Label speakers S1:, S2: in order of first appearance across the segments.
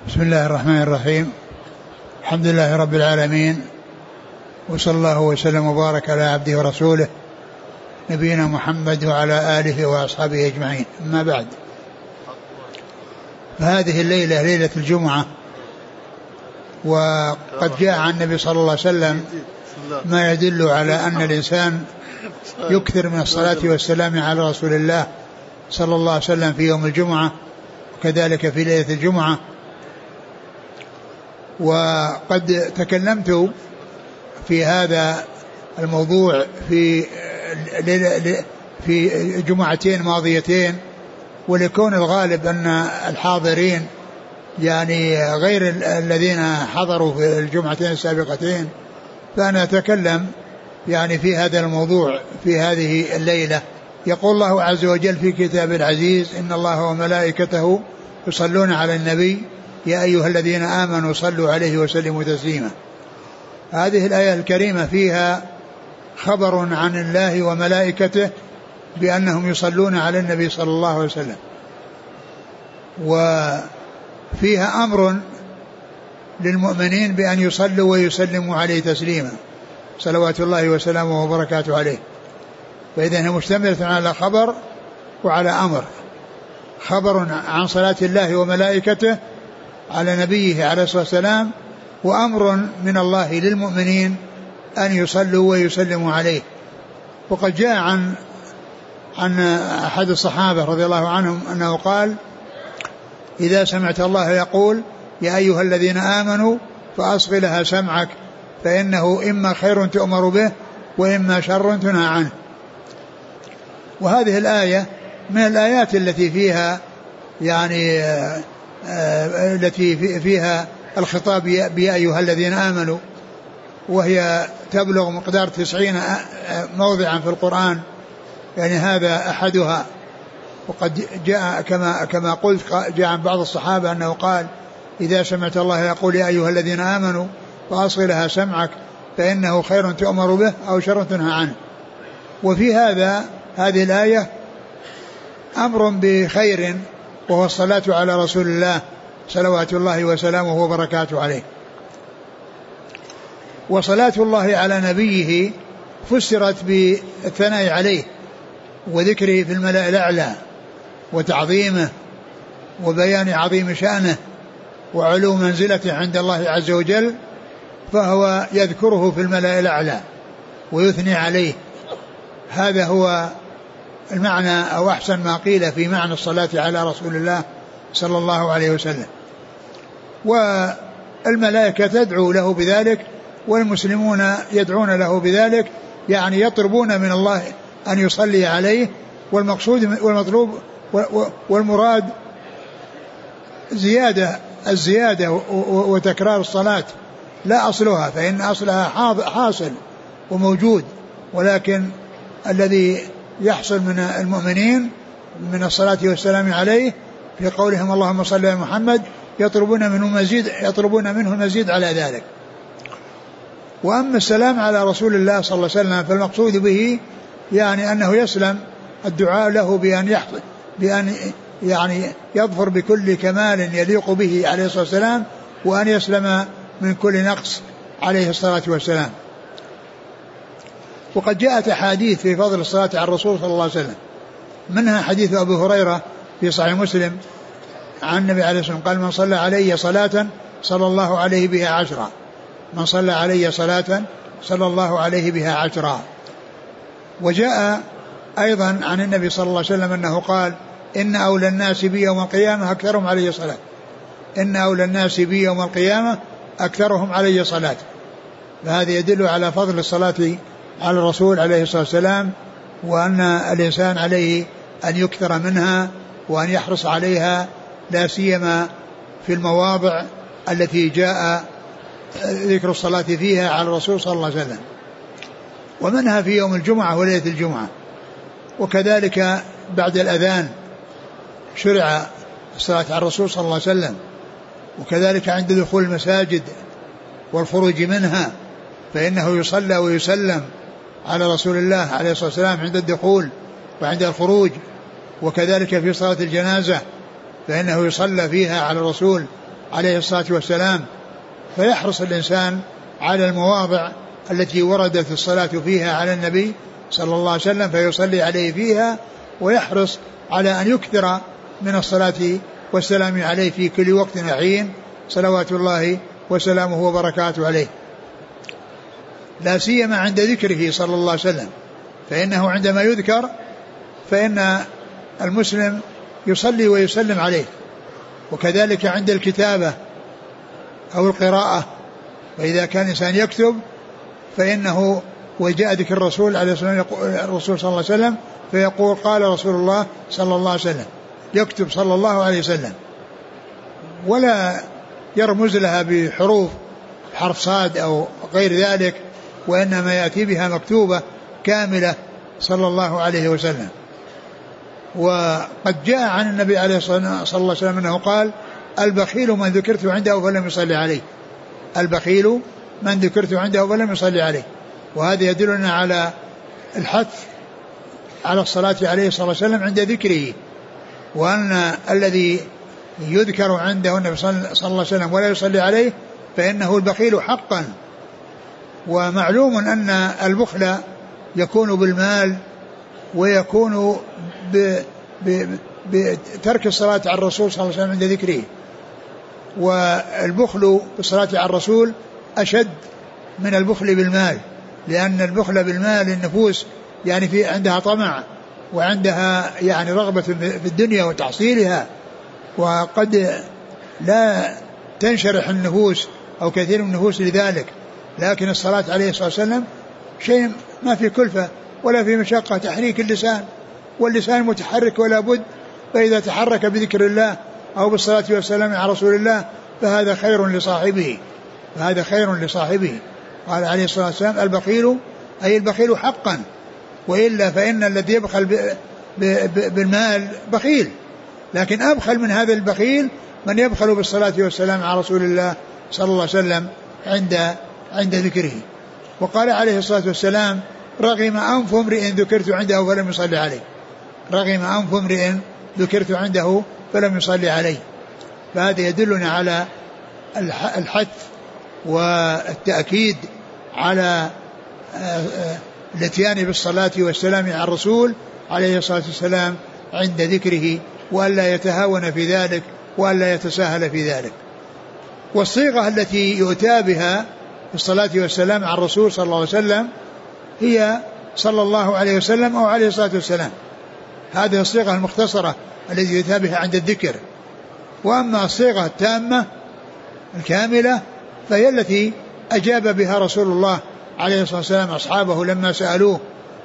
S1: بسم الله الرحمن الرحيم. الحمد لله رب العالمين، وصلى الله وسلم وبارك على عبده ورسوله نبينا محمد وعلى آله وأصحابه أجمعين. أما بعد، فهذه الليلة ليلة الجمعة، وقد جاء عن النبي صلى الله عليه وسلم ما يدل على أن الإنسان يكثر من الصلاة والسلام على رسول الله صلى الله عليه وسلم في يوم الجمعة، وكذلك في ليلة الجمعة. وقد تكلمت في هذا الموضوع في جمعتين ماضيتين، ولكون الغالب أن الحاضرين يعني غير الذين حضروا في الجمعتين السابقتين، فأنا أتكلم يعني في هذا الموضوع في هذه الليلة. يقول الله عز وجل في كتاب العزيز: إن الله وملائكته يصلون على النبي يا أيها الذين آمنوا صلوا عليه وسلموا تسليما. هذه الآية الكريمة فيها خبر عن الله وملائكته بأنهم يصلون على النبي صلى الله عليه وسلم، وفيها أمر للمؤمنين بأن يصلوا ويسلموا عليه تسليما صلوات الله وسلامه وبركاته عليه. فإذا هي مشتملة على خبر وعلى أمر: خبر عن صلاة الله وملائكته على نبيه عليه الصلاة والسلام، وأمر من الله للمؤمنين أن يصلوا ويسلموا عليه. وقد جاء عن أحد الصحابة رضي الله عنهم أنه قال: إذا سمعت الله يقول يا أيها الذين آمنوا فأصغ لها سمعك، فإنه إما خير تؤمر به وإما شر تنهى عنه. وهذه الآية من الآيات التي فيها يعني التي فيها الخطاب بيا أيها الذين آمنوا، وهي تبلغ مقدار 90 موضعا في القرآن، يعني هذا أحدها. وقد جاء كما قلت جاء عن بعض الصحابة أنه قال: إذا سمعت الله يقول يا أيها الذين آمنوا فأصغ لها سمعك، فإنه خير تؤمر به أو شر تنهى عنه. وفي هذه الآية أمر بخير، وهو الصلاة على رسول الله صلوات الله وسلامه وبركاته عليه. وصلاة الله على نبيه فسرت بالثناء عليه وذكره في الملأ الأعلى وتعظيمه وبيان عظيم شأنه وعلو منزلته عند الله عز وجل، فهو يذكره في الملأ الأعلى ويثني عليه. هذا هو المعنى أو أحسن ما قيل في معنى الصلاة على رسول الله صلى الله عليه وسلم. والملائكة تدعو له بذلك، والمسلمون يدعون له بذلك، يعني يطلبون من الله أن يصلي عليه. والمقصود والمطلوب والمراد الزيادة وتكرار الصلاة لا أصلها، فإن أصلها حاصل وموجود، ولكن الذي يحصل من المؤمنين من الصلاة والسلام عليه في قولهم اللهم صل على محمد يطلبون منه المزيد على ذلك. وأما السلام على رسول الله صلى الله عليه وسلم فالمقصود به يعني أنه يسلم الدعاء له بأن يعني يظفر بكل كمال يليق به عليه الصلاة والسلام، وأن يسلم من كل نقص عليه الصلاة والسلام. وقد جاءت أحاديث في فضل الصلاة على الرسول صلى الله عليه وسلم، منها حديث أبي هريرة في صحيح مسلم عن النبي عليه الصلاة والسلام قال: من صلى علي صلاة صلى الله عليه بها عشرا، من صلى علي صلاة صلى الله عليه بها عشرا. وجاء أيضا عن النبي صلى الله عليه وسلم أنه قال: إن أولى الناس بي يوم القيامة أكثرهم علي صلاة، إن أولى الناس بي يوم القيامة أكثرهم علي صلاة. فهذا يدل على فضل الصلاة على الرسول عليه الصلاة والسلام، وأن الإنسان عليه أن يكثر منها وأن يحرص عليها، لا سيما في المواضع التي جاء ذكر الصلاة فيها على الرسول صلى الله عليه وسلم، ومنها في يوم الجمعة وليلة الجمعة. وكذلك بعد الأذان شرع الصلاة على الرسول صلى الله عليه وسلم، وكذلك عند دخول المساجد والخروج منها فإنه يصلى ويسلم على رسول الله عليه الصلاة والسلام عند الدخول وعند الخروج. وكذلك في صلاة الجنازة فإنه يصلى فيها على الرسول عليه الصلاة والسلام، فيحرص الإنسان على المواضع التي وردت الصلاة فيها على النبي صلى الله عليه وسلم فيصلي عليه فيها، ويحرص على أن يكثر من الصلاة والسلام عليه في كل وقت وحين صلوات الله وسلامه وبركاته عليه، لا سيما عند ذكره صلى الله عليه وسلم، فإنه عندما يذكر فإن المسلم يصلي ويسلم عليه، وكذلك عند الكتابة أو القراءة، فإذا كان الإنسان يكتب فإنه وجاء ذكر الرسول عليه الصلاة والسلام، الرسول صلى الله عليه وسلم فيقول قال رسول الله صلى الله عليه وسلم، يكتب صلى الله عليه وسلم ولا يرمز لها بحروف حرف صاد أو غير ذلك، وإنما يأتي بها مكتوبة كاملة صلى الله عليه وسلم. وقد جاء عن النبي عليه الصلاة والسلام صلى الله عليه وسلم أنه قال البخيل من ذكرت عنده فلم يصلي عليه، البخيل من ذكرت عنده فلم يصلي عليه. وهذا يدلنا على الحث على الصلاة عليه صلى الله عليه وسلم عند ذكره، وأن الذي يذكر عنده النبي صلى الله عليه وسلم ولا يصلي عليه فإنه البخيل حقا. ومعلوم أن البخل يكون بالمال ويكون بترك الصلاة على الرسول صلى الله عليه وسلم عند ذكره، والبخل بالصلاة على الرسول أشد من البخل بالمال، لأن البخل بالمال النفوس يعني في عندها طمع وعندها يعني رغبة في الدنيا وتحصيلها، وقد لا تنشرح النفوس أو كثير من النفوس لذلك. لكن الصلاة عليه الصلاة والسلام شيء ما في كلفة ولا في مشقة، تحريك اللسان، واللسان متحرك ولا بد، فإذا تحرك بذكر الله أو بالصلاة والسلام على رسول الله فهذا خير لصاحبه، فهذا خير لصاحبه. قال عليه الصلاة والسلام البخيل أي البخيل حقا، وإلا فإن الذي يبخل بالمال بخيل، لكن أبخل من هذا البخيل من يبخل بالصلاة والسلام على رسول الله صلى الله عليه وسلم عند ذكره. وقال عليه الصلاة والسلام رغم أنف امرئ ذكرت عنده فلم يصلي عليه، رغم أنف امرئ ذكرت عنده فلم يصلي عليه. فهذا يدلنا على الحث والتأكيد على الاتيان بالصلاة والسلام على الرسول عليه الصلاة والسلام عند ذكره، وألا يتهاون في ذلك وألا يتساهل في ذلك. والصيغة التي يؤتى بها بالصلاة والسلام على الرسول صلى الله عليه وسلم هي صلى الله عليه وسلم أو عليه الصلاة والسلام، هذه الصيغة المختصرة التي يؤتى بها عند الذكر. وأما الصيغة التامة الكاملة فهي التي أجاب بها رسول الله عليه الصلاة والسلام أصحابه لما سألوه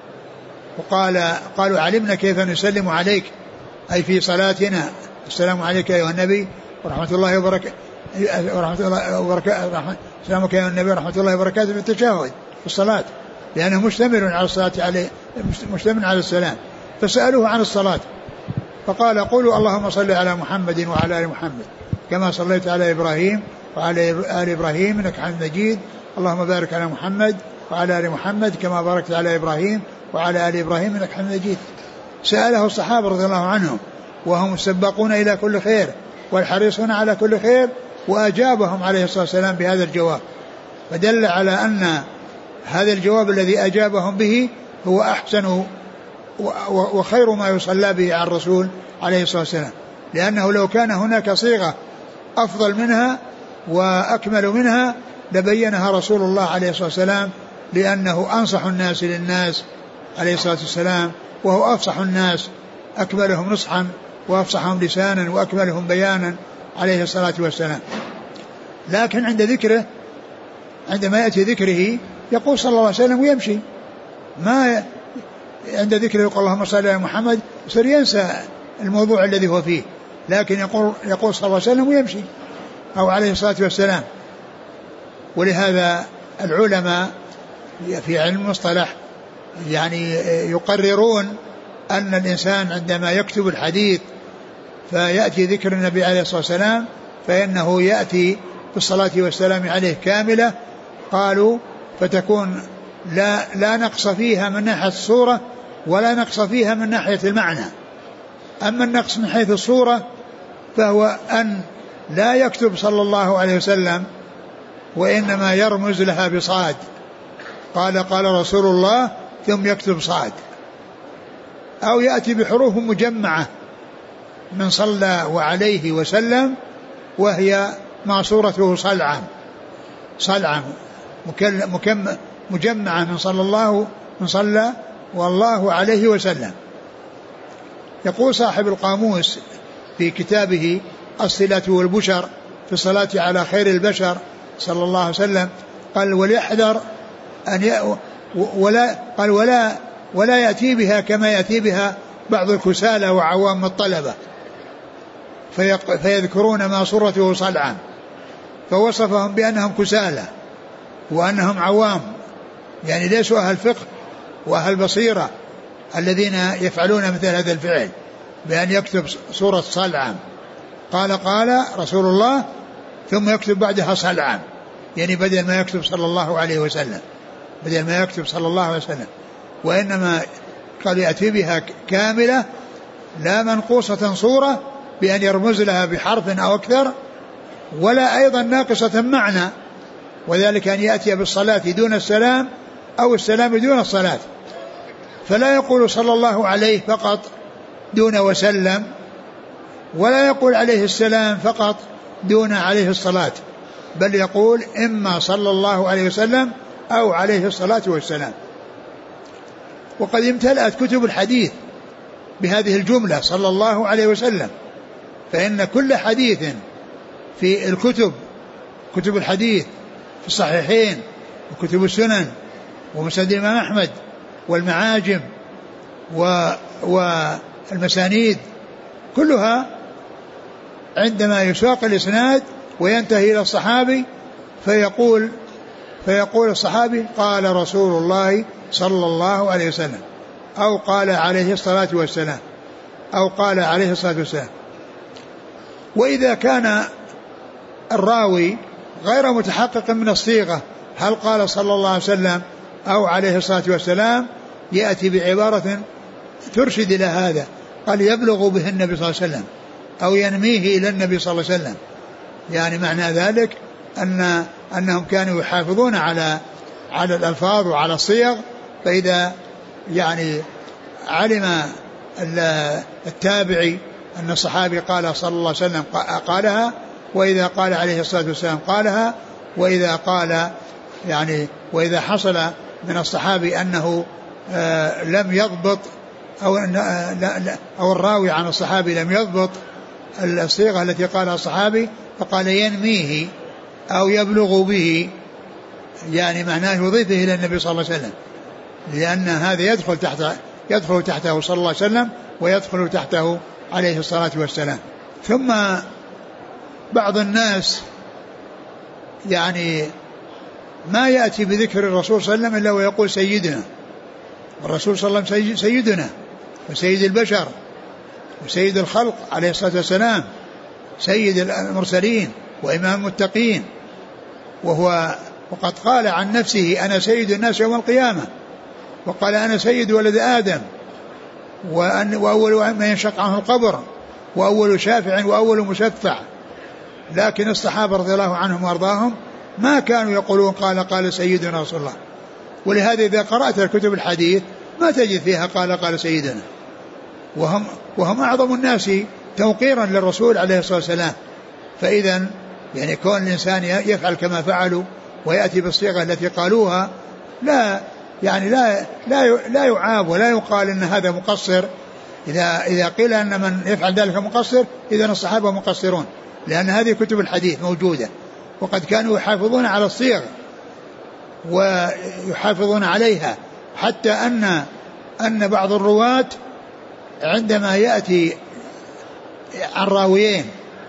S1: قالوا علمنا كيف نسلم عليك، أي في صلاتنا السلام عليك أيها النبي ورحمة الله وبركاته، سلامك يا النبي ورحمة الله وبركاته في التشهد في الصلاة، لأنه مشتمل على الصلاة عليه، مشتمل على السلام. فسألوه عن الصلاة فقال قولوا اللهم صل على محمد وعلى آل محمد كما صليت على إبراهيم وعلى آل إبراهيم إنك حميد مجيد، اللهم بارك على محمد وعلى آل محمد كما باركت على إبراهيم وعلى آل إبراهيم إنك حميد مجيد. سأله الصحابة رضي الله عنهم وهم السباقون إلى كل خير والحريصون على كل خير، وأجابهم عليه الصلاة والسلام بهذا الجواب، فدل على أن هذا الجواب الذي أجابهم به هو أحسن وخير ما يصلى به على الرسول عليه الصلاة والسلام، لأنه لو كان هناك صيغة أفضل منها وأكمل منها لبينها رسول الله عليه الصلاة والسلام، لأنه أنصح الناس للناس عليه الصلاة والسلام، وهو أفصح الناس، أكملهم نصحا وأفصحهم لسانا وأكملهم بيانا عليه الصلاة والسلام. لكن عند ذكره، عندما يأتي ذكره يقول صلى الله عليه وسلم ويمشي، ما عند ذكره يقول اللهم صل على محمد يصير ينسى الموضوع الذي هو فيه، لكن يقول صلى الله عليه وسلم ويمشي أو عليه الصلاة والسلام. ولهذا العلماء في علم المصطلح يعني يقررون أن الإنسان عندما يكتب الحديث فيأتي ذكر النبي عليه الصلاة والسلام فإنه يأتي بالصلاة والسلام عليه كاملة، قالوا فتكون لا نقص فيها من ناحية الصورة ولا نقص فيها من ناحية المعنى. أما النقص من حيث الصورة فهو أن لا يكتب صلى الله عليه وسلم وإنما يرمز لها بصاد، قال رسول الله ثم يكتب صاد، أو يأتي بحروف مجمعة من صلى وعليه وسلم وهي ما صورته صلعا مجمعة من صلى والله عليه وسلم. يقول صاحب القاموس في كتابه الصلة والبشر في الصلاة على خير البشر صلى الله عليه وسلم، قال وليحذر ولا يأتي بها كما يأتي بها بعض الكسالى وعوام الطلبة فيذكرون ما صورته صلعا، فوصفهم بأنهم كسالى وأنهم عوام، يعني ليسوا أهل فقه وأهل بصيرة الذين يفعلون مثل هذا الفعل بأن يكتب صورة صلعا. قال رسول الله ثم يكتب بعدها صلعا، يعني بدل ما يكتب صلى الله عليه وسلم، وإنما قال يأتي بها كاملة لا منقوصة صورة بأن يرمز لها بحرف أو أكثر، ولا أيضا ناقصة معنى، وذلك أن يأتي بالصلاة دون السلام أو السلام دون الصلاة، فلا يقول صلى الله عليه فقط دون وسلم، ولا يقول عليه السلام فقط دون عليه الصلاة، بل يقول إما صلى الله عليه وسلم أو عليه الصلاة والسلام. وقد امتلأت كتب الحديث بهذه الجملة صلى الله عليه وسلم، فإن كل حديث في كتب الحديث في الصحيحين وكتب السنن ومسند الإمام أحمد والمعاجم والمسانيد كلها عندما يساق الإسناد وينتهي إلى الصحابي فيقول الصحابي قال رسول الله صلى الله عليه وسلم، أو قال عليه الصلاة والسلام، وإذا كان الراوي غير متحقق من الصيغة هل قال صلى الله عليه وسلم أو عليه الصلاة والسلام، يأتي بعبارة ترشد إلى هذا، قال يبلغ به النبي صلى الله عليه وسلم أو ينميه إلى النبي صلى الله عليه وسلم، يعني معنى ذلك أنهم كانوا يحافظون على الألفاظ وعلى الصيغ، فإذا يعني علم التابعي أن الصحابي قال صلى الله عليه وسلم قالها، وإذا قال عليه الصلاة والسلام قالها، وإذا حصل من الصحابي أنه لم يضبط أو الراوي عن الصحابي لم يضبط الصيغة التي قالها الصحابي فقال ينميه أو يبلغ به، يعني معناه يضيفه إلى النبي صلى الله عليه وسلم، لأن هذا يدخل تحته صلى الله عليه وسلم ويدخل تحته عليه الصلاة والسلام. ثم بعض الناس يعني ما يأتي بذكر الرسول صلى الله عليه وسلم إلا ويقول سيدنا، والرسول صلى الله عليه وسلم سيدنا وسيد البشر وسيد الخلق عليه الصلاة والسلام، سيد المرسلين وإمام المتقين، وقد قال عن نفسه أنا سيد الناس يوم القيامة، وقال أنا سيد ولد آدم، وأول من ينشق عنه القبر، وأول شافع وأول مشفع. لكن الصحابة رضي الله عنهم وارضاهم ما كانوا يقولون قال سيدنا رسول الله، ولهذا إذا قرأت الكتب الحديث ما تجد فيها قال سيدنا، وهم أعظم الناس توقيرا للرسول عليه الصلاة والسلام. فإذا يعني كون الإنسان يفعل كما فعلوا ويأتي بالصيغة التي قالوها لا يعاب ولا يقال إن هذا مقصر. إذا قيل أن من يفعل ذلك مقصر إذن الصحابة مقصرون، لأن هذه كتب الحديث موجودة، وقد كانوا يحافظون على الصيغ ويحافظون عليها، حتى أن بعض الرواة عندما يأتي عن راويين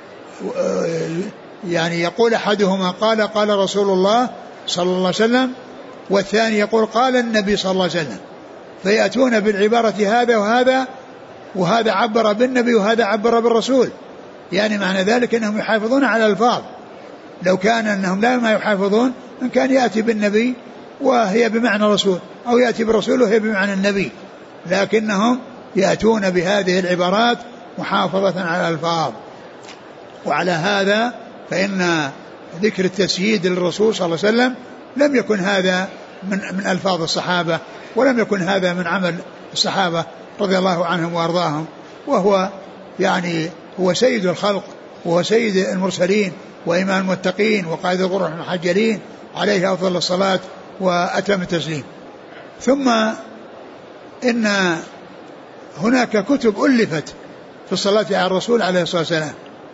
S1: يعني يقول أحدهما قال رسول الله صلى الله عليه وسلم، والثاني يقول قال النبي صلى الله عليه وسلم، فيأتون بالعبارة هذا وهذا، وهذا عبر بالنبي وهذا عبر بالرسول، يعني معنى ذلك أنهم يحافظون على الألفاظ. لو كان أنهم لا ما يحافظون أن كان يأتي بالنبي وهي بمعنى رسول، أو يأتي بالرسول وهي بمعنى النبي، لكنهم يأتون بهذه العبارات محافظة على الألفاظ. وعلى هذا فإن ذكر التسييد للرسول صلى الله عليه وسلم لم يكن هذا من ألفاظ الصحابة، ولم يكن هذا من عمل الصحابة رضي الله عنهم وأرضاهم، وهو يعني هو سيد الخلق وهو سيد المرسلين وإمام المتقين وقائد الغر المحجلين، عليه أفضل الصلاة وأتم التسليم. ثم إن هناك كتب ألفت في الصلاة على الرسول عليه الصلاة والسلام،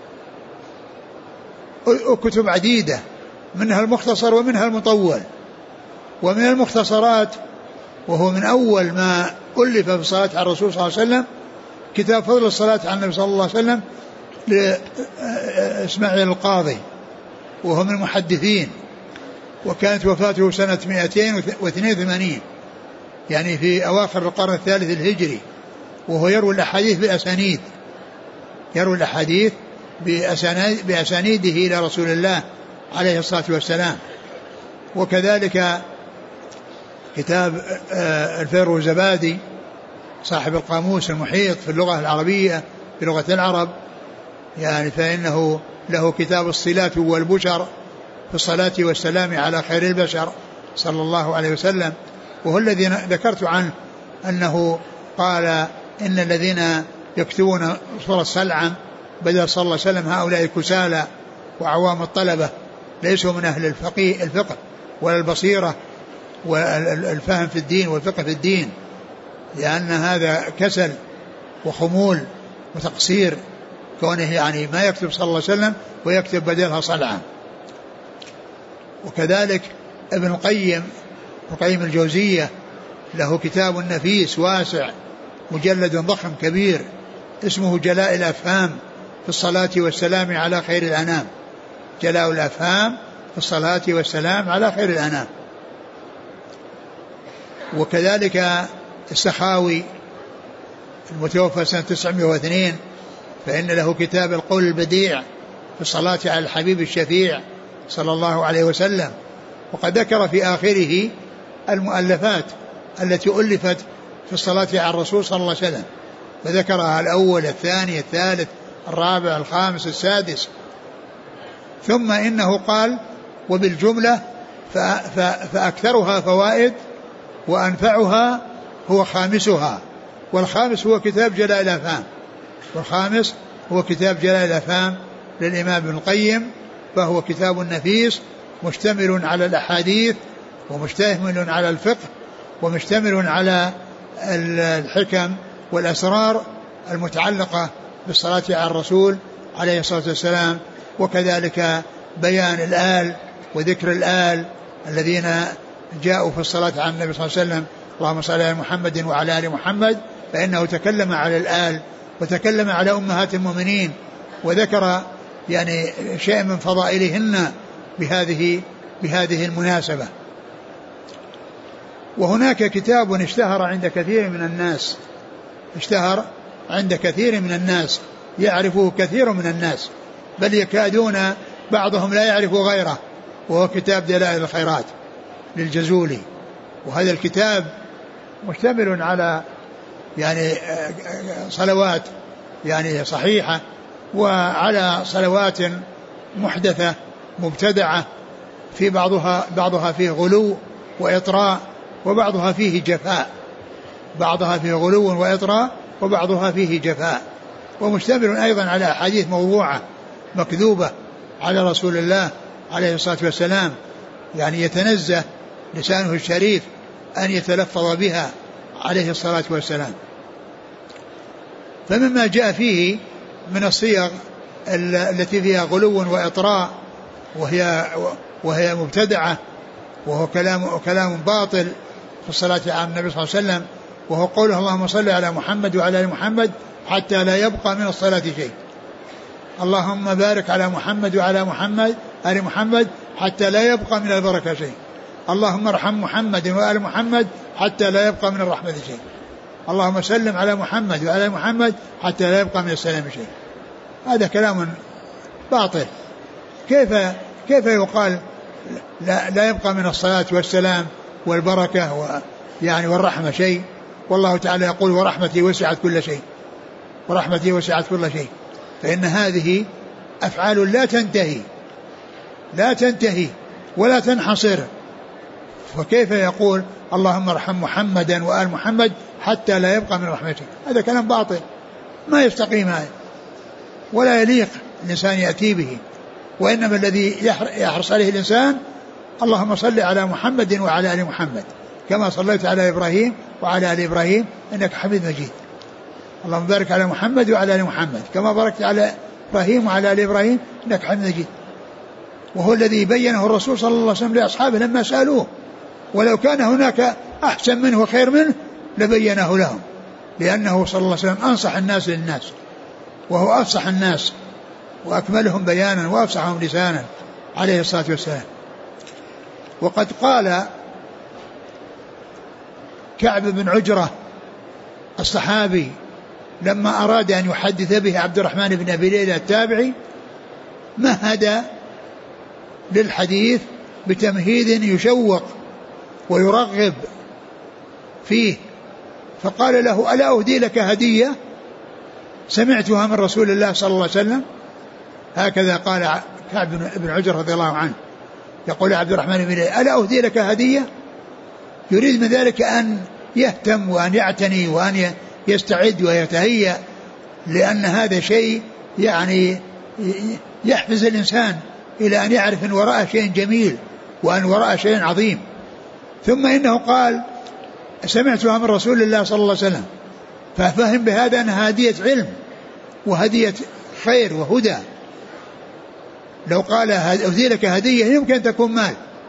S1: كتب عديدة، منها المختصر ومنها المطول. ومن المختصرات وهو من أول ما ألف في الصلاة على الرسول صلى الله عليه وسلم كتاب فضل الصلاة على النبي صلى الله عليه وسلم لإسماعيل القاضي، وهو من المحدثين، وكانت وفاته سنة 282 يعني في أواخر القرن الثالث الهجري، وهو يروي الأحاديث بأسانيد، يروي الأحاديث بأسانيده إلى رسول الله عليه الصلاة والسلام. وكذلك كتاب الفيروزبادي صاحب القاموس المحيط في اللغة العربية بلغة العرب، يعني فإنه له كتاب الصلاة والبشر في الصلاة والسلام على خير البشر صلى الله عليه وسلم، وهو الذي ذكرت عنه أنه قال إن الذين يكتبون صورة السلعم بدل صلى الله عليه وسلم هؤلاء كسالى وعوام الطلبة ليسوا من أهل الفقه ولا البصيرة والفهم في الدين والفقه في الدين، لأن هذا كسل وخمول وتقصير كونه يعني ما يكتب صلى الله عليه وسلم ويكتب بدلها صلعة. وكذلك ابن القيم الجوزية له كتاب نفيس واسع مجلد ضخم كبير اسمه جلاء الأفهام في الصلاة والسلام على خير الأنام، جلاء الأفهام في الصلاة والسلام على خير الأنام. وكذلك السخاوي المتوفى سنة 902 فإن له كتاب القول البديع في الصلاة على الحبيب الشفيع صلى الله عليه وسلم، وقد ذكر في آخره المؤلفات التي ألفت في الصلاة على الرسول صلى الله عليه وسلم، فذكرها الأول الثاني الثالث الرابع الخامس السادس. ثم إنه قال وبالجملة فأكثرها فوائد وأنفعها هو خامسها، والخامس هو كتاب جلاء الأفهام، والخامس هو كتاب جلاء الأفهام للإمام ابن القيم، فهو كتاب نفيس مشتمل على الأحاديث ومشتمل على الفقه ومشتمل على الحكم والأسرار المتعلقة بالصلاة على الرسول عليه الصلاة والسلام، وكذلك بيان الآل وذكر الآل الذين جاءوا في الصلاة على النبي صلى الله عليه وسلم، اللهم صل على محمد وعلى آل محمد، فإنه تكلم على الآل وتكلم على أمهات المؤمنين وذكر يعني شيء من فضائلهن بهذه المناسبة. وهناك كتاب اشتهر عند كثير من الناس يعرفه كثير من الناس، بل يكادون بعضهم لا يعرف غيره، وهو كتاب دلائل الخيرات للجزولي. وهذا الكتاب مشتمل على يعني صلوات يعني صحيحة، وعلى صلوات محدثة مبتدعة، في بعضها فيه غلو وإطراء وبعضها فيه جفاء، بعضها فيه غلو وإطراء وبعضها فيه جفاء، ومشتمل أيضا على أحاديث موضوعة مكذوبة على رسول الله عليه الصلاة والسلام، يعني يتنزه لسانه الشريف أن يتلفظ بها عليه الصلاة والسلام. فمما جاء فيه من الصيغ التي فيها غلو وإطراء وهي مبتدعة، وهو كلام باطل في الصلاة على النبي صلى الله عليه وسلم، وهو قوله اللهم صل على محمد وعلى آل محمد حتى لا يبقى من الصلاة شيء، اللهم بارك على محمد وعلى آل محمد حتى لا يبقى من البركة شيء، اللهم ارحم محمد وآل محمد حتى لا يبقى من الرحمة شيء، اللهم سلم على محمد وعلى محمد حتى لا يبقى من السلام شيء. هذا كلام باطل. كيف يقال لا يبقى من الصلاة والسلام والبركة يعني والرحمة شيء، والله تعالى يقول ورحمتي وسعت كل شيء، ورحمتي وسعت كل شيء، فإن هذه أفعال لا تنتهي ولا تنحصر، فكيف يقول اللهم ارحم محمدا وآل محمد حتى لا يبقى من رحمته؟ هذا كلام باطل ما يستقيم هذا ولا يليق الإنسان يأتي به. وإنما الذي يحرص عليه الإنسان اللهم صل على محمد وعلى آل محمد كما صليت على إبراهيم وعلى آل إبراهيم إنك حميد مجيد. اللهم بارك على محمد وعلى آل محمد كما باركت على إبراهيم وعلى آل إبراهيم إنك حميد مجيد. وهو الذي بينه الرسول صلى الله عليه وسلم لأصحابه لما سألوه، ولو كان هناك أحسن منه وخير منه لبينه لهم، لأنه صلى الله عليه وسلم أنصح الناس للناس، وهو أفصح الناس وأكملهم بيانا وأفصحهم لسانا عليه الصلاة والسلام. وقد قال كعب بن عجرة الصحابي لما أراد أن يحدث به عبد الرحمن بن أبي ليلى التابعي مهد للحديث بتمهيد يشوق ويرغب فيه، فقال له ألا أهدي لك هدية سمعتها من رسول الله صلى الله عليه وسلم؟ هكذا قال كعب بن عجرة رضي الله عنه، يقول عبد الرحمن بن ليلى ألا أهدي لك هدية؟ يريد من ذلك أن يهتم وأن يعتني وأن يستعد ويتهيأ، لأن هذا شيء يعني يحفز الإنسان إلى أن يعرف أن وراء شيء جميل وأن وراء شيء عظيم. ثم إنه قال سمعتها من رسول الله صلى الله عليه وسلم، ففهم بهذا أنها هدية علم وهدية خير وهدى. لو قال أهدي لك هدية يمكن أن تكون مال،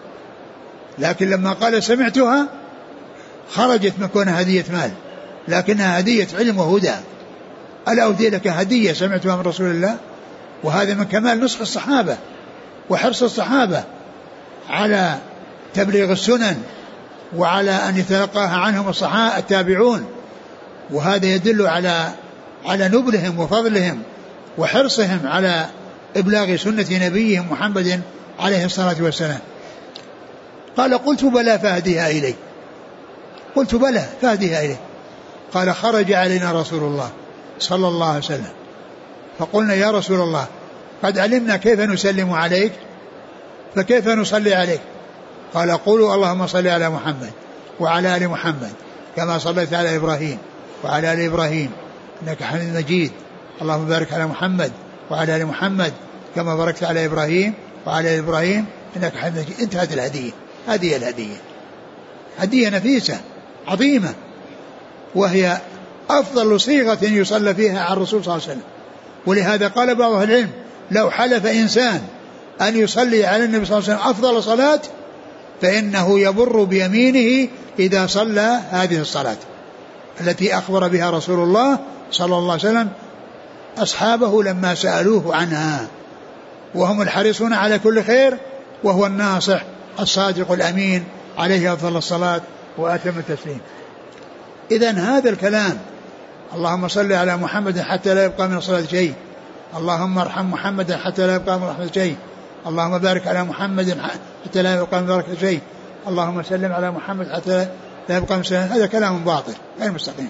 S1: لكن لما قال سمعتها خرجت من كونها هدية مال، لكنها هدية علم وهدى. ألا أهدي لك هدية سمعتها من رسول الله؟ وهذا من كمال نصح الصحابة وحرص الصحابة على تبليغ السنن وعلى أن يتلقاها عنهم التابعون، وهذا يدل على نبلهم وفضلهم وحرصهم على إبلاغ سنة نبيهم محمد عليه الصلاة والسلام. قال قلت بلى فأهديها إليه. قلت بلى فأهديها إليه. قال خرج علينا رسول الله صلى الله عليه وسلم فقلنا يا رسول الله قد علمنا كيف نسلم عليك فكيف نصلي عليك؟ قال قولوا اللهم صل على محمد وعلى آل محمد كما صليت على إبراهيم وعلى آل إبراهيم إنك حميد مجيد. اللهم بارك على محمد وعلى آل محمد كما باركت على إبراهيم وعلى آل إبراهيم إنك حميد مجيد. انتهت الهدية. هذه الهدية هدية نفيسة عظيمة، وهي أفضل صيغة يصلى فيها على الرسول صلى الله عليه وسلم. ولهذا قال بعض أهل العلم لو حلف إنسان أن يصلي على النبي صلى الله عليه وسلم أفضل صلاة فإنه يبر بيمينه إذا صلى هذه الصلاة التي أخبر بها رسول الله صلى الله عليه وسلم أصحابه لما سألوه عنها، وهم الحريصون على كل خير، وهو الناصح الصادق الأمين عليه أفضل الصلاة وأتم التسليم. إذن هذا الكلام اللهم صل على محمد حتى لا يبقى من الصلاة شيء، اللهم ارحم محمدا حتى لا يبقى من رحمة شيء، اللهم بارك على محمد حتى لا يبقى من بركة شيء، اللهم سلم على محمد حتى لا يبقى من سلم، هذا كلام باطل غير مستقيم.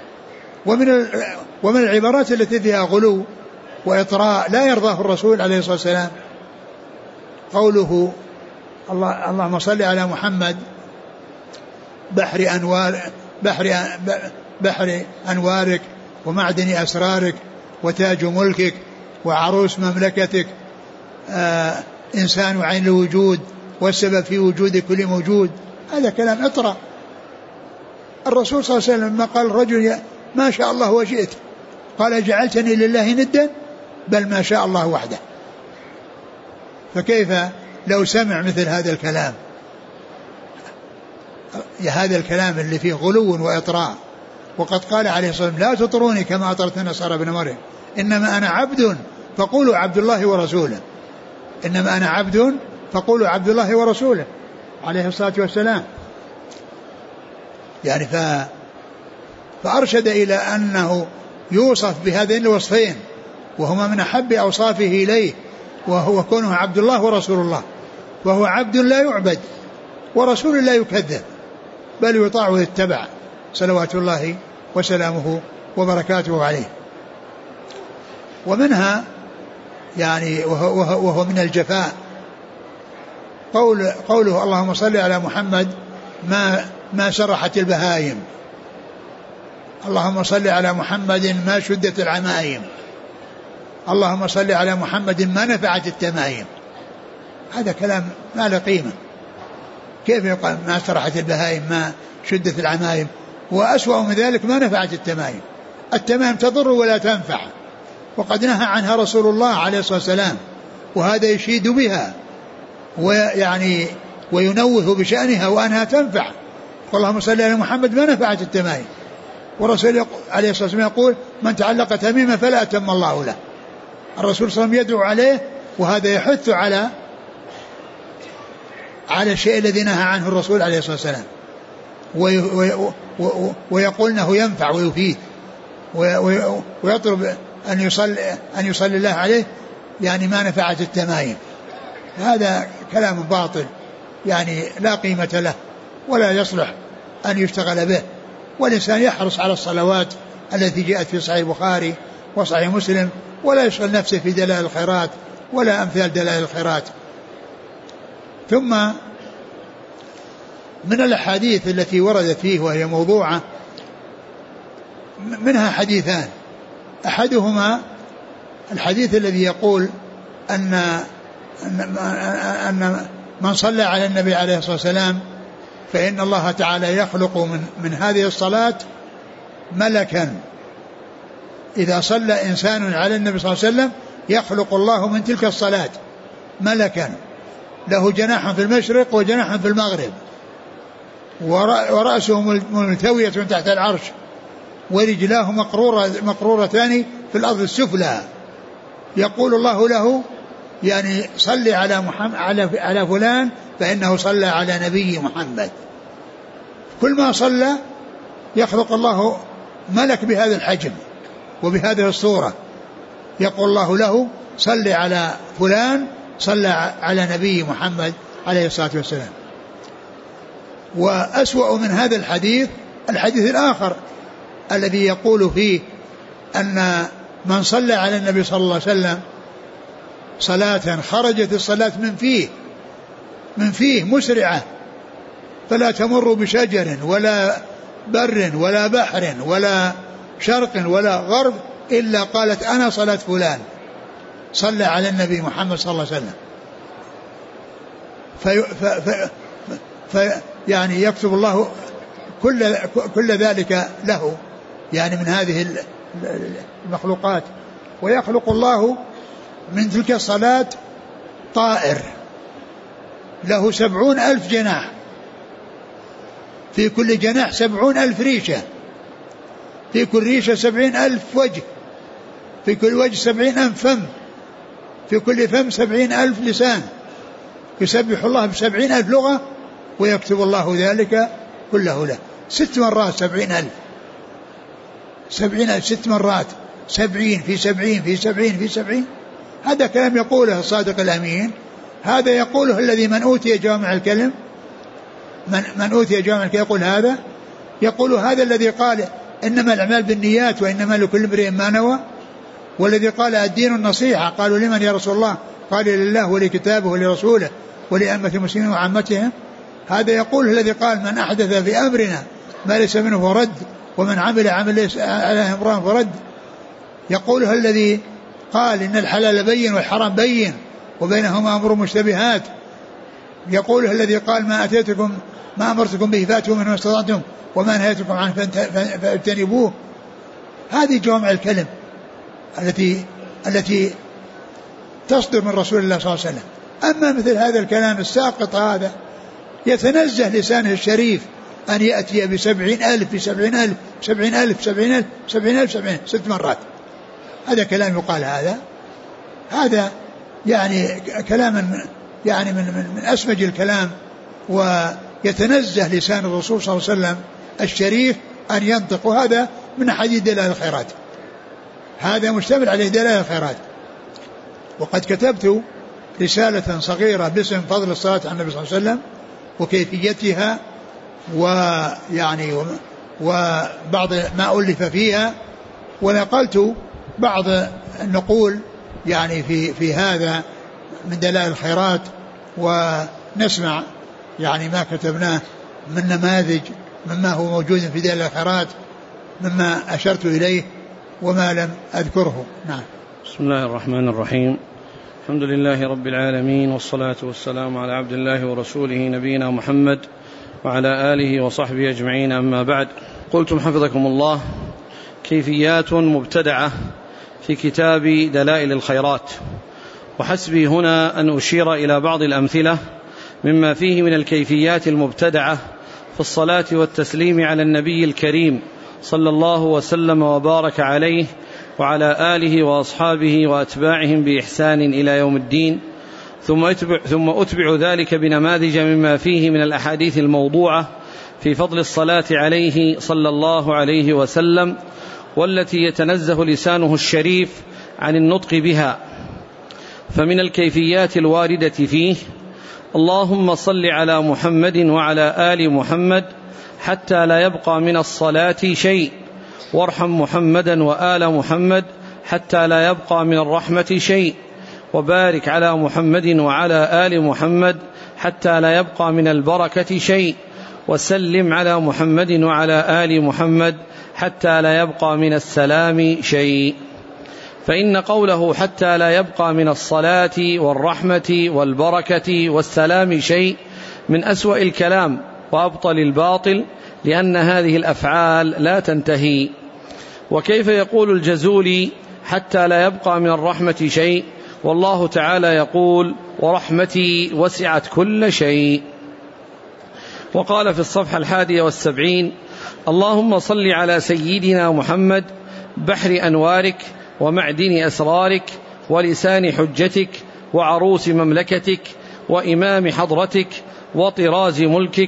S1: ومن العبارات التي فيها غلو وإطراء لا يرضاه الرسول عليه الصلاة والسلام قوله اللهم صل على محمد بحر أنوارك ومعدن أسرارك وتاج ملكك وعروس مملكتك، إنسان عين الوجود والسبب في وجود كل موجود. هذا كلام إطراء. الرسول صلى الله عليه وسلم لما قال الرجل ما شاء الله وشئت قال جعلتني لله ندا بل ما شاء الله وحده. فكيف لو سمع مثل هذا الكلام، هذا الكلام اللي فيه غلو وإطراء؟ وقد قال عليه الصلاة والسلام لا تطروني كما أطرت النصارى ابن مريم إنما أنا عبد فقولوا عبد الله ورسوله، إنما أنا عبد فقولوا عبد الله ورسوله عليه الصلاة والسلام. يعني فأرشد إلى أنه يوصف بهذين الوصفين وهما من أحب أوصافه إليه، وهو كونه عبد الله ورسول الله، وهو عبد لا يعبد ورسول لا يكذب بل يطاع ويتبع صلوات الله وسلامه وبركاته عليه. ومنها يعني وهو من الجفاء. قوله اللهم صل على محمد ما سرحت البهائم، اللهم صل على محمد ما شدت العمائم، اللهم صل على محمد ما نفعت التمائم. هذا كلام ما له قيمة. كيف يقال ما سرحت البهائم ما شدت العمائم؟ وأسوأ من ذلك ما نفعت التمائم. التمائم تضر ولا تنفع، وقد نهى عنها رسول الله عليه الصلاة والسلام، وهذا يشيد بها ويعني وينوه بشأنها وأنها تنفع. اللهم صل على محمد ما نفعت التمائم. ورسول عليه الصلاة والسلام يقول من تعلق تميمة فلا أتم الله له. الرسول صلى الله عليه وسلم يدعو عليه، وهذا يحث على الشيء الذي نهى عنه الرسول عليه الصلاة والسلام، ويقول انه ينفع ويفيد، ويطلب أن يصلي الله عليه يعني ما نفعت التمائم. هذا كلام باطل يعني لا قيمة له ولا يصلح أن يشتغل به. والإنسان يحرص على الصلوات التي جاءت في صحيح البخاري وصحيح مسلم، ولا يشغل نفسه في دلائل الخيرات ولا أمثال دلائل الخيرات. ثم من الأحاديث التي وردت فيه وهي موضوعة منها حديثان. أحدهما الحديث الذي يقول أن من صلى على النبي عليه الصلاة والسلام فإن الله تعالى يخلق من هذه الصلاة ملكا. إذا صلى إنسان على النبي صلى الله عليه وسلم يخلق الله من تلك الصلاة ملكا له جناح في المشرق وجناح في المغرب، ورأسه ملتوية تحت العرش، ورجلاه مقرورتان في الأرض السفلى. يقول الله له يعني صلي على محمد على فلان فإنه صلى على نبي محمد. كل ما صلى يخلق الله ملك بهذا الحجم وبهذه الصورة، يقول الله له صلي على فلان صلى على نبي محمد عليه الصلاة والسلام. وأسوأ من هذا الحديث الآخر الذي يقول فيه أن من صلى على النبي صلى الله عليه وسلم صلاة خرجت الصلاة من فيه مسرعة فلا تمر بشجر ولا بر ولا بحر ولا شرق ولا غرب إلا قالت أنا صلاة فلان صلى على النبي محمد صلى الله عليه وسلم. يعني يكتب الله كل ذلك له يعني من هذه المخلوقات. ويخلق الله من تلك الصلاة طائر له 70,000 جناح، في كل جناح 70,000 ريشة، في كل ريشة 70,000 وجه، في كل وجه 70,000 فم، في كل فم 70,000 لسان، يسبح الله ب70,000 لغة، ويكتب الله ذلك كله له 6 مرات 70,000 6 مرات 70 في 70 في 70 في 70. هذا كلام يقوله الصادق الأمين، هذا يقوله الذي من أوتي جوامع الكلم، من أوتي جوامع الكلم يقول هذا، يقول هذا الذي قال إنما الأعمال بالنيات وإنما لكل امرئ ما نوى، والذي قال الدين النصيحة. قالوا لمن يا رسول الله؟ قال لله ولكتابه ولرسوله ولأئمة المسلمين وعامتهم. هذا يقول الذي قال من أحدث في أمرنا ما ليس منه فرد، ومن عمل عمل ليس عليه امرأ فرد. يقوله الذي قال إن الحلال بين والحرام بين وبينهما أمر مشتبهات. يقوله الذي قال ما أمرتكم به فاتوا منه ما استطعتم وما نهيتكم عنه فاجتنبوه. هذه جوامع الكلم التي تصدر من رسول الله صلى الله عليه وسلم. أما مثل هذا الكلام الساقط هذا يتنزه لسانه الشريف أن يأتي ب70,000 ب70,000 70,000 70,000 70,000 6 مرات. هذا كلام يقال هذا يعني كلام يعني من أسمج الكلام، ويتنزه لسان الرسول صلى الله عليه وسلم الشريف أن ينطق. وهذا من حديث دلائل الخيرات، هذا مشتمل عليه دلائل الخيرات. وقد كتبت رسالة صغيرة باسم فضل الصلاة على النبي صلى الله عليه وسلم وكيفيتها، ويعني وبعض ما ألف فيها، ونقلت بعض النقول يعني في هذا من دلائل الخيرات، ونسمع يعني ما كتبناه من نماذج مما هو موجود في دلائل الخيرات مما أشرت إليه وما لم أذكره. نعم.
S2: بسم الله الرحمن الرحيم. الحمد لله رب العالمين، والصلاة والسلام على عبد الله ورسوله نبينا محمد وعلى آله وصحبه أجمعين، أما بعد. قلتم حفظكم الله: كيفيات مبتدعة في كتاب دلائل الخيرات. وحسبي هنا أن أشير إلى بعض الأمثلة مما فيه من الكيفيات المبتدعة في الصلاة والتسليم على النبي الكريم صلى الله وسلم وبارك عليه وعلى آله وأصحابه وأتباعهم بإحسان إلى يوم الدين، ثم أتبع ذلك بنماذج مما فيه من الأحاديث الموضوعة في فضل الصلاة عليه صلى الله عليه وسلم، والتي يتنزه لسانه الشريف عن النطق بها. فمن الكيفيات الواردة فيه: اللهم صل على محمد وعلى آل محمد حتى لا يبقى من الصلاة شيء، وارحم محمدا وآل محمد حتى لا يبقى من الرحمة شيء، وبارك على محمد وعلى آل محمد حتى لا يبقى من البركة شيء، وسلم على محمد وعلى آل محمد حتى لا يبقى من السلام شيء. فإن قوله حتى لا يبقى من الصلاة والرحمة والبركة والسلام شيء من أسوأ الكلام وأبطل الباطل، لأن هذه الأفعال لا تنتهي. وكيف يقول الجزولي حتى لا يبقى من الرحمة شيء والله تعالى يقول: ورحمتي وسعت كل شيء. وقال في الصفحة 71: اللهم صل على سيدنا محمد بحر أنوارك ومعدن أسرارك ولسان حجتك وعروس مملكتك وإمام حضرتك وطراز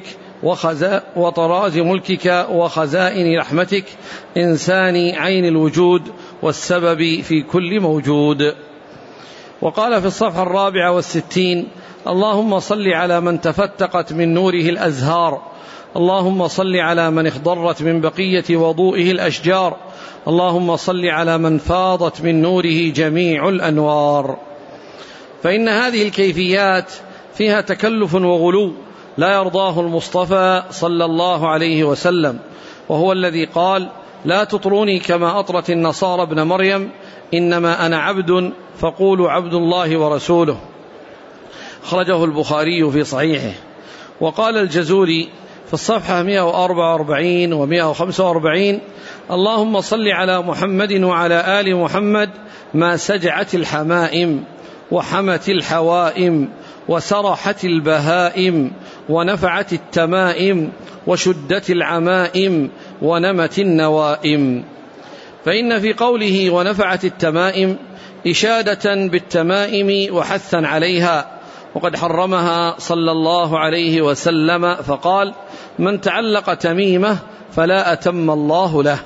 S2: ملكك وخزائن رحمتك، إنسان عين الوجود والسبب في كل موجود. وقال في الصفحة 64: اللهم صل على من تفتقت من نوره الأزهار، اللهم صل على من اخضرت من بقية وضوئه الأشجار، اللهم صل على من فاضت من نوره جميع الأنوار. فإن هذه الكيفيات فيها تكلف وغلو لا يرضاه المصطفى صلى الله عليه وسلم، وهو الذي قال: لا تطروني كما أطرت النصارى ابن مريم، إنما أنا عبد فقولوا عبد الله ورسوله. خرجه البخاري في صحيحه. وقال الجزولي في الصفحة 144 و 145: اللهم صل على محمد وعلى آل محمد ما سجعت الحمائم وحمت الحوائم وسرحت البهائم ونفعت التمائم وشدت العمائم ونمت النوائم. فإن في قوله ونفعت التمائم إشادة بالتمائم وحثا عليها، وقد حرمها صلى الله عليه وسلم فقال: من تعلق تميمة فلا أتم الله له.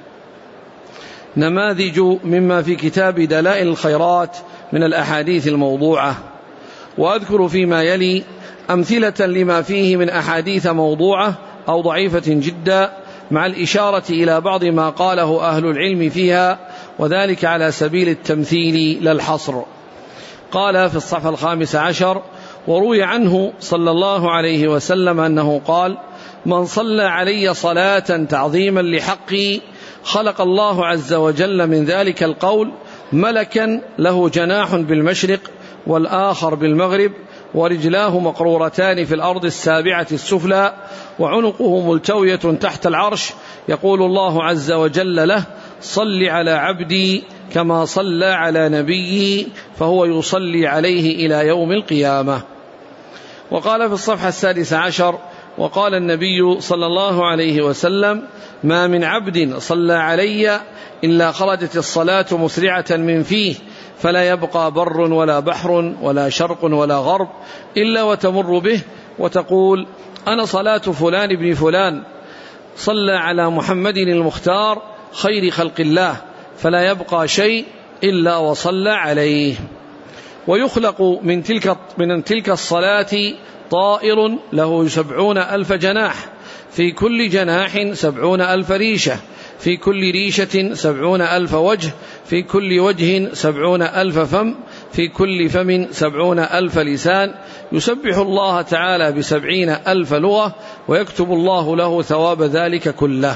S2: نماذج مما في كتاب دلائل الخيرات من الأحاديث الموضوعة. وأذكر فيما يلي أمثلة لما فيه من أحاديث موضوعة أو ضعيفة جدا، مع الإشارة إلى بعض ما قاله أهل العلم فيها، وذلك على سبيل التمثيل لا الحصر. قال في الصفحة 15: وروي عنه صلى الله عليه وسلم أنه قال: من صلى علي صلاة تعظيما لحقي خلق الله عز وجل من ذلك القول ملكا له جناح بالمشرق والآخر بالمغرب، ورجلاه مقرورتان في الأرض السابعة السفلى، وعنقه ملتوية تحت العرش، يقول الله عز وجل له: صل على عبدي كما صلى على نبيي، فهو يصلي عليه إلى يوم القيامة. وقال في الصفحة 16: وقال النبي صلى الله عليه وسلم: ما من عبد صلى علي إلا خرجت الصلاة مسرعة من فيه، فلا يبقى بر ولا بحر ولا شرق ولا غرب إلا وتمر به وتقول: أنا صلاة فلان ابن فلان صلى على محمد المختار خير خلق الله، فلا يبقى شيء إلا وصلى عليه. ويخلق من تلك الصلاة طائر له 70,000 جناح، في كل جناح 70,000 ريشة، في كل ريشة 70,000 وجه، في كل وجه 70,000 فم، في كل فم 70,000 لسان، يسبح الله تعالى ب70,000 لغة، ويكتب الله له ثواب ذلك كله.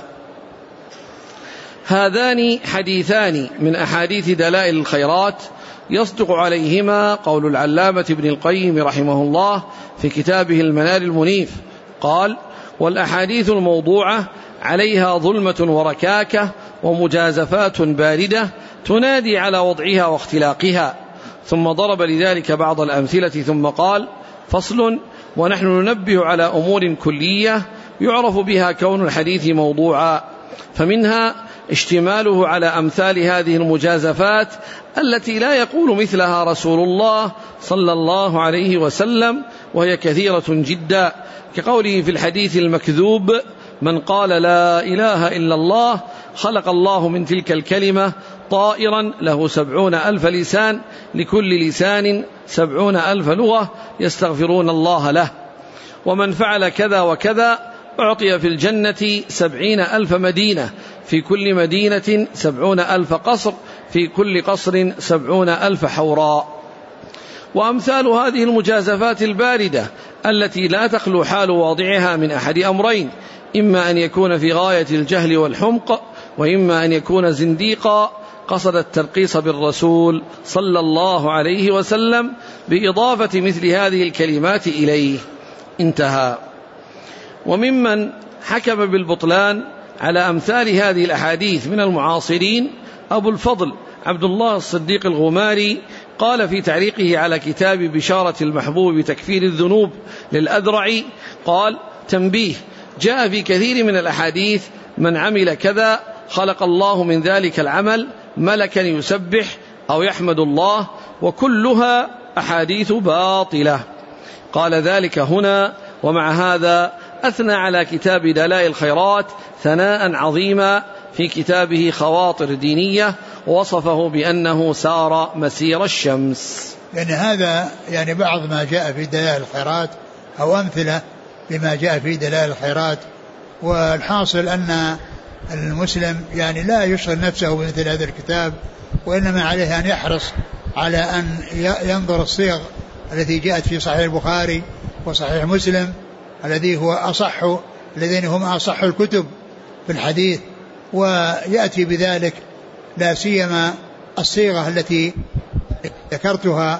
S2: هذان حديثان من أحاديث دلائل الخيرات يصدق عليهما قول العلامة ابن القيم رحمه الله في كتابه المنار المنيف، قال: والأحاديث الموضوعة عليها ظلمة وركاكة ومجازفات باردة تنادي على وضعها واختلاقها. ثم ضرب لذلك بعض الأمثلة ثم قال: فصل: ونحن ننبه على أمور كلية يعرف بها كون الحديث موضوعا، فمنها اشتماله على أمثال هذه المجازفات التي لا يقول مثلها رسول الله صلى الله عليه وسلم، وهي كثيرة جدا، كقوله في الحديث المكذوب: من قال لا إله إلا الله خلق الله من تلك الكلمة طائرا له 70,000 لسان، لكل لسان 70,000 لغة يستغفرون الله له. ومن فعل كذا وكذا أعطي في الجنة 70,000 مدينة، في كل مدينة 70,000 قصر، في كل قصر 70,000 حوراء. وأمثال هذه المجازفات الباردة التي لا تخلو حال واضعها من أحد أمرين: إما أن يكون في غاية الجهل والحمق، وإما أن يكون زنديقا قصد الترقيص بالرسول صلى الله عليه وسلم بإضافة مثل هذه الكلمات إليه. انتهى. وممن حكم بالبطلان على أمثال هذه الأحاديث من المعاصرين أبو الفضل عبد الله الصديق الغماري، قال في تعليقه على كتاب بشارة المحبوب بتكفير الذنوب للأذرعي، قال: تنبيه: جاء في كثير من الأحاديث من عمل كذا خلق الله من ذلك العمل ملكا يسبح أو يحمد الله، وكلها أحاديث باطلة. قال ذلك هنا، ومع هذا أثنى على كتاب دلائل الخيرات ثناء عظيما في كتابه خواطر دينية، ووصفه بأنه سار مسير الشمس.
S1: يعني هذا يعني بعض ما جاء في دلائل الخيرات أو أمثلة لما جاء في دلائل الخيرات. والحاصل أن المسلم يعني لا يشغل نفسه بمثل هذا الكتاب، وإنما عليه أن يحرص على أن ينظر الصيغ التي جاءت في صحيح البخاري وصحيح مسلم الذي هو الذين هم أصح الكتب في الحديث، ويأتي بذلك، لا سيما الصيغة التي ذكرتها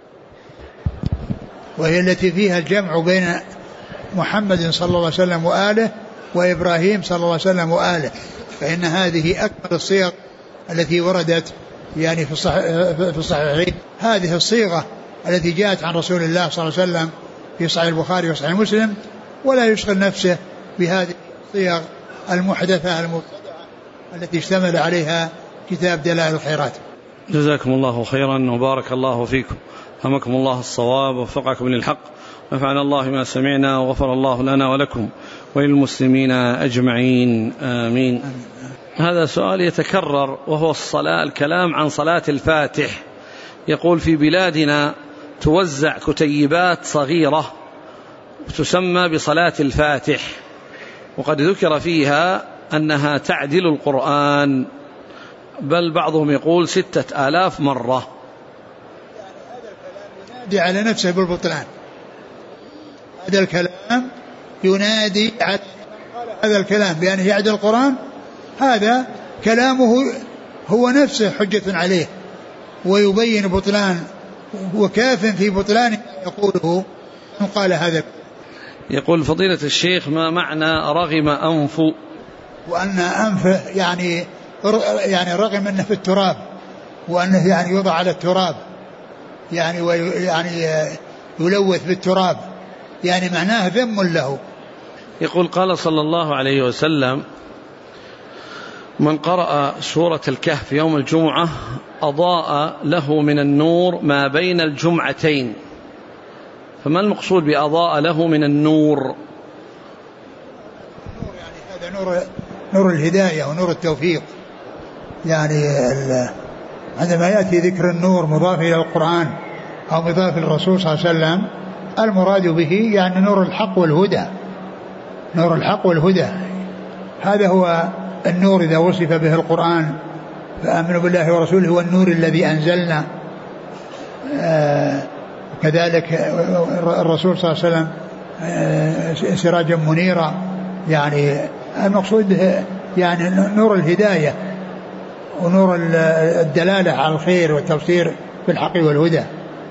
S1: وهي التي فيها الجمع بين محمد صلى الله عليه وسلم وآله وإبراهيم صلى الله عليه وسلم وآله، فإن هذه أكمل الصيغ التي وردت يعني في الصحيحين. هذه الصيغة التي جاءت عن رسول الله صلى الله عليه وسلم في صحيح البخاري وصحيح مسلم، ولا يشغل نفسه بهذه الصيغ المحدثة المبتدعة التي اشتمل عليها كتاب دلائل الخيرات.
S2: جزاكم الله خيرا وبارك الله فيكم، ألهمكم الله الصواب ووفقكم للحق، نفعنا الله ما سمعنا وغفر الله لنا ولكم وللمسلمين أجمعين، آمين. هذا سؤال يتكرر وهو الكلام عن صلاة الفاتح. يقول: في بلادنا توزع كتيبات صغيرة تسمى بصلاة الفاتح، وقد ذكر فيها أنها تعدل القرآن، بل بعضهم يقول 6,000 مرة.
S1: ينادي على نفسه بالبطلان، هذا الكلام ينادي على هذا الكلام بأنه يعدل القرآن، هذا كلامه هو نفسه حجة عليه ويبين بطلان، وكاف في بطلان يقوله من قال هذا.
S2: يقول فضيلة الشيخ: ما معنى رغم أنف؟
S1: وأن أنفه يعني رغم أنه في التراب، وأنه يعني يوضع على التراب يعني يلوث بالتراب، يعني معناه ذم له.
S2: يقول: قال صلى الله عليه وسلم: من قرأ سورة الكهف يوم الجمعة أضاء له من النور ما بين الجمعتين. فما المقصود بأضاء له من النور؟
S1: يعني هذا نور الهداية ونور التوفيق. يعني عندما يأتي ذكر النور مضاف إلى القرآن أو مضاف إلى الرسول صلى الله عليه وسلم، المراد به يعني نور الحق والهدى، نور الحق والهدى، هذا هو النور إذا وصف به القرآن فآمنوا بالله ورسوله والنور الذي أنزلنا. كذلك الرسول صلى الله عليه وسلم سراجا منيرا، يعني المقصود يعني نور الهداية ونور الدلالة على الخير والتبصير بالحق والهدى.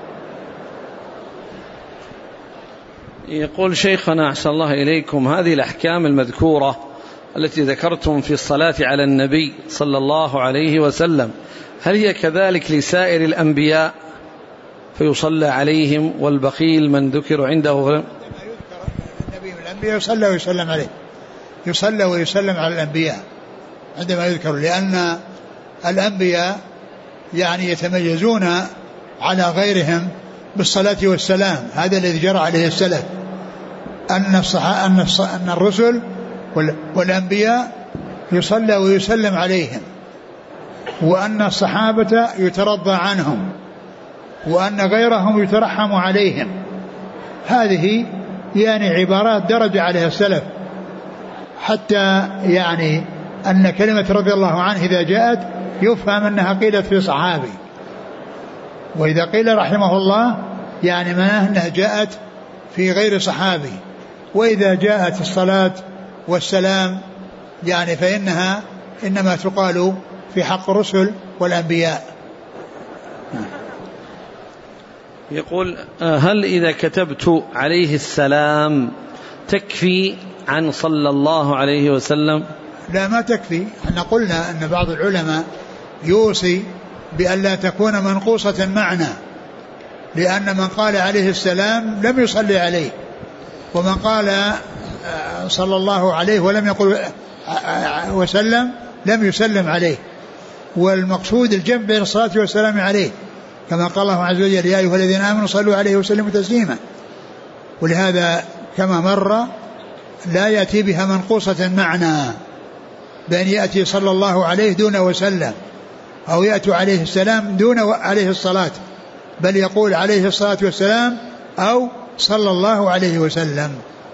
S2: يقول شيخنا أحسن الله إليكم، هذه الأحكام المذكورة التي ذكرتم في الصلاة على النبي صلى الله عليه وسلم هل هي كذلك لسائر الأنبياء فيصلى عليهم والبخيل من ذكر عنده؟
S1: النبي والأنبياء يصلى ويسلم عليه، يصلى ويسلم على الأنبياء عندما يذكر، لأن الأنبياء يعني يتميزون على غيرهم بالصلاة والسلام. هذا الذي جرى عليه السلف، أن الرسل والأنبياء يصلى ويسلم عليهم، وأن الصحابة يترضى عنهم، وأن غيرهم يترحم عليهم. هذه يعني عبارات درج عليها السلف، حتى يعني أن كلمة رضي الله عنه إذا جاءت يفهم أنها قيلت في صحابي، وإذا قيل رحمه الله يعني معناه أنها جاءت في غير صحابي، وإذا جاءت الصلاة والسلام يعني فإنها إنما تقال في حق الرسل والأنبياء.
S2: يقول هل إذا كتبت عليه السلام تكفي عن صلى الله عليه وسلم؟
S1: لا، ما تكفي. احنا قلنا أن بعض العلماء يوصي بأن لا تكون منقوصة المعنى، لأن من قال عليه السلام لم يصلي عليه، ومن قال صلى الله عليه ولم يقل وسلم لم يسلم عليه. والمقصود الجمع بين الصلاة والسلام عليه، كما قال الله عز وجل يا أيها الذين آمنوا صلوا عليه وسلموا تسليما. ولهذا كما مر لا يأتي بها منقوصة المعنى، بأن يأتي صلى الله عليه دون وسلم، أو يأتي عليه السلام دون عليه الصلاة، بل يقول عليه الصلاة والسلام أو صلى الله عليه وسلم.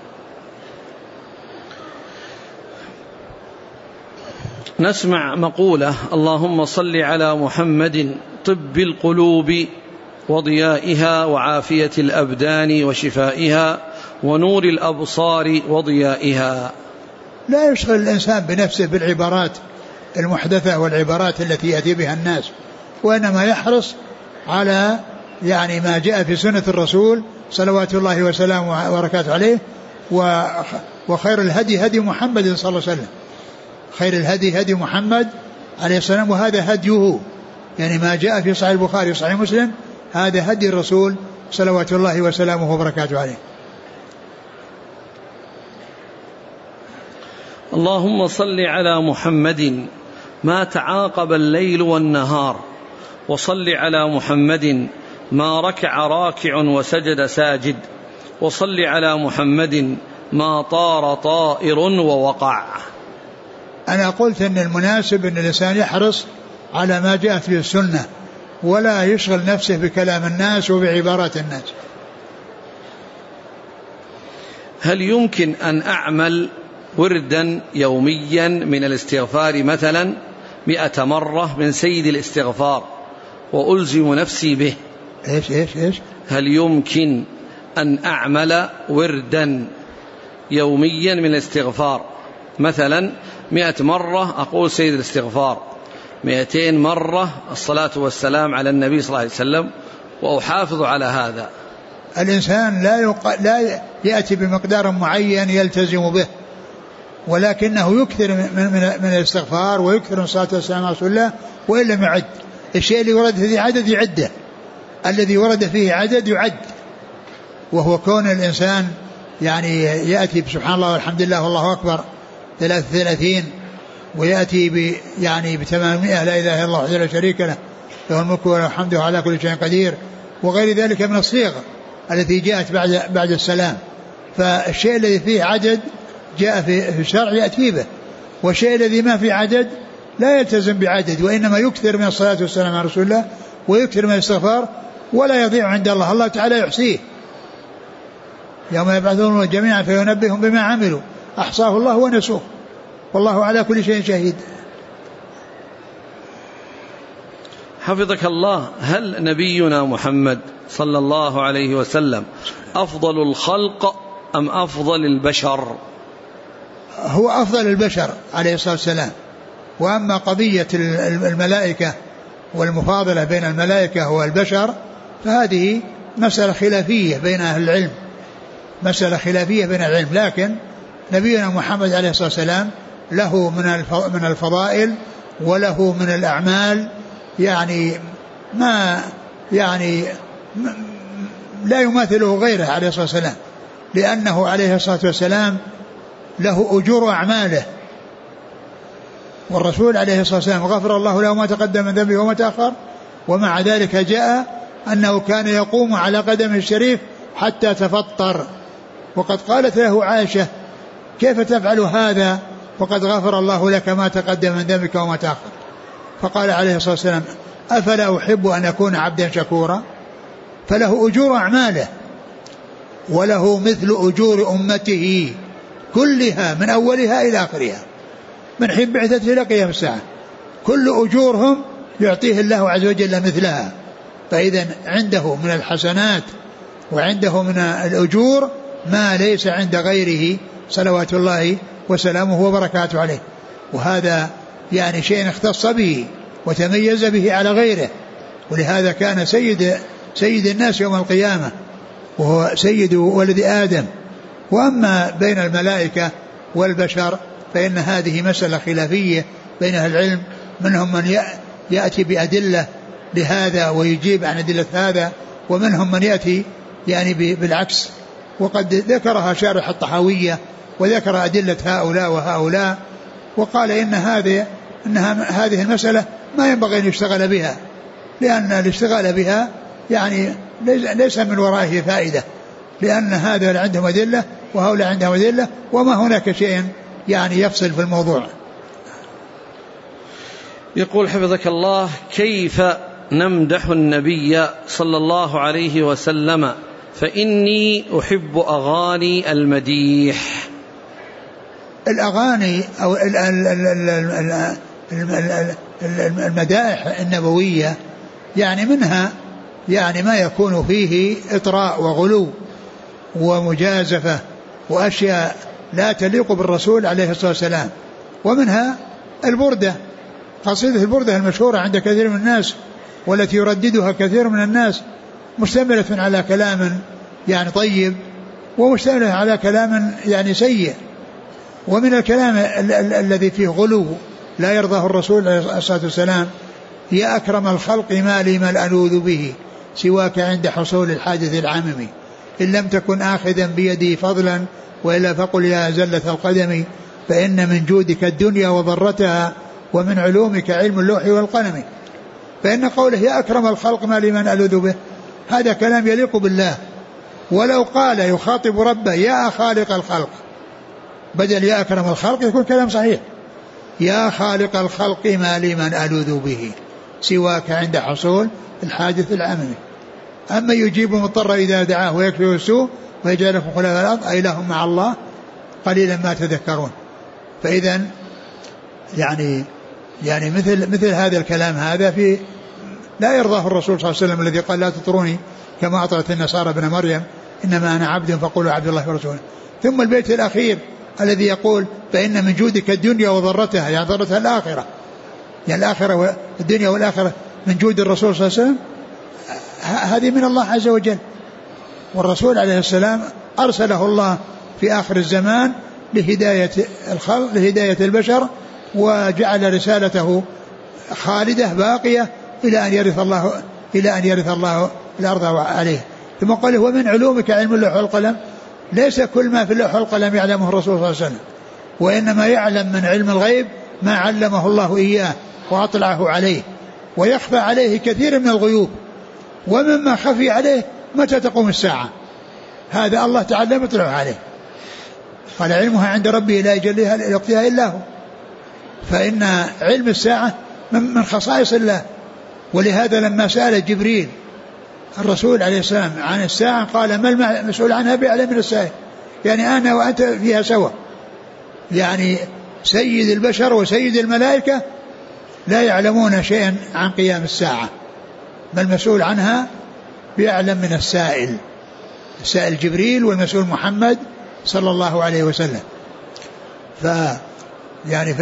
S2: نسمع مقولة اللهم صل على محمد طب القلوب وضيائها وعافية الأبدان وشفائها ونور الأبصار وضيائها.
S1: لا يشغل الإنسان بنفسه بالعبارات المحدثة والعبارات التي يأتي بها الناس، وإنما يحرص على يعني ما جاء في سنة الرسول صلوات الله وسلامه وبركاته عليه. وخير الهدي هدي محمد صلى الله عليه وسلم، خير الهدي هدي محمد عليه السلام، وهذا هديه، يعني ما جاء في صحيح البخاري وصحيح مسلم هذا هدي الرسول صلوات الله وسلامه وبركاته عليه.
S2: اللهم صل على محمد ما تعاقب الليل والنهار، وصل على محمد ما ركع راكع وسجد ساجد، وصل على محمد ما طار طائر ووقع.
S1: أنا قلت أن المناسب أن الإنسان يحرص على ما جاءت به السنة، ولا يشغل نفسه بكلام الناس وبعبارات الناس.
S2: هل يمكن أن أعمل وردا يوميا من الاستغفار مثلا 100 مرة من سيد الاستغفار وألزم نفسي به؟
S1: إيش
S2: هل يمكن أن أعمل وردا يوميا من الاستغفار مثلا 100 مرة أقول سيد الاستغفار، 200 مرة الصلاة والسلام على النبي صلى الله عليه وسلم، وأحافظ على هذا؟
S1: الإنسان لا يأتي بمقدار معين يلتزم به، ولكنه يكثر من الاستغفار ويكثر من الصلاة والسلام على رسول الله، وإن لم يعد الشيء اللي ورد فيه عدد يعده، الذي ورد فيه عدد يعد. وهو كون الإنسان يعني يأتي بسبحان الله والحمد لله والله أكبر 33، ويأتي يعني ب800 لا إله إلا الله وحده لا شريك له له الملك وله الحمد على كل شيء قدير، وغير ذلك من الصيغ التي جاءت بعد السلام. فالشيء الذي فيه عدد جاء في الشرع يأتي به، والشيء الذي ما في عدد لا يلتزم بعدد، وإنما يكثر من الصلاة والسلام على رسول الله ويكثر من الاستغفار، ولا يضيع عند الله، الله تعالى يحصيه يوم يبعثون جميعا فينبئهم بما عملوا أحصاه الله ونسوه والله على كل شيء شهيد.
S2: حفظك الله، هل نبينا محمد صلى الله عليه وسلم أفضل الخلق أم أفضل البشر؟
S1: هو أفضل البشر عليه الصلاة والسلام. وأما قضية الملائكة والمفاضلة بين الملائكة والبشر فهذه مسألة خلافية بين أهل العلم، مسألة خلافية بين العلم. لكن نبينا محمد عليه الصلاة والسلام له من الفضائل وله من الأعمال يعني ما يعني لا يماثله غيره عليه الصلاة والسلام، لأنه عليه الصلاة والسلام له أجور أعماله، والرسول عليه الصلاة والسلام غفر الله له ما تقدم من ذنبه وما تأخر، ومع ذلك جاء أنه كان يقوم على قدمه الشريف حتى تفطر. وقد قالت له عائشة: كيف تفعل هذا وقد غفر الله لك ما تقدم من ذنبك وما تأخر؟ فقال عليه الصلاة والسلام: أفلا أحب أن أكون عبدا شكورا؟ فله أجور أعماله وله مثل أجور أمته كلها من أولها إلى آخرها من حين بعثته إلى قيام الساعة، كل أجورهم يعطيه الله عز وجل مثلها. فإذا عنده من الحسنات وعنده من الأجور ما ليس عند غيره صلوات الله وسلامه وبركاته عليه. وهذا يعني شيء اختص به وتميز به على غيره، ولهذا كان سيد الناس يوم القيامة وهو سيد ولد آدم. وأما بين الملائكة والبشر فإن هذه مسألة خلافية بين أهل العلم، منهم من يأتي بأدلة لهذا ويجيب عن أدلة هذا، ومنهم من يأتي يعني بالعكس. وقد ذكرها شارح الطحاوية وذكر أدلة هؤلاء وهؤلاء، وقال إن هذه المسألة ما ينبغي أن يشتغل بها، لأن الاشتغال بها يعني ليس من ورائه فائدة، لأن هذا عندهم أدلة وهؤلاء عندهم أدلة، وما هناك شيء يعني يفصل في الموضوع.
S2: يقول حفظك الله: كيف نمدح النبي صلى الله عليه وسلم فإني أحب أغاني المديح؟
S1: الأغاني أو المدائح النبوية يعني منها يعني ما يكون فيه إطراء وغلو ومجازفة وأشياء لا تليق بالرسول عليه الصلاة والسلام، ومنها البردة، قصيدة البردة المشهورة عند كثير من الناس والتي يرددها كثير من الناس، مشتملة على كلام يعني طيب ومشتملة على كلام يعني سيء. ومن الكلام الذي فيه غلو لا يرضاه الرسول عليه الصلاة والسلام: يا أكرم الخلق ما لي من ألوذ به سواك عند حصول الحادث العامم، إن لم تكن آخذا بيدي فضلا وإلا فقل يا زلة القدم، فإن من جودك الدنيا وضرتها ومن علومك علم اللوح والقلم. فإن قوله يا أكرم الخلق ما لي من ألوذ به هذا كلام يليق بالله، ولو قال يخاطب ربه يا خالق الخلق بدل يا أكرم الخلق يكون كلام صحيح. يا خالق الخلق ما لي من ألوذ به سواك عند حصول الحادث العممي. أما يجيب المضطر إذا دعاه ويكفيه السوء ويجعلكم خلفاء الأرض أإله مع الله قليلا ما تذكرون. فإذا يعني مثل هذا الكلام هذا في لا يرضاه الرسول صلى الله عليه وسلم الذي قال لا تطروني كما أطرت النصارى ابن مريم إنما أنا عبد فقولوا عبد الله ورسوله. ثم البيت الأخير الذي يقول فإن من جودك الدنيا وضرتها، يعني ضرتها الآخرة، يعني الآخرة والدنيا والآخرة من جود الرسول صلى الله عليه وسلم، هذه من الله عز وجل. والرسول عليه السلام أرسله الله في آخر الزمان لهداية الخلق لهداية البشر، وجعل رسالته خالدة باقية إلى أن يرث الله الأرض عليه. ثم قال ومن علومك علم اللوح والقلم، ليس كل ما في اللوح والقلم يعلمه الرسول صلى الله عليه وسلم، وإنما يعلم من علم الغيب ما علمه الله إياه وأطلعه عليه، ويخفى عليه كثير من الغيوب، ومما خفي عليه متى تقوم الساعة هذا الله تعالى يطلع عليه. قال علمها عند ربي لا يجليها لوقتها إلا هو. فإن علم الساعة من خصائص الله. ولهذا لما سأل جبريل الرسول عليه السلام عن الساعة قال ما المسؤول عنها بأعلم من السائل، يعني أنا وأنت فيها سوا، يعني سيد البشر وسيد الملائكة لا يعلمون شيئا عن قيام الساعة، ما المسؤول عنها بيعلم من السائل جبريل والمسؤول محمد صلى الله عليه وسلم. يعني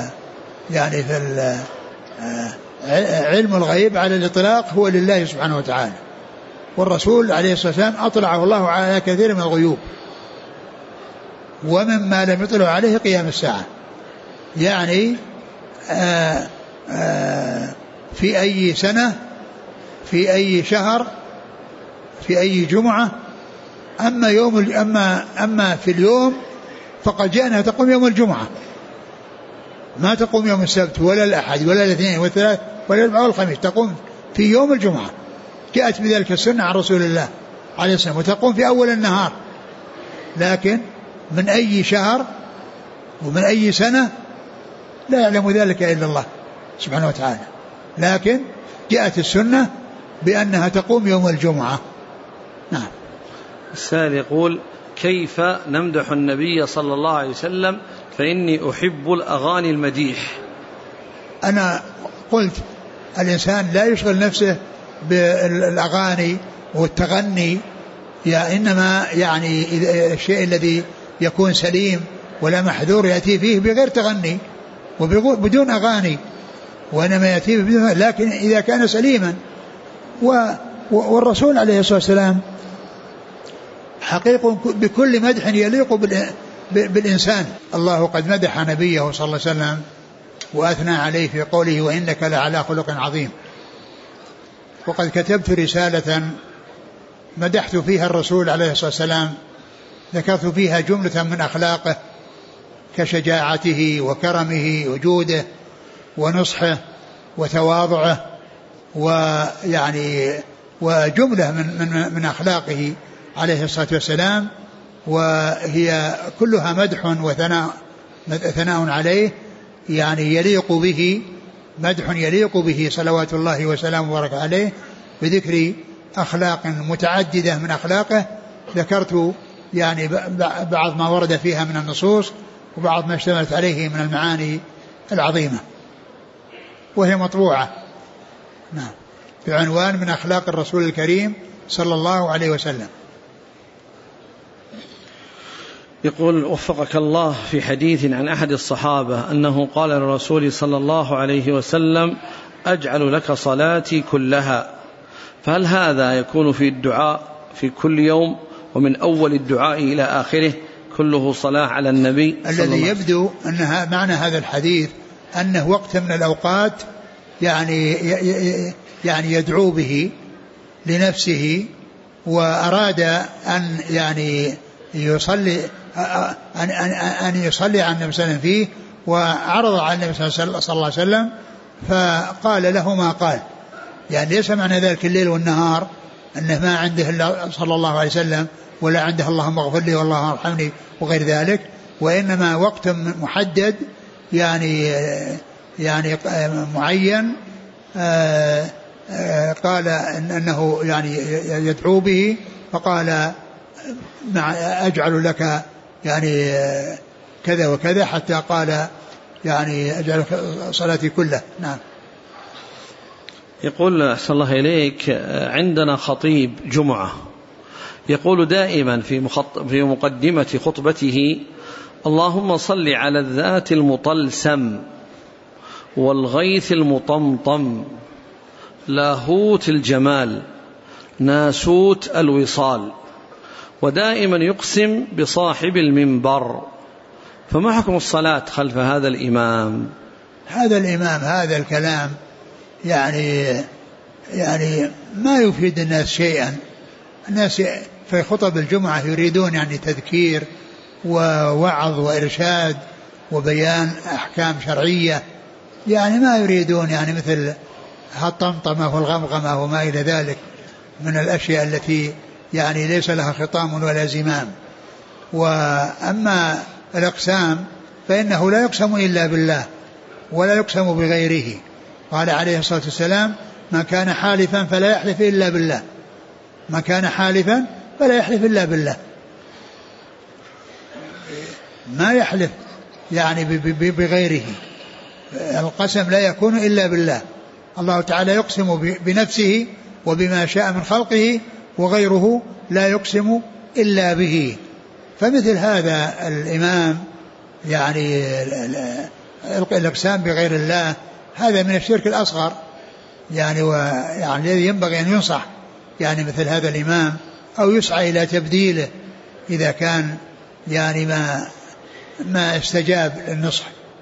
S1: في علم الغيب على الإطلاق هو لله سبحانه وتعالى، والرسول عليه الصلاة والسلام أطلعه الله على كثير من الغيوب، ومما لم يطلع عليه قيام الساعة، يعني في أي سنة، في أي شهر، في أي جمعة. أما في اليوم فقد جاءنا تقوم يوم الجمعة، ما تقوم يوم السبت ولا الأحد ولا الاثنين والثلاث ولا الأربعاء والخميس، تقوم في يوم الجمعة، جاءت بذلك السنة عن رسول الله عليه السلام، وتقوم في أول النهار. لكن من أي شهر ومن أي سنة لا يعلم ذلك إلا الله سبحانه وتعالى، لكن جاءت السنة بأنها تقوم يوم الجمعة. نعم.
S2: السائل يقول: كيف نمدح النبي صلى الله عليه وسلم فإني أحب الأغاني المديح؟
S1: أنا قلت الإنسان لا يشغل نفسه بالأغاني والتغني، إنما يعني الشيء الذي يكون سليم ولا محذور يأتي فيه بغير تغني وبدون أغاني، وإنما يأتي بدون، لكن إذا كان سليما. والرسول عليه الصلاة والسلام حقيق بكل مدح يليق بالإنسان. الله قد مدح نبيه صلى الله عليه وسلم وأثنى عليه في قوله: وإنك لعلى خلق عظيم. وقد كتبت رسالة مدحت فيها الرسول عليه الصلاة والسلام، ذكرت فيها جملة من أخلاقه كشجاعته وكرمه وجوده ونصحه وتواضعه، ويعني وجملة من أخلاقه عليه الصلاة والسلام، وهي كلها مدح وثناء عليه، يعني يليق به، مدح يليق به صلوات الله وسلامه وبركاته عليه، بذكر أخلاق متعددة من أخلاقه. ذكرت يعني بعض ما ورد فيها من النصوص وبعض ما اشتملت عليه من المعاني العظيمة، وهي مطبوعة نعم بعنوان من أخلاق الرسول الكريم صلى الله عليه وسلم.
S2: يقول: وفقك الله، في حديث عن أحد الصحابة أنه قال للرسول صلى الله عليه وسلم: أجعل لك صلاتي كلها، فهل هذا يكون في الدعاء في كل يوم ومن أول الدعاء إلى آخره كله صلاة على النبي؟
S1: الذي يبدو أنها معنى هذا الحديث أنه وقت من الأوقات يعني يدعو به لنفسه، وأراد أن يعني يصلي أن يصلي على النبي صلى الله عليه وسلم فيه، وعرض على النبي صلى الله عليه وسلم فقال له ما قال، يعني ليس معنى ذلك الليل والنهار أنه ما عنده إلا صلى الله عليه وسلم، ولا عنده اللهم اغفر لي والله ارحمني وغير ذلك، وإنما وقت محدد يعني معين قال أنه يعني يدعو به، فقال أجعل لك يعني كذا وكذا، حتى قال يعني أجعل صلاتي كلها. نعم.
S2: يقول: أحسن الله إليك، عندنا خطيب جمعة يقول دائما في مقدمة خطبته: اللهم صل على الذات المطلسم والغيث المطمطم لاهوت الجمال ناسوت الوصال، ودائما يقسم بصاحب المنبر، فما حكم الصلاة خلف هذا الإمام؟
S1: هذا الإمام هذا الكلام يعني ما يفيد الناس شيئا. الناس في خطب الجمعة يريدون يعني تذكير ووعظ وإرشاد وبيان أحكام شرعية، يعني ما يريدون يعني مثل الطمطمة والغمغمة وما إلى ذلك من الأشياء التي يعني ليس لها خطام ولا زمام. وأما الأقسام فإنه لا يقسم إلا بالله ولا يقسم بغيره. قال عليه الصلاة والسلام: ما كان حالفا فلا يحلف إلا بالله، ما كان حالفا فلا يحلف إلا بالله، ما يحلف يعني بغيره. القسم لا يكون إلا بالله. الله تعالى يقسم بنفسه وبما شاء من خلقه، وغيره لا يقسم إلا به. فمثل هذا الإمام يعني الإقسام بغير الله هذا من الشرك الأصغر، يعني الذي ينبغي أن ينصح يعني مثل هذا الإمام، أو يسعى إلى تبديله إذا كان يعني ما استجاب للنصح.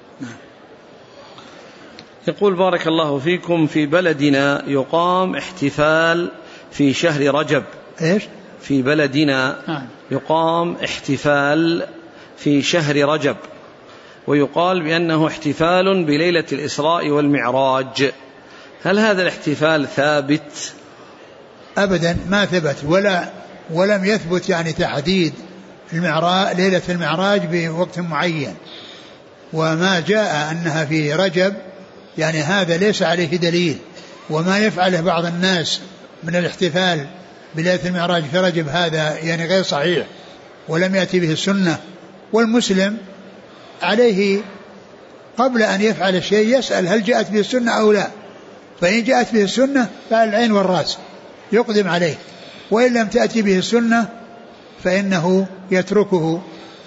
S2: يقول بارك الله فيكم: في بلدنا يقام احتفال في شهر رجب.
S1: إيش؟
S2: في بلدنا يقام احتفال في شهر رجب، ويقال بأنه احتفال بليلة الإسراء والمعراج، هل هذا الاحتفال ثابت؟
S1: أبدا ما ثبت، ولم يثبت يعني تحديد ليلة المعراج بوقت معين، وما جاء أنها في رجب يعني هذا ليس عليه دليل. وما يفعله بعض الناس من الاحتفال بليلة المعراج في رجب هذا يعني غير صحيح ولم يأتي به السنة. والمسلم عليه قبل أن يفعل الشيء يسأل هل جاءت به السنة أو لا، فإن جاءت به السنة فعلى العين والرأس يقدم عليه، وإن لم تأتي به السنة فإنه يتركه.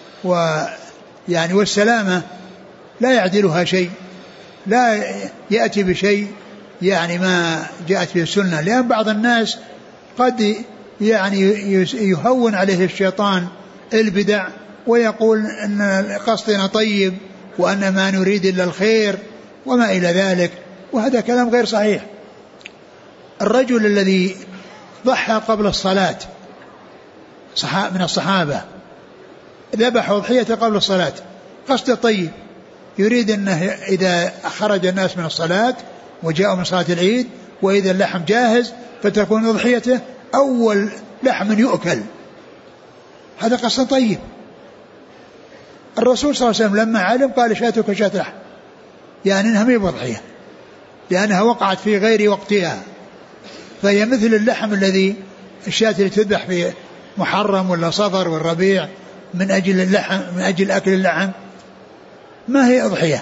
S1: والسلامة لا يعدلها شيء، لا يأتي بشيء يعني ما جاءت به السنة، لأن بعض الناس قد يعني يهون عليه الشيطان البدع ويقول أن قصدنا طيب وأن ما نريد إلا الخير وما إلى ذلك، وهذا كلام غير صحيح. الرجل الذي ضحى قبل الصلاة من الصحابة ذبح أضحية قبل الصلاة قصد طيب، يريد أنه إذا خرج الناس من الصلاة وجاءوا من صلاة العيد وإذا اللحم جاهز فتكون أضحيته أول لحم يؤكل، هذا قصد طيب. الرسول صلى الله عليه وسلم لما علم قال شاتك شات لحم، يعني انها مي بضحية لأنها وقعت في غير وقتها، فهي مثل اللحم الذي الشاة اللي تذبح في محرم ولا صفر والربيع من أجل اللحم، من أجل أكل اللحم، ما هي أضحية.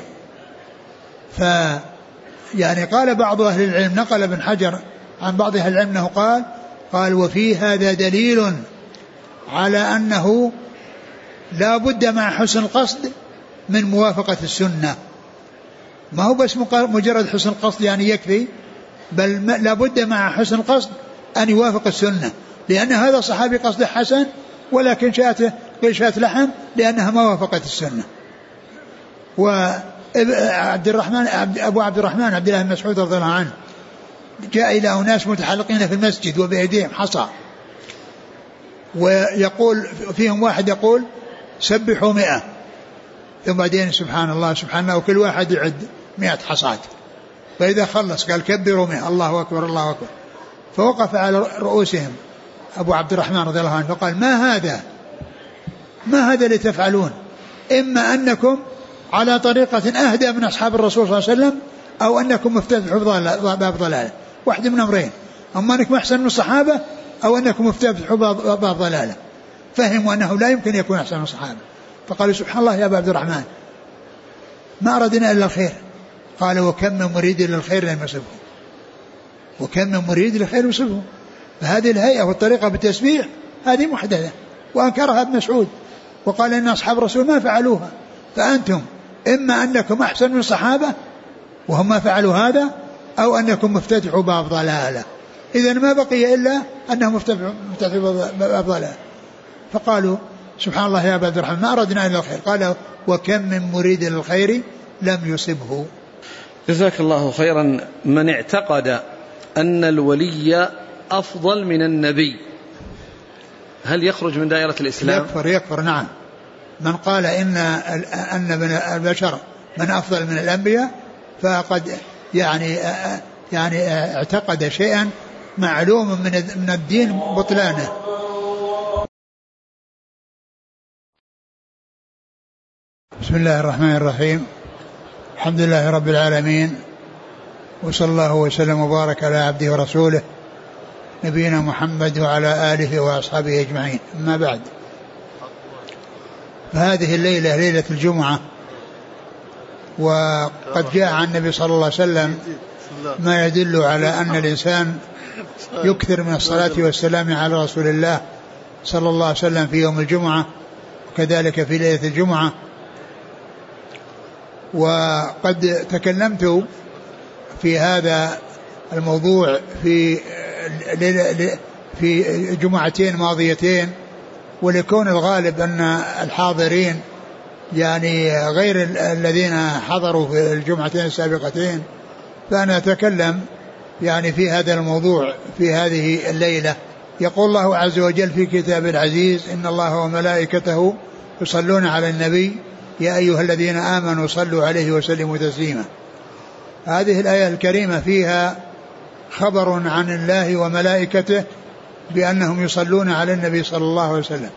S1: يعني قال بعض أهل العلم، نقل ابن حجر عن بعض أهل العلم أنه قال وفي هذا دليل على أنه لا بد مع حسن القصد من موافقة السنة، ما هو بس مجرد حسن القصد يعني يكفي، بل لا بد مع حسن القصد أن يوافق السنة، لأن هذا صحابي قصده حسن ولكن شاته غير شات لحم لأنها ما وافقت السنة. وعبد الرحمن أبو عبد الرحمن عبد الله بن مسعود رضي الله عنه جاء إلى أناس متحلقين في المسجد وبأيديهم حصى، ويقول فيهم واحد يقول سبحوا 100، ثم بعدين سبحان الله سبحان الله، وكل واحد يعد 100 حصاة، فإذا خلص قال كبروا 100 الله أكبر الله أكبر، فوقف على رؤوسهم أبو عبد الرحمن رضي الله عنه فقال ما هذا اللي تفعلون؟ إما أنكم على طريقة أهدى من أصحاب الرسول صلى الله عليه وسلم، أو أنكم مفتتحوا باب ضلالة، واحد من أمرين، أما أنكم أحسن من الصحابة أو أنكم مفتتحوا باب ضلالة. فهموا أنه لا يمكن يكون أحسن من الصحابة، فقالوا سبحان الله يا أبا عبد الرحمن ما أردنا إلا الخير. قال وكم من مريد للخير لم يصبه، وكم من مريد للخير يصبه. فهذه الهيئة والطريقة بالتسبيح هذه محدثة، وأنكرها ابن مسعود وقال إن أصحاب الرسول ما فعلوها، فأنتم إما أنكم أحسن من الصحابة وهم ما فعلوا هذا، أو أنكم مفتتحوا باب ضلالة. إذن ما بقي إلا أنهم مفتتحوا باب ضلالة. فقالوا سبحان الله يا أبا عبد الرحمن ما أردنا إلا الخير. قال وكم من مريد للخير لم يصبه.
S2: جزاك الله خيرا. من اعتقد أن الولي أفضل من النبي هل يخرج من دائرة الإسلام؟
S1: يكفر نعم. من قال أن من البشر من أفضل من الأنبياء فقد يعني اعتقد شيئا معلوم من الدين بطلانه. بسم الله الرحمن الرحيم، الحمد لله رب العالمين، وصلى الله وسلم وبارك على عبده ورسوله نبينا محمد وعلى آله وأصحابه أجمعين. أما بعد، فهذه الليلة ليلة الجمعة وقد جاء عن النبي صلى الله عليه وسلم ما يدل على أن الإنسان يكثر من الصلاة والسلام على رسول الله صلى الله عليه وسلم في يوم الجمعة وكذلك في ليلة الجمعة. وقد تكلمت في هذا الموضوع في جمعتين ماضيتين، ولكون الغالب أن الحاضرين يعني غير الذين حضروا في الجمعتين السابقتين، فأنا أتكلم يعني في هذا الموضوع في هذه الليلة. يقول الله عز وجل في كتاب العزيز: إن الله وملائكته يصلون على النبي يا أيها الذين آمنوا صلوا عليه وسلموا تسليما. هذه الآية الكريمة فيها خبر عن الله وملائكته بأنهم يصلون على النبي صلى الله عليه وسلم،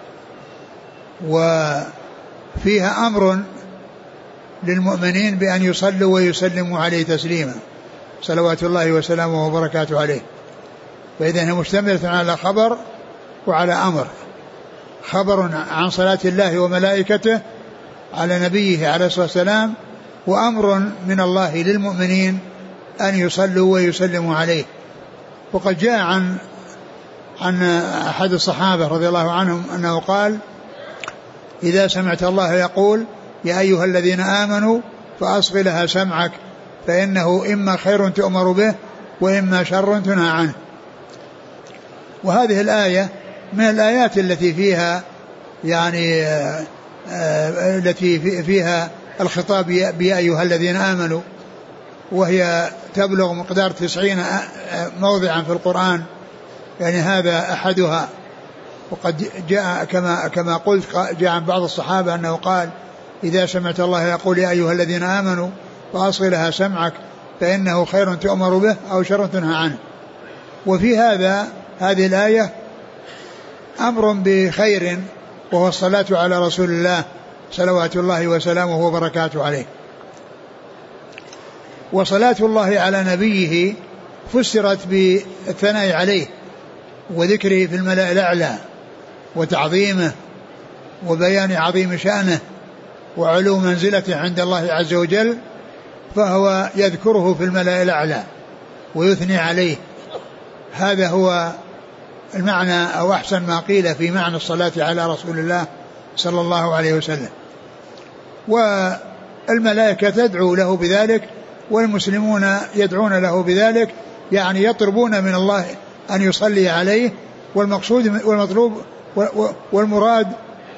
S1: وفيها أمر للمؤمنين بأن يصلوا ويسلموا عليه تسليما صلوات الله وسلامه وبركاته عليه. فإذا هي مشتملة على خبر وعلى أمر: خبر عن صلاة الله وملائكته على نبيه عليه الصلاة والسلام، وأمر من الله للمؤمنين أن يصلوا ويسلموا عليه. وقد جاء عن أحد الصحابة رضي الله عنهم أنه قال: إذا سمعت الله يقول يا أيها الذين آمنوا فأصغ لها سمعك فإنه إما خير تؤمر به وإما شر تنهى عنه. وهذه الآية من الآيات التي فيها يعني التي فيها الخطاب بيا أيها الذين آمنوا، وهي تبلغ مقدار 90 موضعا في القرآن، يعني هذا أحدها. وقد جاء كما قلت جاء عن بعض الصحابة أنه قال: إذا سمعت الله يقول يا أيها الذين آمنوا فأصغ لها سمعك فإنه خير تؤمر به أو شر تنهى عنه. وفي هذه الآية أمر بخير وهو الصلاة على رسول الله صلوات الله وسلامه وبركاته عليه. وصلاة الله على نبيه فسرت بالثناء عليه وذكره في الملأ الأعلى وتعظيمه وبيان عظيم شأنه وعلو منزلته عند الله عز وجل، فهو يذكره في الملأ الأعلى ويثني عليه. هذا هو المعنى أو أحسن ما قيل في معنى الصلاة على رسول الله صلى الله عليه وسلم. والملائكة تدعو له بذلك والمسلمون يدعون له بذلك، يعني يطلبون من الله أن يصلي عليه. والمقصود والمطلوب والمراد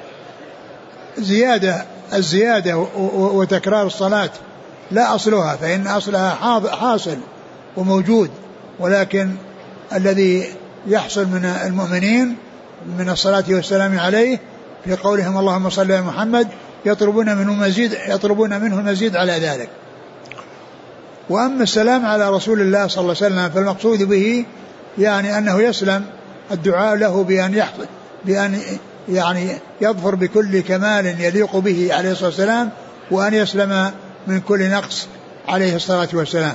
S1: الزيادة وتكرار الصلاة لا أصلها، فإن أصلها حاصل وموجود، ولكن الذي يحصل من المؤمنين من الصلاة والسلام عليه في قولهم اللهم صل على محمد يطلبون منه المزيد على ذلك. وأما السلام على رسول الله صلى الله عليه وسلم فالمقصود به يعني أنه يسلم الدعاء له بأن يعني يظفر بكل كمال يليق به عليه الصلاة والسلام، وأن يسلم من كل نقص عليه الصلاة والسلام.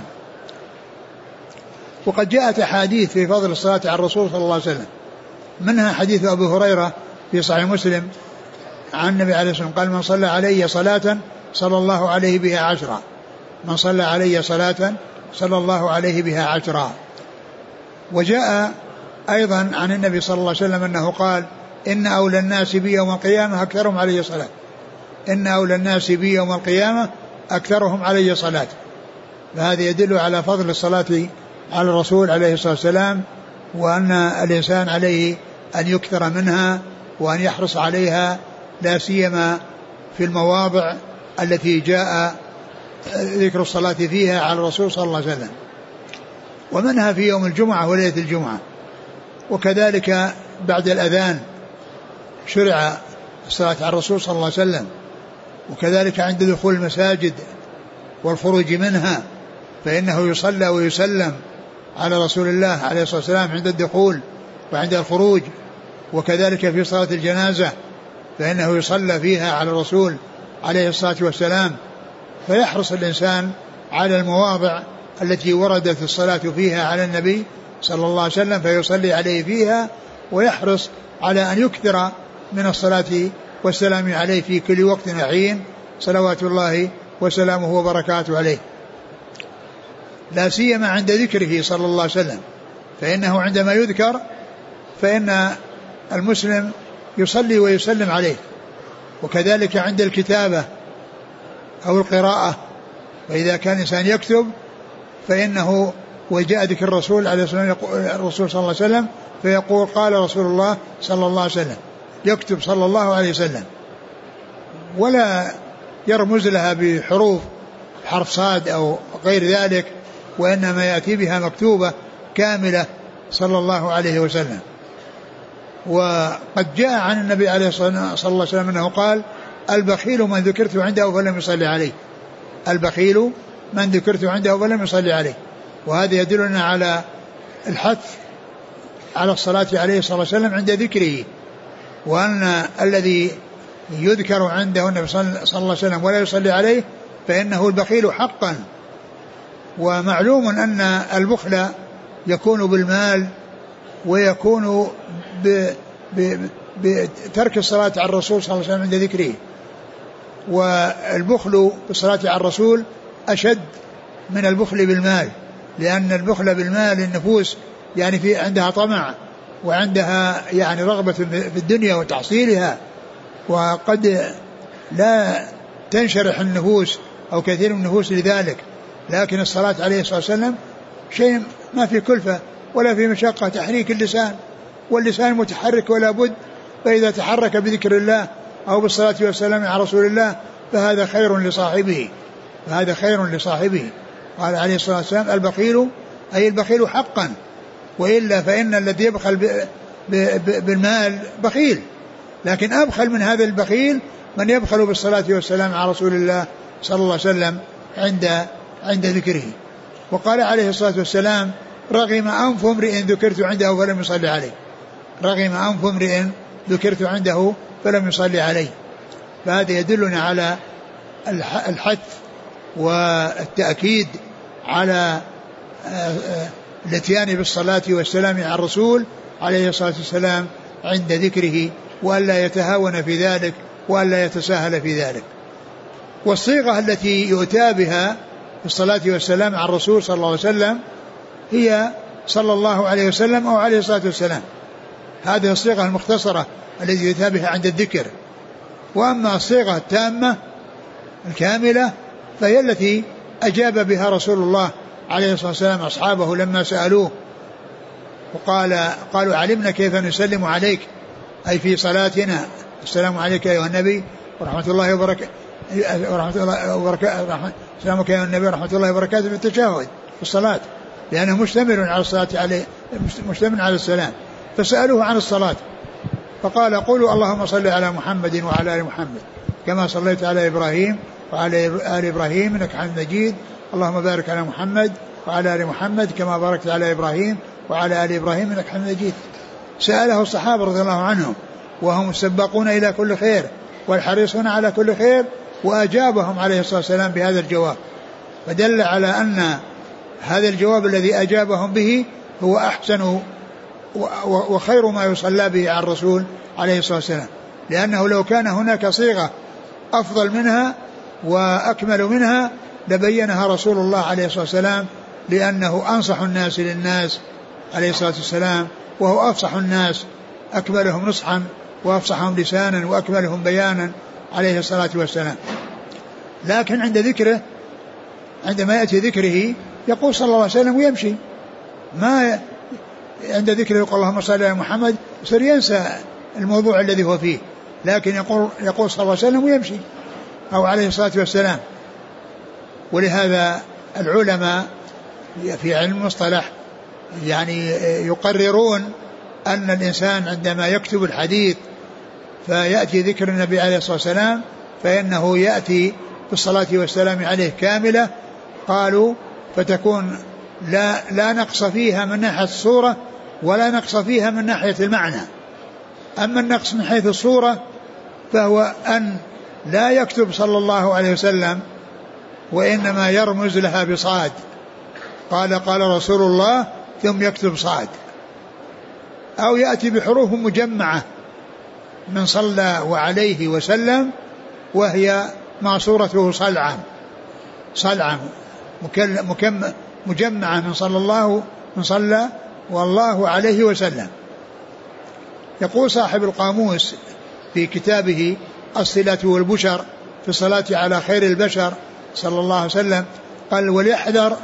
S1: وقد جاءت أحاديث في فضل الصلاة على الرسول صلى الله عليه وسلم، منها حديث أبي هريرة في صحيح مسلم عن النبي عليه الصلاة والسلام قال: من صلى علي صلاة صلى الله عليه بها عشرا، من صلى علي صلاة صلى الله عليه بها عشرا. وجاء أيضا عن النبي صلى الله عليه وسلم أنه قال: إن أولى الناس بي يوم القيامة أكثرهم علي صلاة، إن أولى الناس بي يوم القيامة أكثرهم علي صلاة. فهذا يدل على فضل الصلاة على الرسول عليه الصلاة والسلام، وأن الإنسان عليه أن يكثر منها وأن يحرص عليها، لا سيما في المواضع التي جاء ذكر الصلاة فيها على الرسول صلى الله عليه وسلم، ومنها في يوم الجمعة وليلة الجمعة. وكذلك بعد الأذان شرع الصلاة على الرسول صلى الله عليه وسلم، وكذلك عند دخول المساجد والخروج منها فإنه يصلى ويسلم على رسول الله عليه الصلاة والسلام عند الدخول وعند الخروج. وكذلك في صلاة الجنازة فإنه يصلى فيها على الرسول عليه الصلاة والسلام. فيحرص الإنسان على المواضع التي وردت الصلاة فيها على النبي صلى الله عليه وسلم فيصلي عليه فيها، ويحرص على أن يكثر من الصلاة والسلام عليه في كل وقت وحين صلوات الله وسلامه وبركاته عليه، لا سيما عند ذكره صلى الله عليه وسلم، فإنه عندما يذكر فإن المسلم يصلي ويسلم عليه، وكذلك عند الكتابة أو القراءة، وإذا كان الإنسان يكتب فإنه وجاء ذكر الرسول عليه الصلاة والسلام، الرسول صلى الله عليه وسلم فيقول قال رسول الله صلى الله عليه وسلم، يكتب صلى الله عليه وسلم، ولا يرمز لها بحروف حرف صاد أو غير ذلك، وإنما يأتي بها مكتوبة كاملة صلى الله عليه وسلم. وقد جاء عن النبي عليه الصلاة والسلام أنه قال البخيل من ذكرت عنده فلم يصلي عليه، البخيل من ذكرت عنده فلم يصلي عليه. وهذا يدلنا على الحث على الصلاة عليه الصلاة والسلام عند ذكره، وأن الذي يذكر عنده النبي صلى الله عليه وسلم ولا يصلي عليه فإنه البخيل حقا. ومعلوم أن البخل يكون بالمال ويكون بترك الصلاة على الرسول صلى الله عليه وسلم عند ذكره، والبخل بالصلاة على الرسول أشد من البخل بالمال، لأن البخل بالمال النفوس يعني في عندها طمع وعندها يعني رغبة في الدنيا وتحصيلها، وقد لا تنشرح النفوس أو كثير من النفوس لذلك. لكن الصلاة عليه الصلاة والسلام شيء ما في كلفة ولا في مشقة، تحريك اللسان، واللسان متحرك ولا بد، فإذا تحرك بذكر الله أو بالصلاة والسلام على رسول الله فهذا خير لصاحبه، فهذا خير لصاحبه. قال عليه الصلاة والسلام البخيل أي البخيل حقا، وإلا فإن الذي يبخل بالمال بخيل، لكن أبخل من هذا البخيل من يبخل بالصلاة والسلام على رسول الله صلى الله عليه وسلم عند ذكره. وقال عليه الصلاة والسلام رغم أنف امرئ ذكرت عنده فلم يصلي عليه، رغم أنف امرئ ذكرت عنده فلم يصلي عليه. فهذا يدلنا على الحث والتأكيد على الاتيان بالصلاة والسلام على الرسول عليه الصلاة والسلام عند ذكره، وألا يتهاون في ذلك وألا يتساهل في ذلك. والصيغة التي يؤتى بها بالصلاة والسلام على الرسول صلى الله عليه وسلم هي صلى الله عليه وسلم أو عليه الصلاة والسلام، هذه الصيغة المختصرة التي يؤتى بها عند الذكر. وأما الصيغة التامة الكاملة فهي التي أجاب بها رسول الله عليه الصلاة والسلام أصحابه لما سألوه قالوا علمنا كيف نسلم عليك، أي في صلاتنا السلام عليك أيها النبي ورحمة الله وبركاته، سلامك يا النبي ورحمة الله وبركاته في التشهد في الصلاة، لأنه مشتمل على الصلاة عليه، مشتمل على السلام. فسألوه عن الصلاة فقال قولوا اللهم صل على محمد وعلى آل محمد كما صليت على إبراهيم وعلى آل إبراهيم إنك حميد مجيد، اللهم بارك على محمد وعلى آل محمد كما باركت على إبراهيم وعلى آل إبراهيم إنك حميد مجيد. سأله الصحابة رضي الله عنهم وهم السباقون إلى كل خير والحريصون على كل خير، وأجابهم عليه الصلاة والسلام بهذا الجواب، فدل على أن هذا الجواب الذي أجابهم به هو أحسن وخير ما يصلى به على الرسول عليه الصلاة والسلام، لأنه لو كان هناك صيغة أفضل منها وأكمل منها لبينها رسول الله عليه الصلاة والسلام، لأنه أنصح الناس للناس عليه الصلاة والسلام، وهو أفصح الناس أكملهم نصحا وأفصحهم لسانا وأكملهم بيانا عليه الصلاة والسلام. لكن عند ذكره عندما يأتي ذكره يقول صلى الله عليه وسلم ويمشي، ما عند ذكره يقول اللهم صل على محمد يصير ينسى الموضوع الذي هو فيه، لكن يقول صلى الله عليه وسلم ويمشي أو عليه الصلاة والسلام. ولهذا العلماء في علم المصطلح يعني يقررون أن الإنسان عندما يكتب الحديث فيأتي ذكر النبي عليه الصلاة والسلام فإنه يأتي بالصلاة والسلام عليه كاملة، قالوا فتكون لا نقص فيها من ناحية الصورة ولا نقص فيها من ناحية المعنى. أما النقص من حيث الصورة فهو أن لا يكتب صلى الله عليه وسلم وإنما يرمز لها بصاد، قال رسول الله ثم يكتب صاد، أو يأتي بحروف مجمعة من صلى وعليه وسلم وهي ما صورته صلعا، صلعا مجمعة من صلى والله عليه وسلم. يقول صاحب القاموس في كتابه الصلة والبشر في الصلاة على خير البشر صلى الله عليه وسلم، قال وليحذر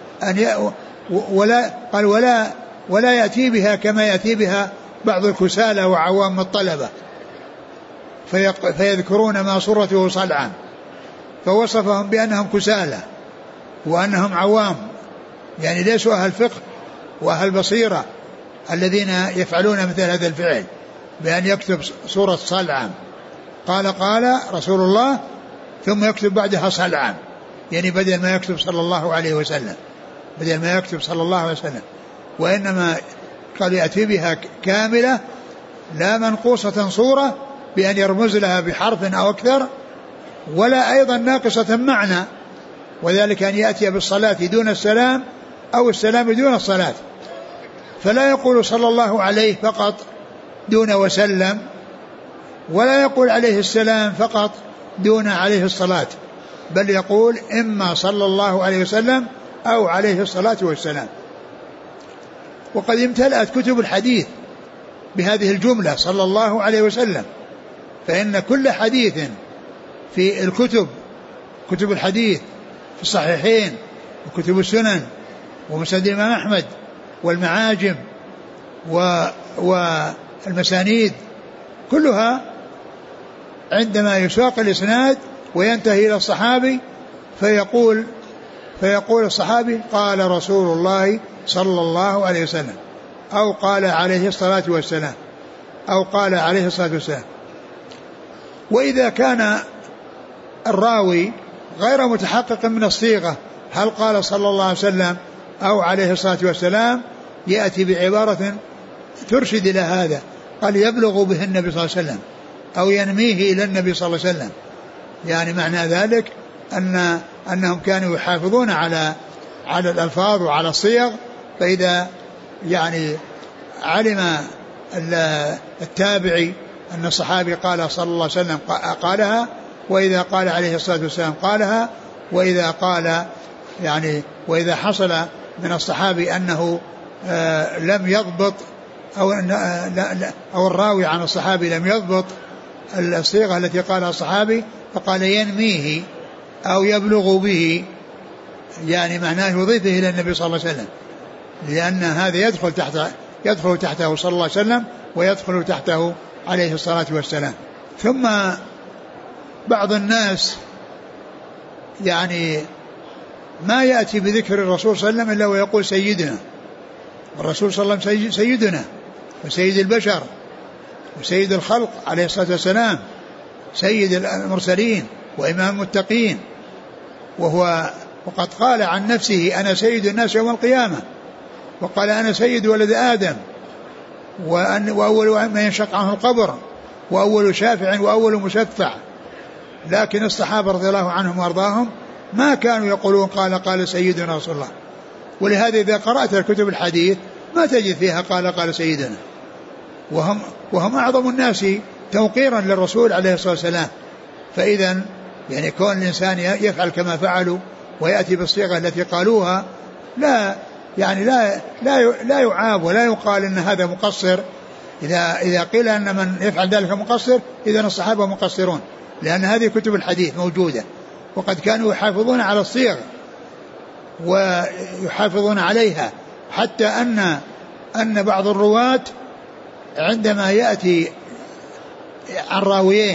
S1: ولا يأتي بها كما يأتي بها بعض الكسالى وعوام الطلبة فيذكرون ما صورته صلعا، فوصفهم بأنهم كسالى وأنهم عوام، يعني ليسوا أهل فقه وأهل بصيرة الذين يفعلون مثل هذا الفعل بأن يكتب صورة صلعا. قال رسول الله ثم يكتب بعدها صلعا، يعني بدل ما يكتب صلى الله عليه وسلم، وإنما قال يأتي بها كاملة لا منقوصة صورة بأن يرمز لها بحرف أو أكثر، ولا أيضا ناقصة معنى، وذلك أن يأتي بالصلاة دون السلام أو السلام دون الصلاة، فلا يقول صلى الله عليه فقط دون وسلم، ولا يقول عليه السلام فقط دون عليه الصلاة، بل يقول إما صلى الله عليه وسلم أو عليه الصلاة والسلام. وقد امتلأت كتب الحديث بهذه الجملة صلى الله عليه وسلم، فإن كل حديث في كتب الحديث في الصحيحين وكتب السنن ومسند الإمام أحمد والمعاجم والمسانيد كلها عندما يساق الإسناد وينتهي إلى الصحابي فيقول الصحابي قال رسول الله صلى الله عليه وسلم، أو قال عليه الصلاة والسلام، أو قال عليه الصلاة والسلام. وإذا كان الراوي غير متحقق من الصيغة هل قال صلى الله عليه وسلم أو عليه الصلاة والسلام، يأتي بعبارة ترشد إلى هذا، قال يبلغ به النبي صلى الله عليه وسلم أو ينميه إلى النبي صلى الله عليه وسلم، يعني معنى ذلك أنهم كانوا يحافظون على الألفاظ وعلى الصيغ، فإذا يعني علم التابعي أن الصحابي قال صلى الله عليه وسلم قالها، وإذا قال عليه الصلاة والسلام قالها، وإذا حصل من الصحابي أنه لم يضبط أو الراوي عن الصحابي لم يضبط الصيغة التي قالها الصحابي فقال ينميه أو يبلغ به، يعني معناه يضيفه إلى النبي صلى الله عليه وسلم، لأن هذا يدخل تحته صلى الله عليه وسلم ويدخل تحته عليه الصلاة والسلام. ثم بعض الناس يعني ما يأتي بذكر الرسول صلى الله عليه وسلم إلا ويقول سيدنا، والرسول صلى الله عليه وسلم سيدنا وسيد البشر وسيد الخلق عليه الصلاة والسلام، سيد المرسلين وإمام المتقين، وقد قال عن نفسه أنا سيد الناس يوم القيامة، وقال أنا سيد ولد آدم، وأول من ينشق عنه القبر، وأول شافع وأول مشفع. لكن الصحابة رضي الله عنهم وارضاهم ما كانوا يقولون قال سيدنا رسول الله، ولهذا إذا قرأت الكتب الحديث ما تجد فيها قال سيدنا، وهم أعظم الناس توقيرا للرسول عليه الصلاة والسلام. فإذا يعني كون الإنسان يفعل كما فعلوا ويأتي بالصيغة التي قالوها لا يعاب ولا يقال إن هذا مقصر. إذا قيل أن من يفعل ذلك مقصر إذن الصحابة مقصرون، لأن هذه كتب الحديث موجودة وقد كانوا يحافظون على الصيغ ويحافظون عليها، حتى أن بعض الرواة عندما يأتي عن راويين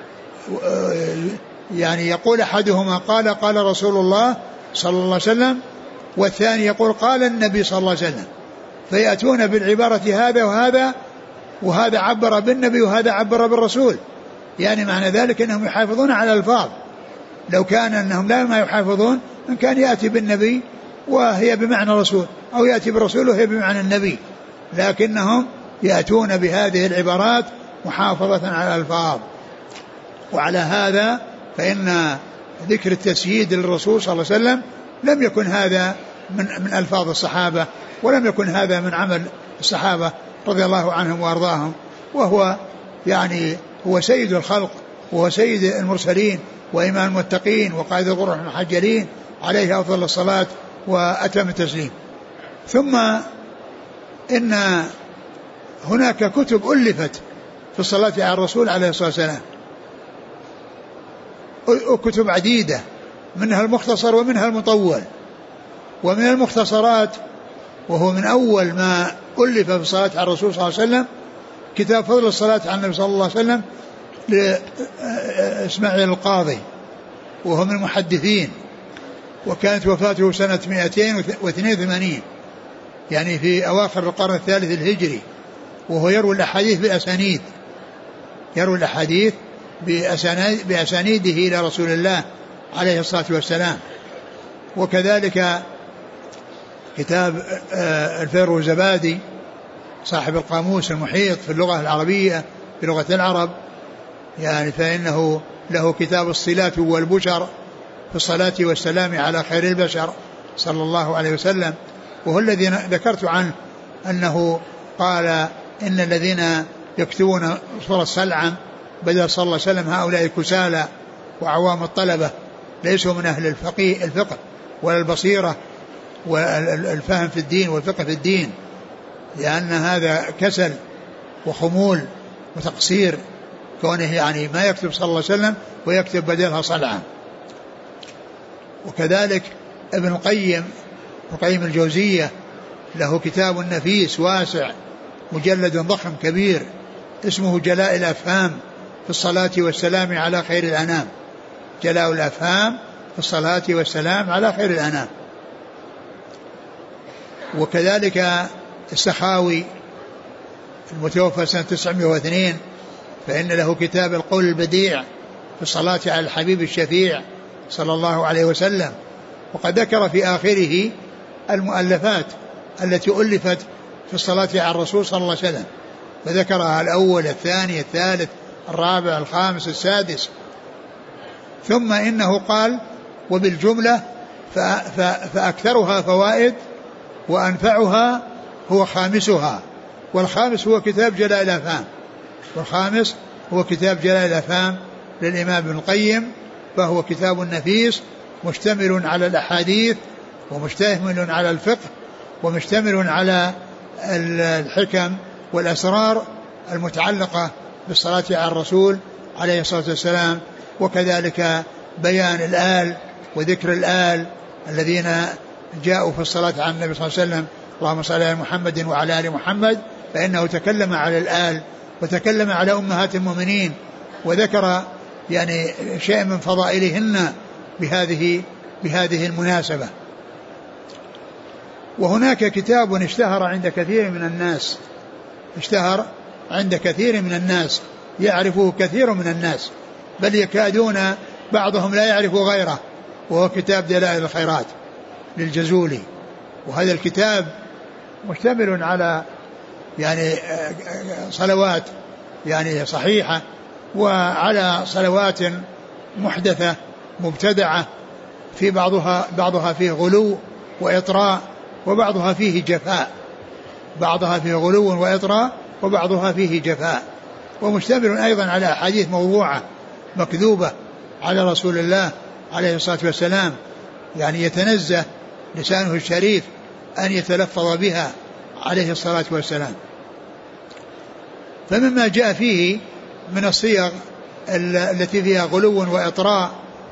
S1: يعني يقول أحدهما قال رسول الله صلى الله عليه وسلم، والثاني يقول قال النبي صلى الله عليه وسلم، فيأتون بالعبارة هذا وهذا عبر بالنبي وهذا عبر بالرسول، يعني معنى ذلك أنهم يحافظون على الألفاظ. لو كان أنهم لا ما يحافظون إن كان يأتي بالنبي وهي بمعنى رسول، أو يأتي بالرسول وهي بمعنى النبي، لكنهم يأتون بهذه العبارات محافظة على الألفاظ. وعلى هذا فإن ذكر التسييد للرسول صلى الله عليه وسلم لم يكن هذا من ألفاظ الصحابة، ولم يكن هذا من عمل الصحابة رضي الله عنهم وأرضاهم، وهو يعني هو سيد الخلق وهو سيد المرسلين وإمام المتقين وقائد الغر المحجلين عليه أفضل الصلاة وأتم التسليم. ثم إن هناك كتب ألفت في الصلاة على الرسول عليه الصلاة والسلام، كتب عديدة، منها المختصر ومنها المطول. ومن المختصرات وهو من أول ما ألف في الصلاة على الرسول صلى الله عليه وسلم كتاب فضل الصلاة على النبي صلى الله عليه وسلم لإسماعيل القاضي، وهو من المحدثين، وكانت وفاته سنة 282 يعني في أواخر القرن الثالث الهجري، وهو يروي الأحاديث بأسانيد، يروي الأحاديث بأسانيده إلى رسول الله عليه الصلاة والسلام. وكذلك كتاب الفيروزبادي صاحب القاموس المحيط في اللغة العربية بلغة العرب، يعني فإنه له كتاب الصلات والبشر في الصلاة والسلام على خير البشر صلى الله عليه وسلم، وهو الذي ذكرت عنه أنه قال إن الذين يكتبون صورة السلعم بدل صلى الله عليه وسلم هؤلاء كسالى وعوام الطلبة ليسوا من أهل الفقه ولا البصيرة والفهم في الدين والفقه في الدين، لأن هذا كسل وخمول وتقصير كونه يعني ما يكتب صلى الله عليه وسلم ويكتب بدلها صلعة. وكذلك ابن القيم الجوزية له كتاب نفيس واسع مجلد ضخم كبير اسمه جلاء الأفهام في الصلاة والسلام على خير الأنام، جلاء الأفهام في الصلاة والسلام على خير الأنام. وكذلك السخاوي المتوفى سنة 902 فإن له كتاب القول البديع في الصلاة على الحبيب الشفيع صلى الله عليه وسلم، وقد ذكر في آخره المؤلفات التي ألفت في الصلاة على الرسول صلى الله عليه وسلم، فذكرها الأول الثاني الثالث الرابع الخامس السادس. ثم إنه قال وبالجملة فأكثرها فوائد وأنفعها هو خامسها، والخامس هو كتاب جلاء الأفهام، والخامس هو كتاب جلاء الأفهام للإمام ابن القيم، فهو كتاب نفيس مشتمل على الأحاديث ومشتمل على الفقه ومشتمل على الحكم والأسرار المتعلقة بالصلاة على الرسول عليه الصلاة والسلام، وكذلك بيان الآل وذكر الآل الذين جاءوا في الصلاة على النبي صلى الله عليه وسلم، اللهم صل على محمد وعلى آل محمد، فإنه تكلم على الآل وتكلم على أمهات المؤمنين وذكر يعني شيء من فضائلهن بهذه المناسبة. وهناك كتاب اشتهر عند كثير من الناس يعرفه كثير من الناس، بل يكادون بعضهم لا يعرف غيره، وهو كتاب دلائل الخيرات للجزولي. وهذا الكتاب مشتمل على يعني صلوات يعني صحيحة، وعلى صلوات محدثة مبتدعة، في بعضها فيه غلو وإطراء وبعضها فيه جفاء، بعضها فيه غلو وإطراء وبعضها فيه جفاء، ومشتمل أيضا على أحاديث موضوعة مكذوبة على رسول الله عليه الصلاة والسلام، يعني يتنزه لسانه الشريف أن يتلفظ بها عليه الصلاة والسلام. فمما جاء فيه من الصيغ التي فيها غلو وإطراء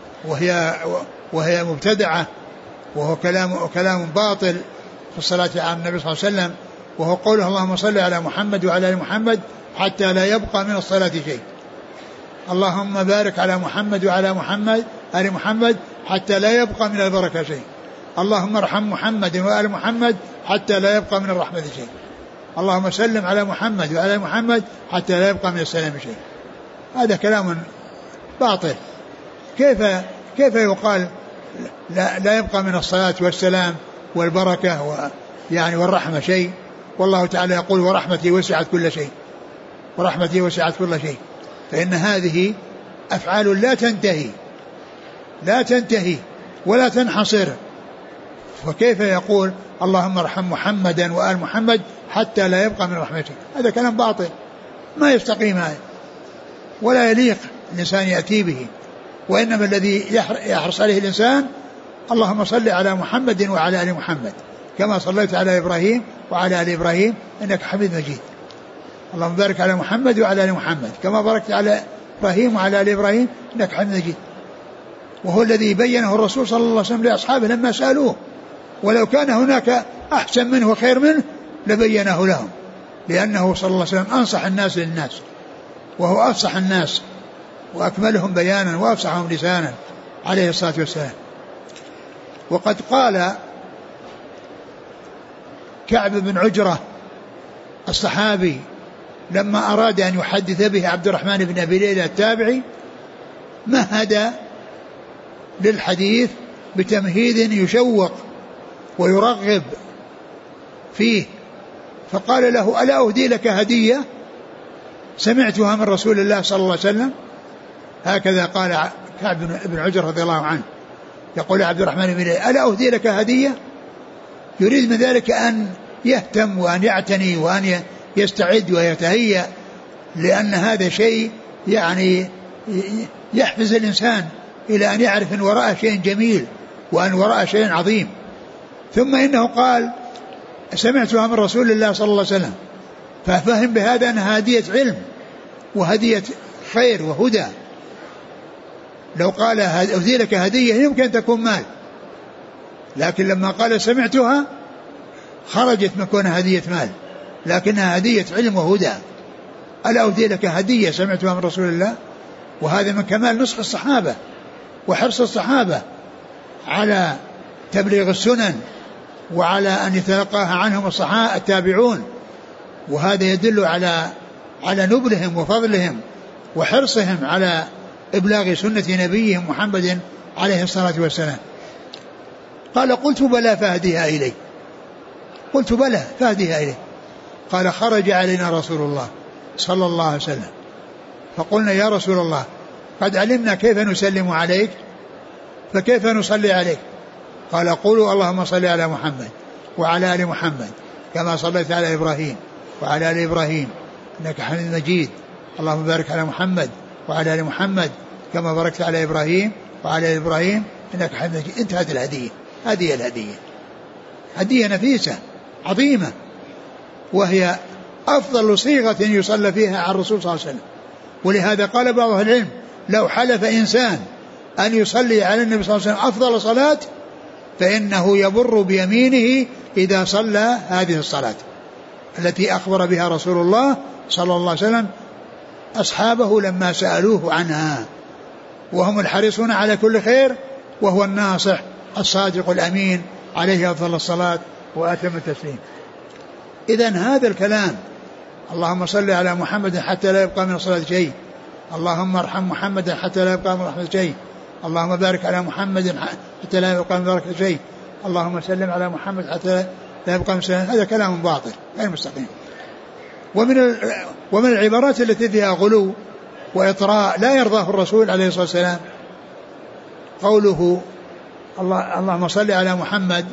S1: وهي مبتدعة، وهو كلام باطل في الصلاة على النبي صلى الله عليه وسلم، وهو قوله اللهم صل على محمد وعلى آل محمد حتى لا يبقى من الصلاة شيء، اللهم بارك على محمد وعلى محمد آل محمد حتى لا يبقى من البركة شيء، اللهم ارحم محمد وآل محمد حتى لا يبقى من الرحمة شيء، اللهم سلم على محمد وعلى محمد حتى لا يبقى من السلام شيء. هذا كلام باطل. كيف يقال لا يبقى من الصلاة والسلام والبركة يعني والرحمة شيء، والله تعالى يقول ورحمتي وسعت كل شيء، ورحمتي وسعت كل شيء، فإن هذه أفعال لا تنتهي ولا تنحصر، فكيف يقول اللهم ارحم محمدا وآل محمد حتى لا يبقى من رحمته؟ هذا كلام باطل ما يستقيم هذا ولا يليق الإنسان يأتي به. وإنما الذي يحرص عليه الإنسان اللهم صل على محمد وعلى آل محمد كما صليت على إبراهيم وعلى آل إبراهيم إنك حميد مجيد. اللهم بارك على محمد وعلى آل محمد كما باركت على إبراهيم وعلى آل إبراهيم إنك حميد مجيد. وهو الذي بينه الرسول صلى الله عليه وسلم لأصحابه لما سألوه، ولو كان هناك أحسن منه وخير منه لبينه لهم، لأنه صلى الله عليه وسلم أنصح الناس للناس، وهو أفصح الناس وأكملهم بيانا وأفصحهم لسانا عليه الصلاة والسلام. وقد قال كعب بن عجرة الصحابي لما أراد أن يحدث به عبد الرحمن بن أبي ليلى التابعي مهد للحديث بتمهيد يشوق ويرغب فيه، فقال له: ألا أهدي لك هدية سمعتها من رسول الله صلى الله عليه وسلم؟ هكذا قال كعب بن عجرة رضي الله عنه، يقول عبد الرحمن بن ليلى: ألا أهدي لك هدية؟ يريد من ذلك أن يهتم وأن يعتني وأن يستعد ويتهيأ، لأن هذا شيء يعني يحفز الإنسان إلى أن يعرف أن وراء شيء جميل وأن وراء شيء عظيم. ثم إنه قال: سمعتها من رسول الله صلى الله عليه وسلم، ففهم بهذا أنها هدية علم وهدية خير وهدى. لو قال أهدي لك هدية يمكن تكون مال، لكن لما قال سمعتها خرجت من كونها هدية مال، لكنها هدية علم وهدى. ألا أهدي لك هدية سمعتها من رسول الله؟ وهذا من كمال نصح الصحابة وحرص الصحابة على تبليغ السنن وعلى أن يتلقاها عنهم التابعون، وهذا يدل على نبلهم وفضلهم وحرصهم على إبلاغ سنة نبيهم محمد عليه الصلاة والسلام. قال: قلت بلى فأهديها إلي. قلت بلى فأهديها إلي. قال: خرج علينا رسول الله صلى الله عليه وسلم فقلنا: يا رسول الله، قد علمنا كيف نسلم عليك فكيف نصلي عليك؟ قال: قولوا اللهم صل على محمد وعلى آل محمد كما صليت على إبراهيم وعلى آل إبراهيم إنك حميد مجيد. اللهم بارك على محمد وعلى آل محمد كما باركت على إبراهيم وعلى آل إبراهيم إنك حميد مجيد. انتهت الهدية. هذه الهدية هدية نفيسة عظيمة، وهي أفضل صيغة يصلى فيها على الرسول صلى الله عليه وسلم. ولهذا قال بعض أهل العلم: لو حلف إنسان أن يصلي على النبي صلى الله عليه وسلم أفضل صلاة فإنه يبر بيمينه إذا صلى هذه الصلاة التي أخبر بها رسول الله صلى الله عليه وسلم أصحابه لما سألوه عنها، وهم الحريصون على كل خير، وهو الناصح الصادق الأمين عليه أفضل الصلاة وأتم التسليم. إذن هذا الكلام: اللهم صل على محمد حتى لا يبقى من الصلاة شيء، اللهم ارحم محمد حتى لا يبقى من رحمة شيء، اللهم بارك على محمد حتى لا يبقى من بركة شيء، اللهم سلم على محمد حتى لا يبقى من سلم، هذا كلام باطل غير مستقيم. ومن العبارات التي فيها غلو وإطراء لا يرضاه الرسول عليه الصلاة والسلام قوله: اللهم صل على محمد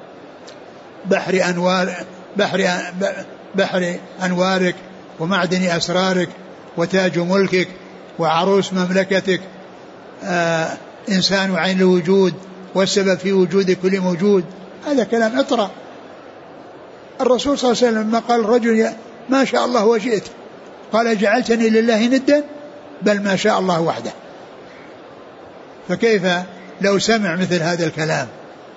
S1: بحر أنوارك ومعدن أسرارك وتاج ملكك وعروس مملكتك، إنسان عين الوجود والسبب في وجود كل موجود. هذا كلام إطراء. الرسول صلى الله عليه وسلم لما قال رجل: ما شاء الله وشئت، قال: جعلتني لله ندا؟ بل ما شاء الله وحده. فكيف لو سمع مثل هذا الكلام،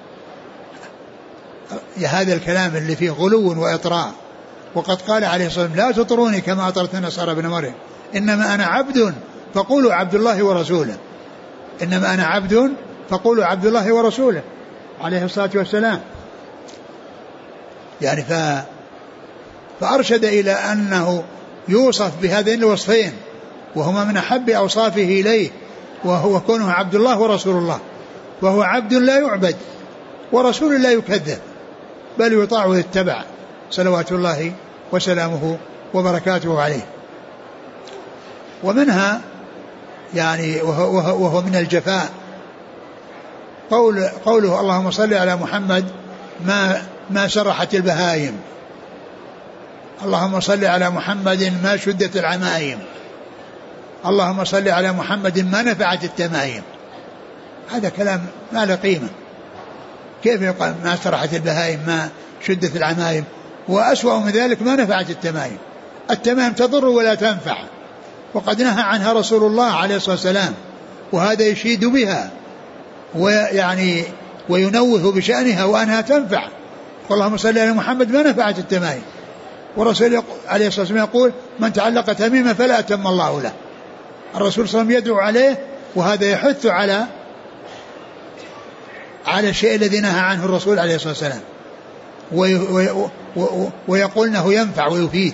S1: هذا الكلام اللي فيه غلو وإطراء؟ وقد قال عليه الصلاة والسلام: لا تطروني كما أطرت النصارى ابن مريم، إنما أنا عبد فقولوا عبد الله ورسوله، إنما أنا عبد فقولوا عبد الله ورسوله عليه الصلاة والسلام. يعني فأرشد إلى أنه يوصف بهذين الوصفين، وهما من أحب أوصافه إليه، وهو كونه عبد الله ورسول الله، وهو عبد لا يعبد ورسول لا يكذب بل يطاع ويتبع صلوات الله وسلامه وبركاته عليه. ومنها يعني وهو من الجفاء قوله: اللهم صل على محمد ما سرحت البهائم، اللهم صل على محمد ما شدت العمائم، اللهم صل على محمد ما نفعت التمائم. هذا كلام ما له قيمة كيف يقال ما استرحت البهائم ما شدت العمائم؟ وأسوأ من ذلك ما نفعت التمائم. التمائم تضر ولا تنفع، وقد نهى عنها رسول الله عليه الصلاة والسلام، وهذا يشيد بها ويعني وينوه بشأنها وأنها تنفع. اللهم صل على محمد ما نفعت التمائم. ورسول عليه الصلاة والسلام يقول من تعلق تميما فلا أتم الله له. الرسول صلى الله عليه وسلم يدعو عليه، وهذا يحث على الشيء الذي نهى عنه الرسول عليه الصلاة والسلام، ويقول انه ينفع ويفيد،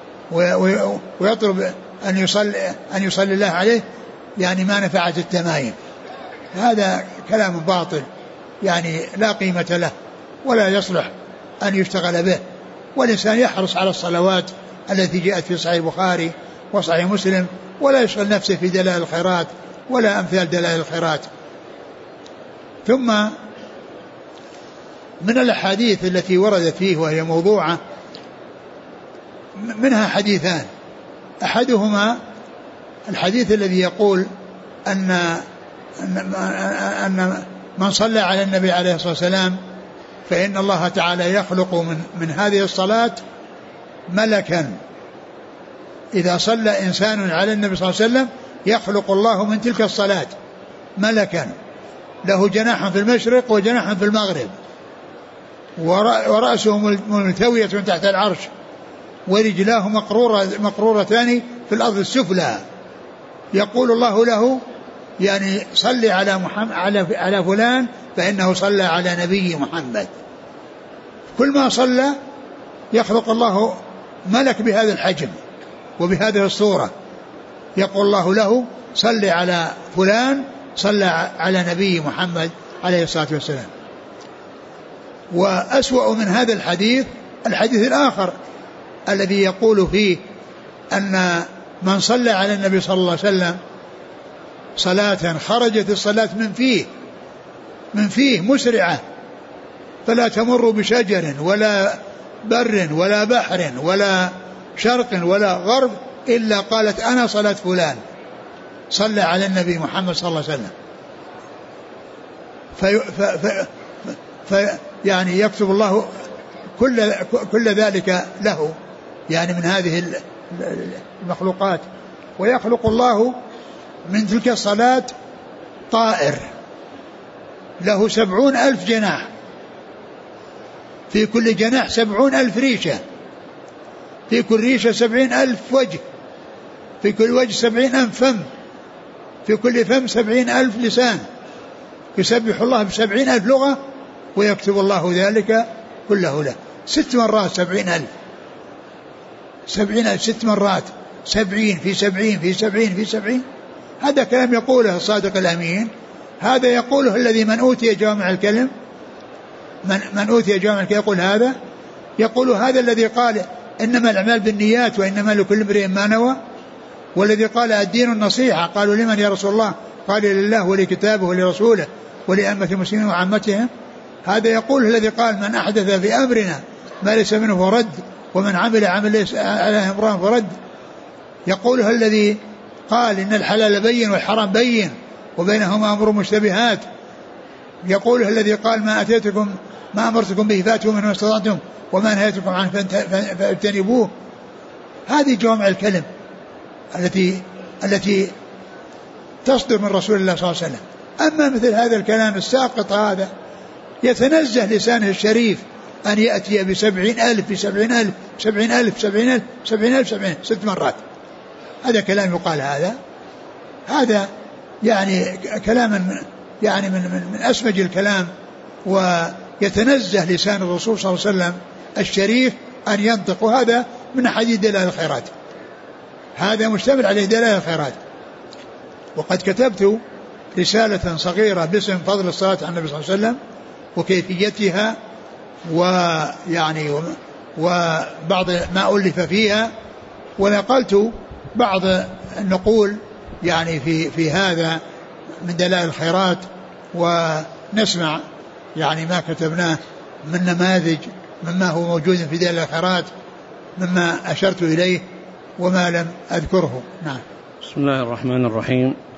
S1: ويطلب ان يصلي الله عليه يعني ما نفعت التمائم. هذا كلام باطل يعني لا قيمة له ولا يصلح أن يشتغل به. والإنسان يحرص على الصلوات التي جاءت في صحيح البخاري وصحيح مسلم، ولا يشغل نفسه في دلائل الخيرات ولا أمثال دلائل الخيرات. ثم من الأحاديث التي وردت فيه وهي موضوعة منها حديثان. أحدهما الحديث الذي يقول أن من صلى على النبي عليه الصلاة والسلام فإن الله تعالى يخلق من هذه الصلاة ملكا. إذا صلى إنسان على النبي صلى الله عليه وسلم يخلق الله من تلك الصلاة ملكا له جناح في المشرق وجناح في المغرب، ورأسه ملتوية تحت العرش، ورجلاه مقرورتان في الأرض السفلى. يقول الله له يعني صلي على محمد على فلان فإنه صلى على نبي محمد. كل ما صلى يخلق الله ملك بهذا الحجم وبهذه الصورة، يقول الله له صلي على فلان صلى على نبي محمد عليه الصلاة والسلام. وأسوأ من هذا الحديث الآخر الذي يقول فيه أن من صلى على النبي صلى الله عليه وسلم صلاة خرجت الصلاة من فيه مسرعة، فلا تمر بشجر ولا بر ولا بحر ولا شرق ولا غرب إلا قالت أنا صلاة فلان صلى على النبي محمد صلى الله عليه وسلم. يعني يكتب الله كل ذلك له يعني من هذه المخلوقات. ويخلق الله من تلك الصلاة طائر له 70,000 جناح، في كل جناح 70,000 ريشة، في كل ريشة 70,000 وجه، في كل وجه 70,000 فم، في كل فم 70,000 لسان، يسبح الله ب70,000 لغة، ويكتب الله ذلك كله له 6 مرات 70,000 6 مرات 70 في 70 في 70 في 70. هذا كلام يقوله الصادق الأمين، هذا يقوله الذي من أوتي جوامع الكلم، من أوتي جوامع الكلم يقول هذا، يقول هذا الذي قال إنما الأعمال بالنيات وإنما لكل امرئ ما نوى، والذي قال الدين النصيحة. قالوا لمن يا رسول الله؟ قال لله ولكتابه ولرسوله ولأئمة المسلمين وعامتهم. هذا يقول الذي قال من أحدث في أمرنا ما ليس منه فرد، ومن عمل عمل ليس عليه امرأ فرد. يقوله الذي قال إن الحلال بين والحرام بين وبينهما أمر مشتبهات. يقوله الذي قال ما أمرتكم به فاتوا منه ما استطعتم وما نهيتكم عنه فاجتنبوه. هذه جوامع الكلم التي تصدر من رسول الله صلى الله عليه وسلم. أما مثل هذا الكلام الساقط هذا يتنزه لسانه الشريف أن يأتي ب70,000 ب70,000 70,000 70,000 70,000 70,000 6 مرات. هذا كلام يقال هذا يعني كلام يعني من أسمج الكلام، ويتنزه لسان الرسول صلى الله عليه وسلم الشريف أن ينطق. هذا من حديث دلائل الخيرات، هذا مشتمل عليه دلائل الخيرات. وقد كتبت رسالة صغيرة باسم فضل الصلاة على النبي صلى الله عليه وسلم وكيفيتها، ويعني وبعض ما ألف فيها، ونقلت بعض النقول يعني في هذا من دلائل الخيرات، ونسمع يعني ما كتبناه من نماذج مما هو موجود في دلائل الخيرات مما أشرت إليه وما لم أذكره. نعم.
S2: بسم الله الرحمن الرحيم.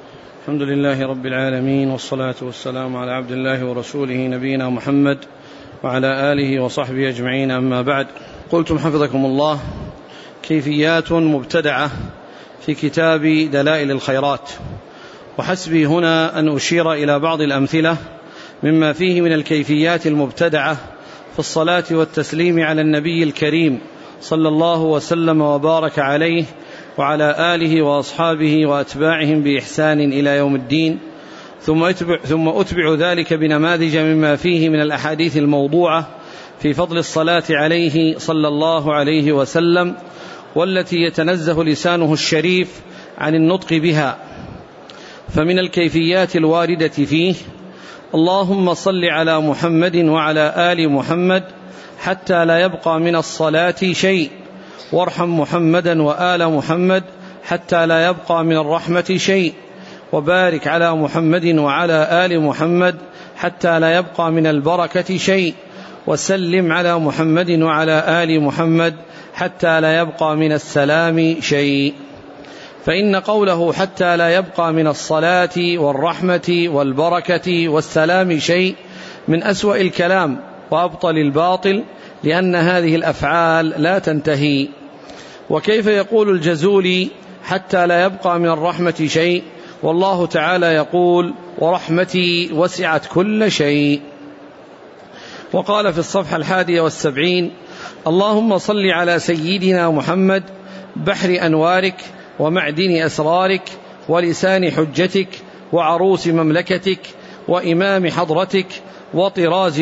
S2: الحمد لله رب العالمين، والصلاة والسلام على عبد الله ورسوله نبينا محمد وعلى آله وصحبه أجمعين، أما بعد. قلتم حفظكم الله: كيفيات مبتدعة في كتاب دلائل الخيرات. وحسبي هنا أن أشير إلى بعض الأمثلة مما فيه من الكيفيات المبتدعة في الصلاة والتسليم على النبي الكريم صلى الله وسلم وبارك عليه وعلى آله وأصحابه وأتباعهم بإحسان إلى يوم الدين، ثم أتبع ذلك بنماذج مما فيه من الأحاديث الموضوعة في فضل الصلاة عليه صلى الله عليه وسلم، والتي يتنزه لسانه الشريف عن النطق بها. فمن الكيفيات الواردة فيه: اللهم صل على محمد وعلى آل محمد حتى لا يبقى من الصلاة شيء، وارحم محمدا وآل محمد حتى لا يبقى من الرحمة شيء، وبارك على محمد وعلى آل محمد حتى لا يبقى من البركة شيء، وسلم على محمد وعلى آل محمد حتى لا يبقى من السلام شيء. فإن قوله حتى لا يبقى من الصلاة والرحمة والبركة والسلام شيء من أسوأ الكلام وأبطل الباطل، لأن هذه الأفعال لا تنتهي. وكيف يقول الجزولي حتى لا يبقى من الرحمة شيء والله تعالى يقول: ورحمتي وسعت كل شيء. وقال في الصفحة 71: اللهم صل على سيدنا محمد بحر أنوارك ومعدن أسرارك ولسان حجتك وعروس مملكتك وإمام حضرتك وطراز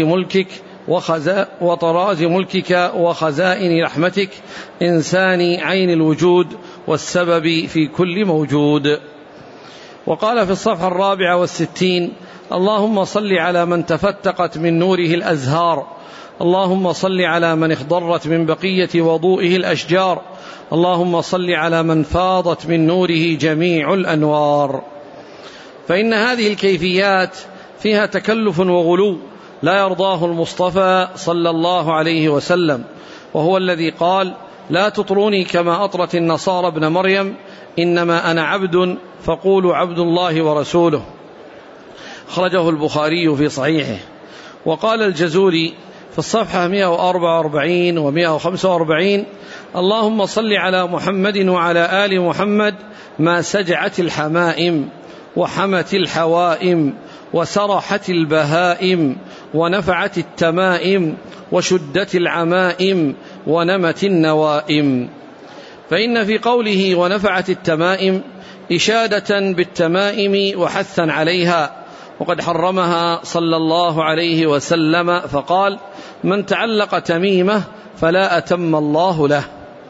S2: ملكك وخزائن رحمتك، إنسان عين الوجود والسبب في كل موجود. وقال في الصفحة 64: اللهم صل على من تفتقت من نوره الأزهار، اللهم صل على من اخضرت من بقية وضوئه الأشجار، اللهم صل على من فاضت من نوره جميع الأنوار. فإن هذه الكيفيات فيها تكلف وغلو لا يرضاه المصطفى صلى الله عليه وسلم، وهو الذي قال: لا تطروني كما أطرت النصارى ابن مريم، إنما أنا عبد فقولوا عبد الله ورسوله. خرجه البخاري في صحيحه. وقال الجزوري في الصفحة 144 و 145: اللهم صل على محمد وعلى آل محمد ما سجعت الحمائم وحمت الحوائم وسرحت البهائم ونفعت التمائم وشدت العمائم ونمت النوائم. فإن في قوله ونفعت التمائم إشادة بالتمائم وحثا عليها، وقد حرمها صلى الله عليه وسلم فقال: من تعلق تميمة فلا أتم الله له.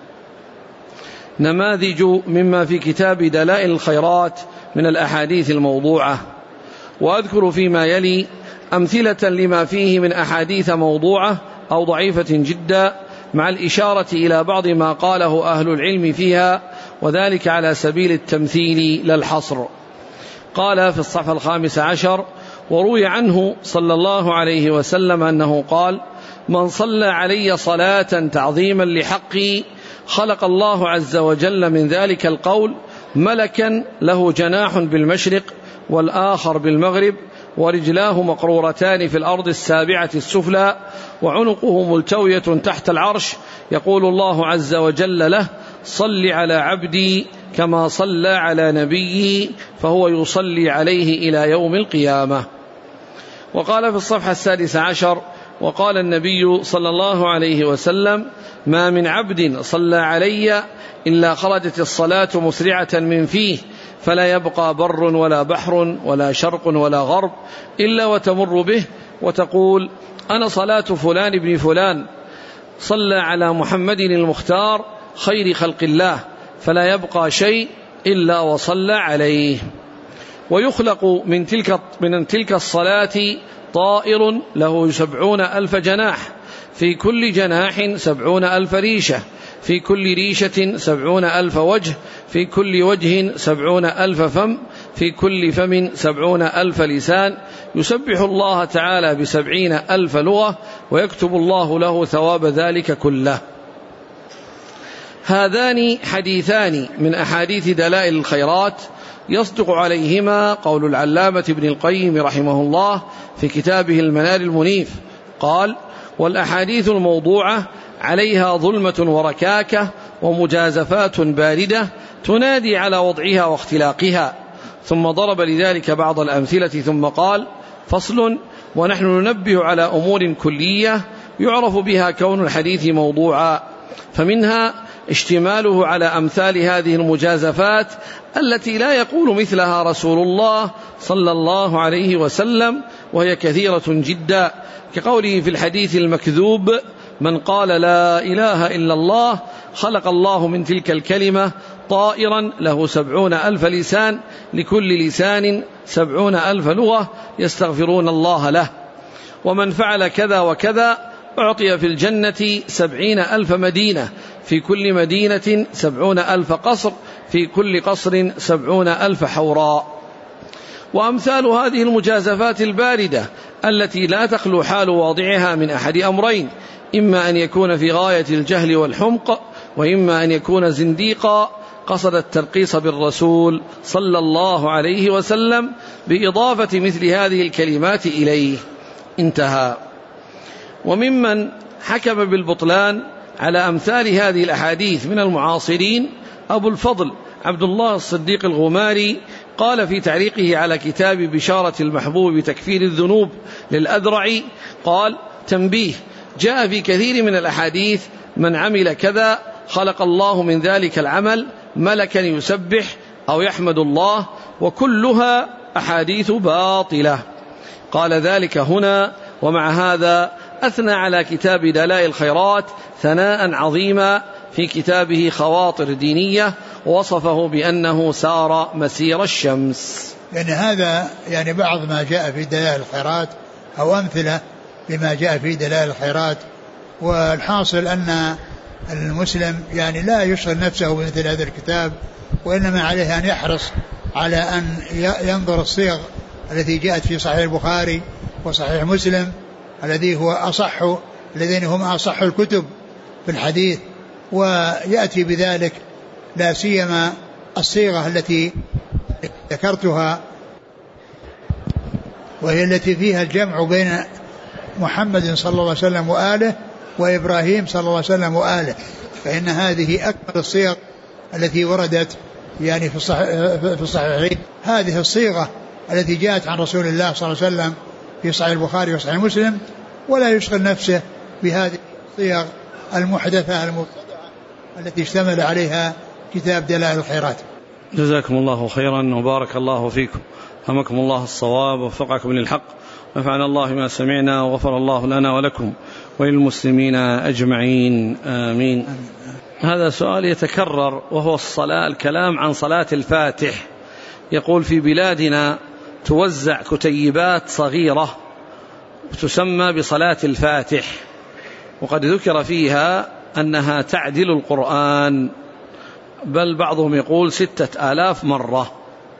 S2: نماذج مما في كتاب دلائل الخيرات من الأحاديث الموضوعة. وأذكر فيما يلي أمثلة لما فيه من أحاديث موضوعة أو ضعيفة جدا، مع الإشارة إلى بعض ما قاله أهل العلم فيها، وذلك على سبيل التمثيل لا الحصر. قال في الصفحة 15: وروي عنه صلى الله عليه وسلم أنه قال: من صلى علي صلاة تعظيما لحقي خلق الله عز وجل من ذلك القول ملكا له جناح بالمشرق والآخر بالمغرب، ورجلاه مقرورتان في الأرض السابعة السفلى، وعنقه ملتوية تحت العرش، يقول الله عز وجل له: صل على عبدي كما صلى على نبيي، فهو يصلي عليه إلى يوم القيامة. وقال في الصفحة 16: وقال النبي صلى الله عليه وسلم: ما من عبد صلى علي إلا خرجت الصلاة مسرعة من فيه، فلا يبقى بر ولا بحر ولا شرق ولا غرب إلا وتمر به وتقول: أنا صلاة فلان ابن فلان صلى على محمد المختار خير خلق الله، فلا يبقى شيء إلا وصلى عليه. ويخلق من تلك الصلاة طائر له 70,000 جناح، في كل جناح 70,000 ريشة، في كل ريشة 70,000 وجه، في كل وجه 70,000 فم، في كل فم 70,000 لسان، يسبح الله تعالى 70,000 لغة، ويكتب الله له ثواب ذلك كله. هذان حديثان من أحاديث دلائل الخيرات يصدق عليهما قول العلامة ابن القيم رحمه الله في كتابه المنار المنيف، قال: والأحاديث الموضوعة عليها ظلمة وركاكة ومجازفات باردة تنادي على وضعها واختلاقها. ثم ضرب لذلك بعض الأمثلة ثم قال: فصل: ونحن ننبه على أمور كلية يعرف بها كون الحديث موضوعا، فمنها اشتماله على أمثال هذه المجازفات التي لا يقول مثلها رسول الله صلى الله عليه وسلم، وهي كثيرة جدا، كقوله في الحديث المكذوب: من قال لا إله إلا الله خلق الله من تلك الكلمة طائرا له 70,000 لسان، لكل لسان 70,000 لغة يستغفرون الله له. ومن فعل كذا وكذا أعطي في الجنة 70,000 مدينة، في كل مدينة 70,000 قصر، في كل قصر 70,000 حوراء. وأمثال هذه المجازفات الباردة التي لا تخلو حال واضعها من أحد أمرين: إما أن يكون في غاية الجهل والحمق، وإما أن يكون زنديقا قصد الترقيص بالرسول صلى الله عليه وسلم بإضافة مثل هذه الكلمات إليه. انتهى. وممن حكم بالبطلان على أمثال هذه الأحاديث من المعاصرين أبو الفضل عبد الله الصديق الغماري، قال في تعليقه على كتاب بشارة المحبوب بتكفير الذنوب للأذرعي، قال: تنبيه: جاء في كثير من الأحاديث من عمل كذا خلق الله من ذلك العمل ملكا يسبح أو يحمد الله، وكلها أحاديث باطلة. قال ذلك هنا، ومع هذا أثنى على كتاب دلائل الخيرات ثناء عظيما في كتابه خواطر دينية، ووصفه بأنه سار مسير الشمس.
S1: يعني هذا يعني بعض ما جاء في دلائل الخيرات أو أمثلة لما جاء في دلائل الخيرات. والحاصل أن المسلم يعني لا يشغل نفسه بمثل هذا الكتاب، وإنما عليه أن يحرص على أن ينظر الصيغ التي جاءت في صحيح البخاري وصحيح مسلم الذين هم أصح الكتب في الحديث، ويأتي بذلك، لا سيما الصيغة التي ذكرتها، وهي التي فيها الجمع بين محمد صلى الله عليه وسلم وآله وإبراهيم صلى الله عليه وسلم وآله، فإن هذه أكمل الصيغ التي وردت يعني في الصحيحين. هذه الصيغة التي جاءت عن رسول الله صلى الله عليه وسلم في صحيح البخاري وصحيح مسلم، ولا يشغل نفسه بهذه الصيغ المحدثة المبتدعة التي اشتمل عليها كتاب دلائل الخيرات.
S2: جزاكم الله خيرا وبارك الله فيكم، ألهمكم الله الصواب ووفقكم للحق، نفعنا الله ما سمعنا وغفر الله لنا ولكم وللمسلمين أجمعين، آمين. هذا سؤال يتكرر، وهو الكلام عن صلاة الفاتح. يقول: في بلادنا توزع كتيبات صغيرة تسمى بصلاة الفاتح، وقد ذكر فيها أنها تعدل القرآن، بل بعضهم يقول 6000 مرة.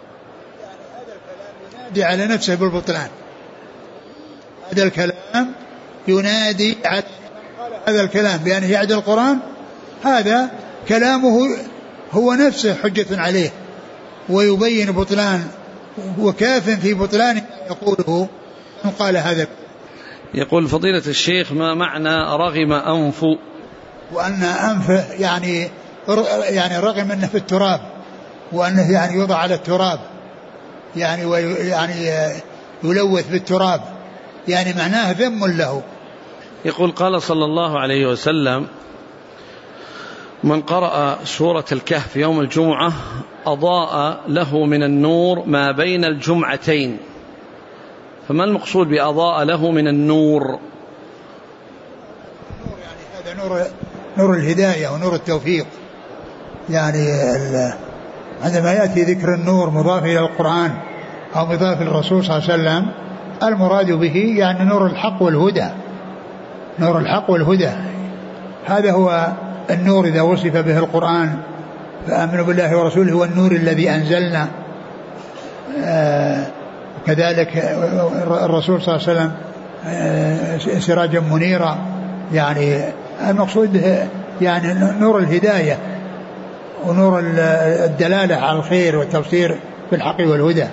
S1: ينادي على نفسه بالبطلان، هذا الكلام ينادي على هذا الكلام بأنه يعدل القرآن، هذا كلامه هو نفسه حجة عليه ويبين بطلان، وكاف في بطلان يقوله من قال هذا.
S2: يقول فضيلة الشيخ: ما معنى رغم أنف؟
S1: وأن أنفه يعني رغم أنه في التراب، وأنه يعني يوضع على التراب يعني يلوث بالتراب، يعني معناه ذم له.
S2: يقول: قال صلى الله عليه وسلم: من قرأ سورة الكهف يوم الجمعة أضاء له من النور ما بين الجمعتين. فما المقصود بأضاء له من النور؟
S1: يعني هذا نور الهداية ونور التوفيق. يعني عندما يأتي ذكر النور مضاف إلى القرآن أو مضاف للرسول صلى الله عليه وسلم، المراد به يعني نور الحق والهدى، نور الحق والهدى، هذا هو النور إذا وصف به القرآن. فآمنوا بالله ورسوله هو النور الذي أنزلنا. كذلك الرسول صلى الله عليه وسلم سراجا منيرا، يعني المقصود به يعني نور الهداية ونور الدلالة على الخير والتبصير بالحق والهدى.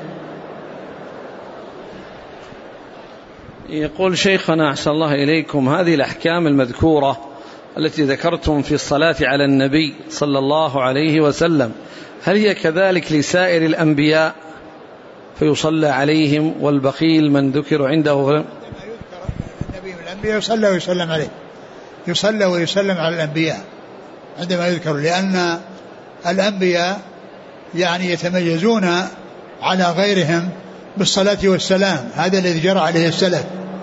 S2: يقول شيخنا أحسن الله إليكم، هذه الأحكام المذكورة التي ذكرتم في الصلاة على النبي صلى الله عليه وسلم هل هي كذلك لسائر الأنبياء فيصلى عليهم والبخيل من ذكر عنده؟
S1: النبي والأنبياء يصلى ويسلم عليه، يصلى ويسلم على الأنبياء عندما يذكر، لأن الأنبياء يعني يتميزون على غيرهم بالصلاة والسلام. هذا الذي جرى عليه السلف،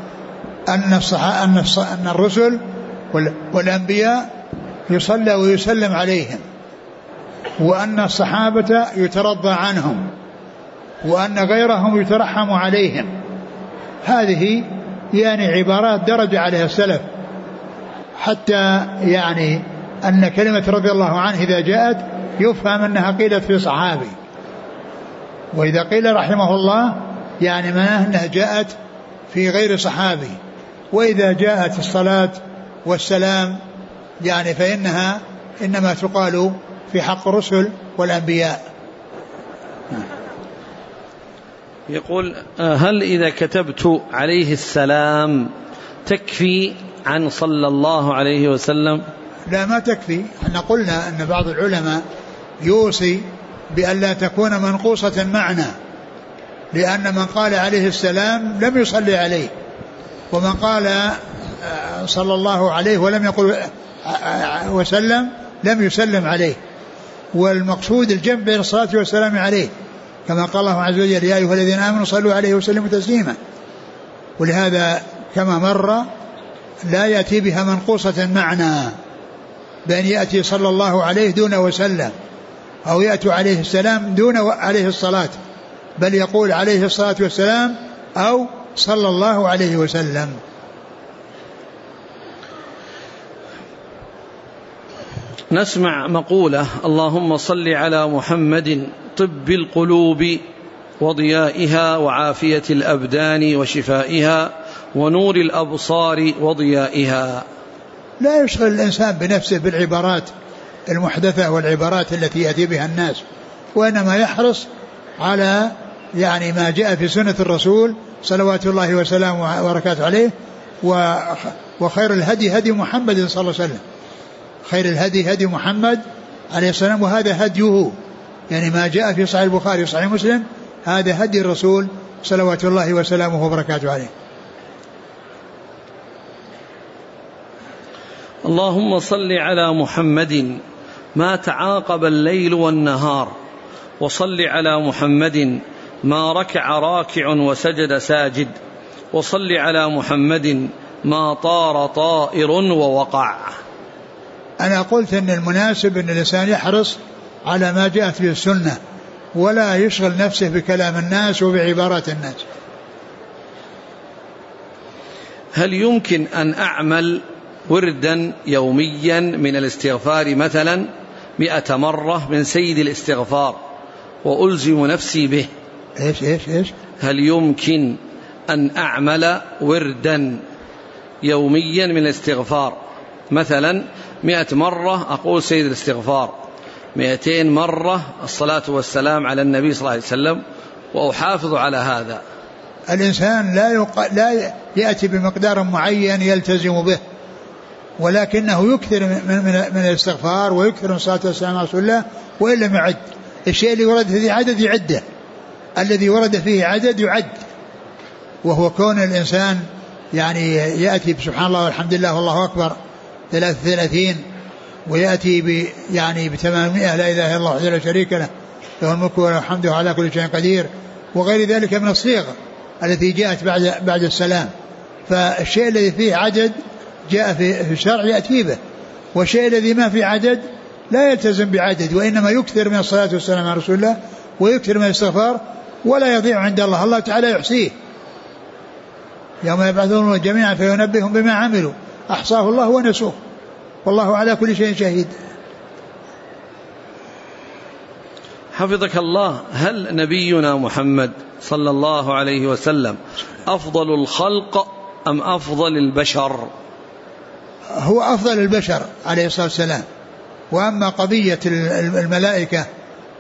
S1: أن الرسل والأنبياء يصلى ويسلم عليهم، وأن الصحابة يترضى عنهم، وأن غيرهم يترحم عليهم. هذه يعني عبارات درج عليها السلف، حتى يعني أن كلمة رضي الله عنه إذا جاءت يفهم أنها قيلت في صحابي، وإذا قيل رحمه الله يعني ما أنها جاءت في غير صحابي، وإذا جاءت الصلاة والسلام يعني فإنها إنما تقال في حق الرسل والأنبياء.
S2: يقول هل إذا كتبت عليه السلام تكفي عن صلى الله عليه وسلم؟
S1: لا، ما تكفي. احنا قلنا أن بعض العلماء يوصي بأن لا تكون منقوصة المعنى، لأن من قال عليه السلام لم يصلي عليه، ومن قال صلى الله عليه ولم يقل وسلم لم يسلم عليه. والمقصود الجمع بين الصلاة والسلام عليه، كما قال الله عز وجل يا أيها الذين آمنوا صلوا عليه وسلموا تسليما. ولهذا كما مر لا يأتي بها منقوصة المعنى، بأن يأتي صلى الله عليه دون وسلم، أو يأتي عليه السلام دون عليه الصلاة، بل يقول عليه الصلاة والسلام أو صلى الله عليه وسلم.
S2: نسمع مقولة اللهم صل على محمد طب القلوب وضيائها وعافية الأبدان وشفائها ونور الأبصار وضيائها.
S1: لا يشغل الإنسان بنفسه بالعبارات المحدثة والعبارات التي يأتي بها الناس، وإنما يحرص على يعني ما جاء في سنة الرسول صلوات الله وسلامه وبركاته عليه. وخير الهدي هدي محمد صلى الله عليه وسلم، خير الهدي هدي محمد عليه السلام، وهذا هديه، يعني ما جاء في صحيح البخاري وصحيح مسلم هذا هدي الرسول صلوات الله وسلامه وبركاته عليه.
S2: اللهم صل على محمد ما تعاقب الليل والنهار، وصل على محمد ما ركع راكع وسجد ساجد، وصل على محمد ما طار طائر ووقع.
S1: أنا قلت أن المناسب أن الإنسان يحرص على ما جاءت به السنة، ولا يشغل نفسه بكلام الناس وبعبارات الناس.
S2: هل يمكن أن أعمل وردا يوميا من الاستغفار مثلا 100 مرة من سيد الاستغفار وألزم نفسي به؟
S1: إيش
S2: هل يمكن أن أعمل وردا يوميا من الاستغفار مثلا 100 مرة أقول سيد الاستغفار، 200 مرة الصلاة والسلام على النبي صلى الله عليه وسلم، وأحافظ على هذا؟
S1: الإنسان لا يأتي بمقدار معين يلتزم به، ولكنه يكثر من الاستغفار ويكثر من الصلاة والسلام على رسول الله، وإن لم يعد الشيء اللي ورد فيه عدد يعده، الذي ورد فيه عدد يعد. وهو كون الإنسان يعني يأتي بسبحان الله والحمد لله والله أكبر 33، ويأتي يعني ب800 لا إله إلا الله وحده لا شريك له له الملك وله الحمد على كل شيء قدير، وغير ذلك من الصيغ التي جاءت بعد السلام. فالشيء الذي فيه عدد جاء في الشرع يأتي به، والشيء الذي ما في عدد لا يلتزم بعدد، وإنما يكثر من الصلاة والسلام على رسول الله ويكثر من الاستغفار، ولا يضيع عند الله، الله تعالى يحصيه يوم يبعثون جميعا فينبئهم بما عملوا أحصاه الله ونسوه والله على كل شيء شهيد.
S2: حفظك الله، هل نبينا محمد صلى الله عليه وسلم أفضل الخلق أم أفضل البشر؟
S1: هو أفضل البشر عليه الصلاة والسلام. وأما قضية الملائكة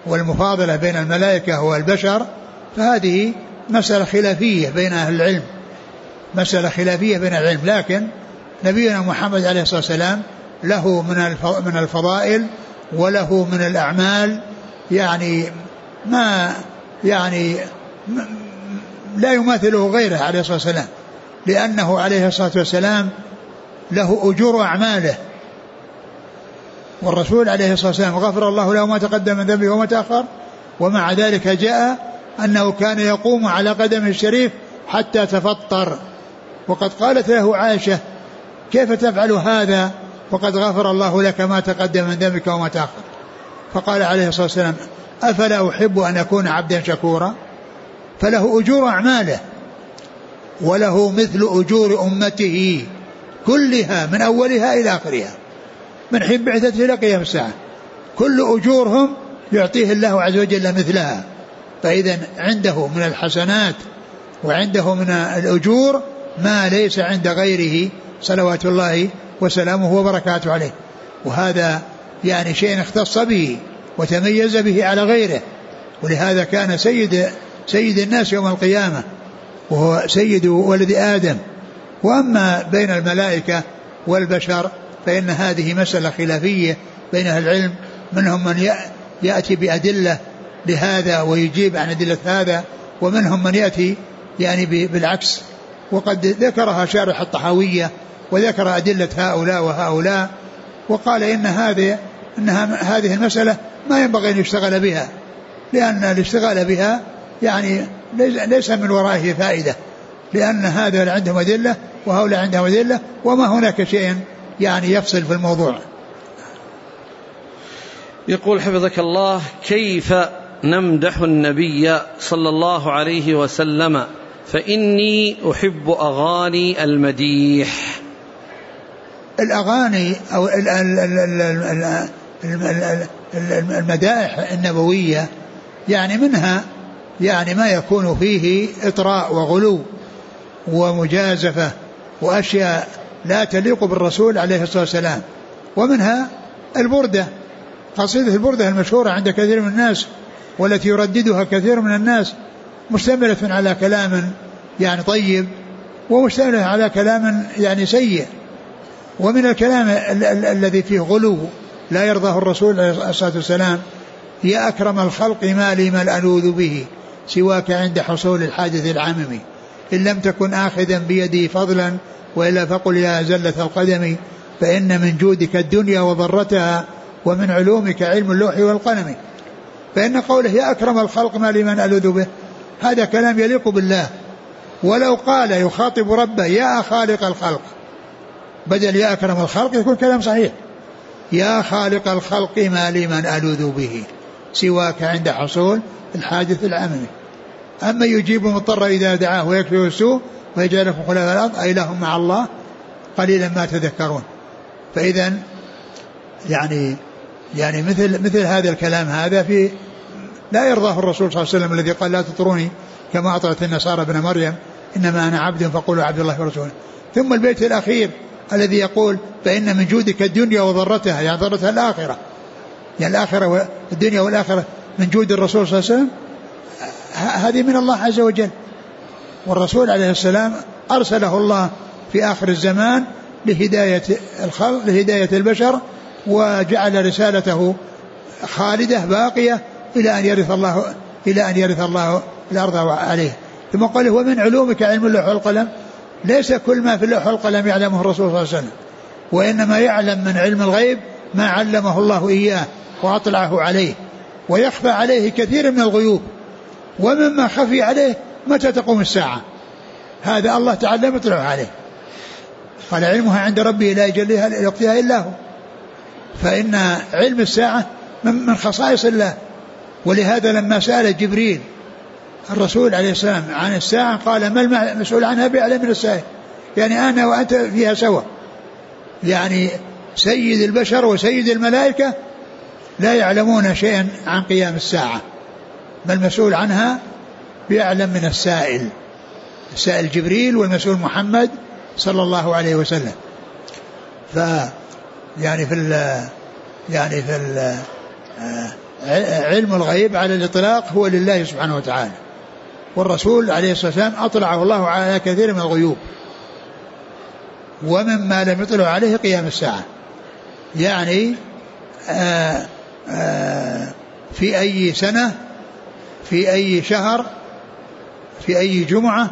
S1: والمفاضلة بين الملائكة والبشر، فهذه مسألة خلافية بين أهل العلم، مسألة خلافية بين العلم. لكن نبينا محمد عليه الصلاة والسلام له من الفضائل وله من الأعمال يعني ما يعني لا يماثله غيره عليه الصلاة والسلام، لأنه عليه الصلاة والسلام له أجور أعماله، والرسول عليه الصلاة والسلام غفر الله له ما تقدم من ذنبه وما تأخر، ومع ذلك جاء أنه كان يقوم على قدمه الشريف حتى تفطر. وقد قالت له عائشة: كيف تفعل هذا وقد غفر الله لك ما تقدم من ذنبك وما تأخر؟ فقال عليه الصلاة والسلام: أفلا أحب أن أكون عبدا شكورا؟ فله أجور أعماله وله مثل أجور أمته كلها من أولها إلى آخرها من حين بعثته إلى قيام الساعة، كل أجورهم يعطيه الله عز وجل مثلها. فإذا عنده من الحسنات وعنده من الأجور ما ليس عند غيره صلوات الله وسلامه وبركاته عليه، وهذا يعني شيء اختص به وتميز به على غيره، ولهذا كان سيد الناس يوم القيامة وهو سيد ولد آدم. وأما بين الملائكة والبشر فإن هذه مسألة خلافية بين أهل العلم، منهم من يأتي بأدلة لهذا ويجيب عن أدلة هذا، ومنهم من يأتي يعني بالعكس. وقد ذكرها شارح الطحاوية وذكر أدلة هؤلاء وهؤلاء، وقال إن هذه المسألة ما ينبغي أن يشتغل بها، لأن الاشتغال بها يعني ليس من ورائه فائدة، لأن هذا عندهم أدلة وهؤلاء عندهم أدلة، وما هناك شيء يعني يفصل في الموضوع.
S2: يقول حفظك الله: كيف نمدح النبي صلى الله عليه وسلم فإني أحب أغاني المديح؟
S1: الأغاني أو المدائح النبوية يعني منها يعني ما يكون فيه إطراء وغلو ومجازفة وأشياء لا تليق بالرسول عليه الصلاة والسلام، ومنها البردة، قصيدة البردة المشهورة عند كثير من الناس والتي يرددها كثير من الناس، مشتملة على كلام يعني طيب ومشتملة على كلام يعني سيء. ومن الكلام الذي فيه غلو لا يرضاه الرسول عليه الصلاة والسلام: يا أكرم الخلق ما لي من ألوذ به سواك عند حصول الحادث العمم، إن لم تكن آخذا بيدي فضلا وإلا فقل يا زلة القدم، فإن من جودك الدنيا وضرتها ومن علومك علم اللوح والقلم. فإن قوله يا أكرم الخلق ما لي من ألوذ به هذا كلام يليق بالله، ولو قال يخاطب ربه يا خالق الخلق بدل يا أكرم الخلق يكون كلام صحيح. يا خالق الخلق ما لي من ألوذ به سواك عند حصول الحادث العممي. أما يجيب المضطر إذا دعاه ويكفيه السوء ويجعلكم خلفاء الأرض أإله مع الله قليلا ما تذكرون. فإذا يعني مثل هذا الكلام هذا في لا يرضاه الرسول صلى الله عليه وسلم الذي قال لا تطروني كما أطرت النصارى ابن مريم إنما أنا عبد فقولوا عبد الله ورسوله. ثم البيت الأخير الذي يقول فإن من جودك الدنيا وضرتها، يعني ضرتها الآخرة، يعني الآخرة والدنيا والآخرة من جود الرسول صلى الله عليه وسلم، هذه من الله عز وجل. والرسول عليه السلام أرسله الله في آخر الزمان لهداية الخلق لهداية البشر، وجعل رسالته خالدة باقية إلى أن يرث الله الأرض عليه. ثم قال ومن علومك علم اللوح والقلم، ليس كل ما في اللوح والقلم يعلمه الرسول صلى الله عليه وسلم، وإنما يعلم من علم الغيب ما علمه الله إياه وأطلعه عليه، ويخفى عليه كثير من الغيوب، ومما خفي عليه متى تقوم الساعة هذا الله تعالى يطلع عليه. قال علمها عند ربي لا يجليها لوقتها إلا هو. فإن علم الساعة من خصائص الله. ولهذا لما سأل جبريل الرسول عليه السلام عن الساعة قال ما المسؤول عنها بأعلم من السائل، يعني أنا وأنت فيها سوا، يعني سيد البشر وسيد الملائكة لا يعلمون شيئا عن قيام الساعة، ما المسؤول عنها بأعلم من السائل جبريل والمسؤول محمد صلى الله عليه وسلم. علم الغيب على الإطلاق هو لله سبحانه وتعالى، والرسول عليه الصلاة والسلام أطلعه الله على كثير من الغيوب، ومما لم يطلع عليه قيام الساعة، يعني في أي سنة، في أي شهر، في أي جمعة.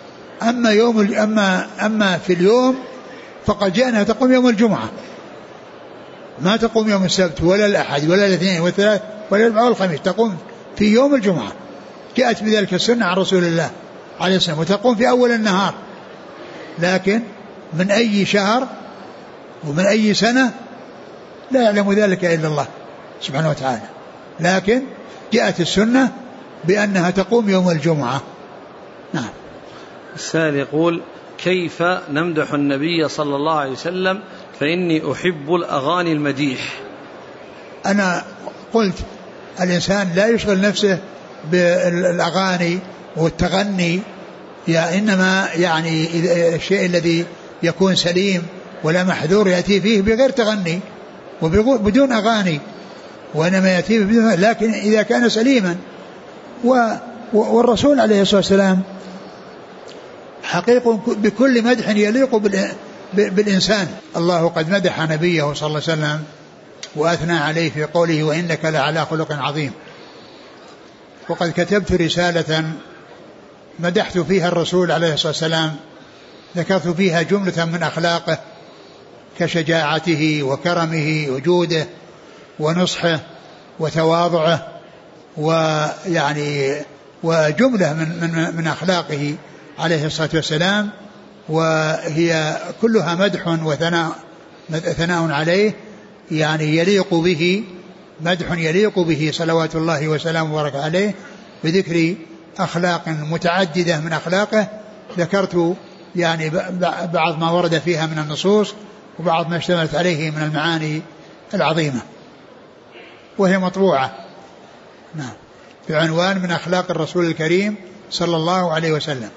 S1: أما في اليوم فقد جاءنا تقوم يوم الجمعة، ما تقوم يوم السبت ولا الأحد ولا الاثنين والثلاث ولا الأربعاء والخميس، تقوم في يوم الجمعة، جاءت بذلك السنة عن رسول الله عليه السلام، وتقوم في أول النهار. لكن من أي شهر ومن أي سنة لا يعلم ذلك إلا الله سبحانه وتعالى، لكن جاءت السنة بأنها تقوم يوم الجمعة. نعم.
S2: السائل يقول: كيف نمدح النبي صلى الله عليه وسلم فإني أحب الأغاني المديح؟
S1: أنا قلت الإنسان لا يشغل نفسه بالأغاني والتغني، إنما يعني الشيء الذي يكون سليم ولا محذور يأتي فيه بغير تغني وبدون أغاني، وإنما يأتي بدون، لكن إذا كان سليما. والرسول عليه الصلاة والسلام حقيق بكل مدح يليق بالإنسان. الله قد مدح نبيه صلى الله عليه وسلم وأثنى عليه في قوله: وإنك لعلى خلق عظيم. وقد كتبت رسالة مدحت فيها الرسول عليه الصلاة والسلام، ذكرت فيها جملة من أخلاقه كشجاعته وكرمه وجوده ونصحه وتواضعه، ويعني وجملة من أخلاقه عليه الصلاة والسلام، وهي كلها مدح وثناء عليه، يعني يليق به، مدح يليق به صلوات الله وسلامه وبركاته عليه، بذكر أخلاق متعددة من أخلاقه. ذكرت يعني بعض ما ورد فيها من النصوص وبعض ما اشتملت عليه من المعاني العظيمة، وهي مطبوعة نعم بعنوان من أخلاق الرسول الكريم صلى الله عليه وسلم.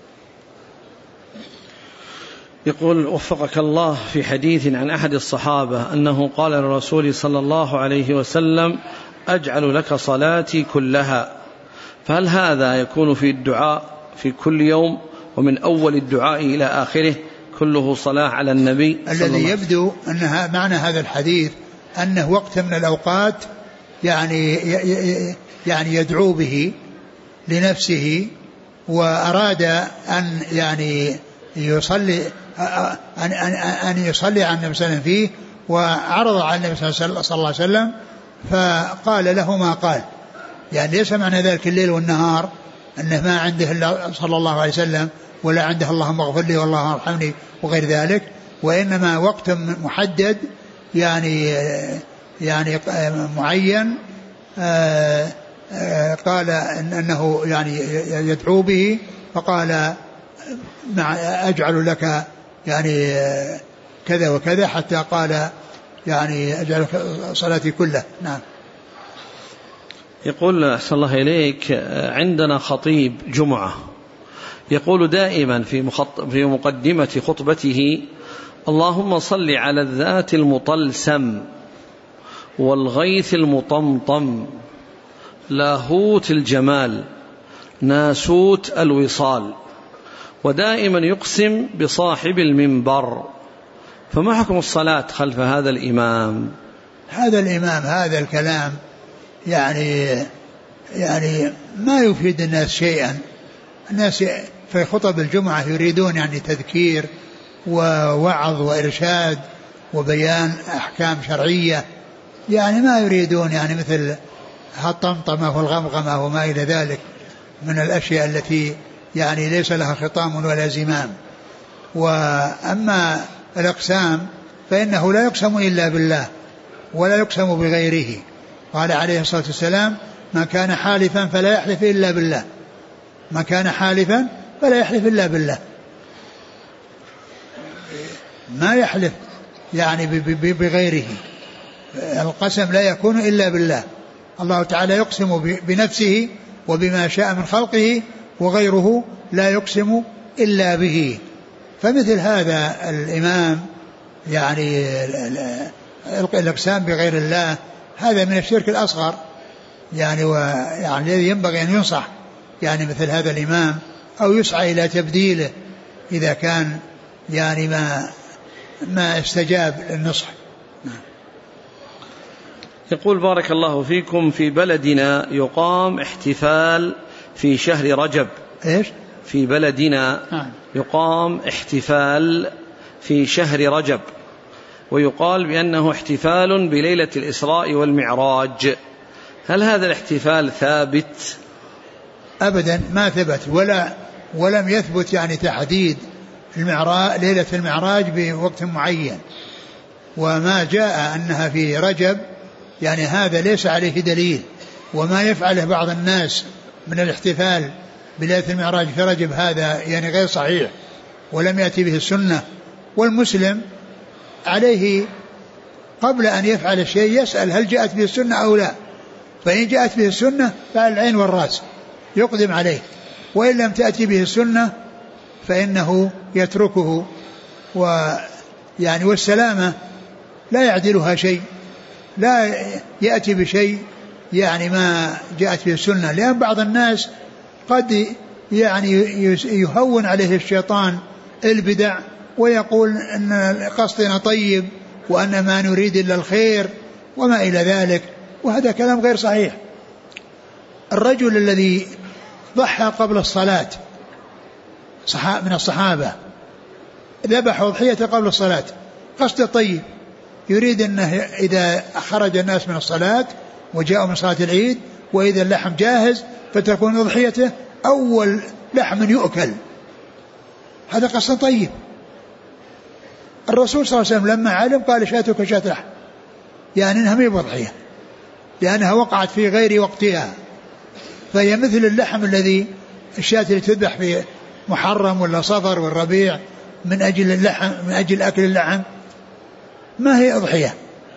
S2: يقول: وفقك الله، في حديث عن أحد الصحابة أنه قال للرسول صلى الله عليه وسلم: أجعل لك صلاتي كلها، فهل هذا يكون في الدعاء في كل يوم ومن أول الدعاء إلى آخره كله صلاة على النبي؟
S1: الذي يبدو أنها معنى هذا الحديث أنه وقت من الأوقات يعني يدعو به لنفسه، وأراد أن يعني يصلي أن يصلي على النبي صلى الله عليه وسلم فيه، وعرض على النبي صلى الله عليه وسلم فقال له ما قال، يعني ليس معنى ذلك الليل والنهار أنه ما عنده إلا صلى الله عليه وسلم ولا عنده اللهم اغفر لي والله ارحمني وغير ذلك، وإنما وقت محدد يعني معين قال أنه يعني يدعو به، فقال أجعل لك يعني كذا وكذا، حتى قال يعني أجعل صلاتي كلها. نعم.
S2: يقول: أحسن الله إليك، عندنا خطيب جمعة يقول دائما في مقدمة خطبته: اللهم صل على الذات المطلسم والغيث المطمطم لاهوت الجمال ناسوت الوصال، ودائما يقسم بصاحب المنبر، فما حكم الصلاة خلف هذا الإمام؟
S1: هذا الإمام هذا الكلام يعني ما يفيد الناس شيئا. الناس في خطب الجمعة يريدون يعني تذكير ووعظ وإرشاد وبيان أحكام شرعية، يعني ما يريدون يعني مثل هالطمطمة والغمغمة وما إلى ذلك من الأشياء التي يعني ليس لها خطام ولا زمام. وأما الأقسام فإنه لا يقسم إلا بالله ولا يقسم بغيره. قال عليه الصلاة والسلام: ما كان حالفا فلا يحلف إلا بالله، ما كان حالفا فلا يحلف إلا بالله، ما يحلف يعني بغيره. القسم لا يكون إلا بالله. الله تعالى يقسم بنفسه وبما شاء من خلقه، وغيره لا يقسم إلا به. فمثل هذا الإمام يعني الإقسام بغير الله هذا من الشرك الأصغر، يعني ويعني الذي ينبغي أن ينصح يعني مثل هذا الإمام أو يسعى إلى تبديله إذا كان يعني ما استجاب للنصح.
S2: يقول بارك الله فيكم: في بلدنا يقام احتفال في شهر رجب.
S1: إيش؟
S2: في بلدنا يقام احتفال في شهر رجب، ويقال بأنه احتفال بليلة الإسراء والمعراج، هل هذا الاحتفال ثابت؟
S1: أبدا ما ثبت ولم يثبت يعني تحديد ليلة المعراج بوقت معين، وما جاء أنها في رجب يعني هذا ليس عليه دليل، وما يفعله بعض الناس من الاحتفال بليلة المعراج في رجب هذا يعني غير صحيح ولم يأتي به السنة. والمسلم عليه قبل أن يفعل الشيء يسأل هل جاءت به السنة أو لا، فإن جاءت به السنة فعلى العين والرأس يقدم عليه، وإن لم تأتي به السنة فإنه يتركه، ويعني والسلامة لا يعدلها شيء، لا يأتي بشيء يعني ما جاءت به السنة، لأن بعض الناس قد يعني يهون عليه الشيطان البدع ويقول أن قصدنا طيب وأن ما نريد إلا الخير وما إلى ذلك، وهذا كلام غير صحيح. الرجل الذي ضحى قبل الصلاة من الصحابة ذبح أضحية قبل الصلاة قصد طيب، يريد أنه إذا خرج الناس من الصلاة وجاءوا من صلاة العيد وإذا اللحم جاهز فتكون أضحيته أول لحم يؤكل، هذا قصد طيب. الرسول صلى الله عليه وسلم لما علم قال شاتك شات لحم، يعني انها مي بضحية لأنها وقعت في غير وقتها، فهي مثل اللحم الذي الشاة اللي تذبح في محرم ولا صفر والربيع من أجل اللحم، من أجل أكل اللحم، ما هي أضحية.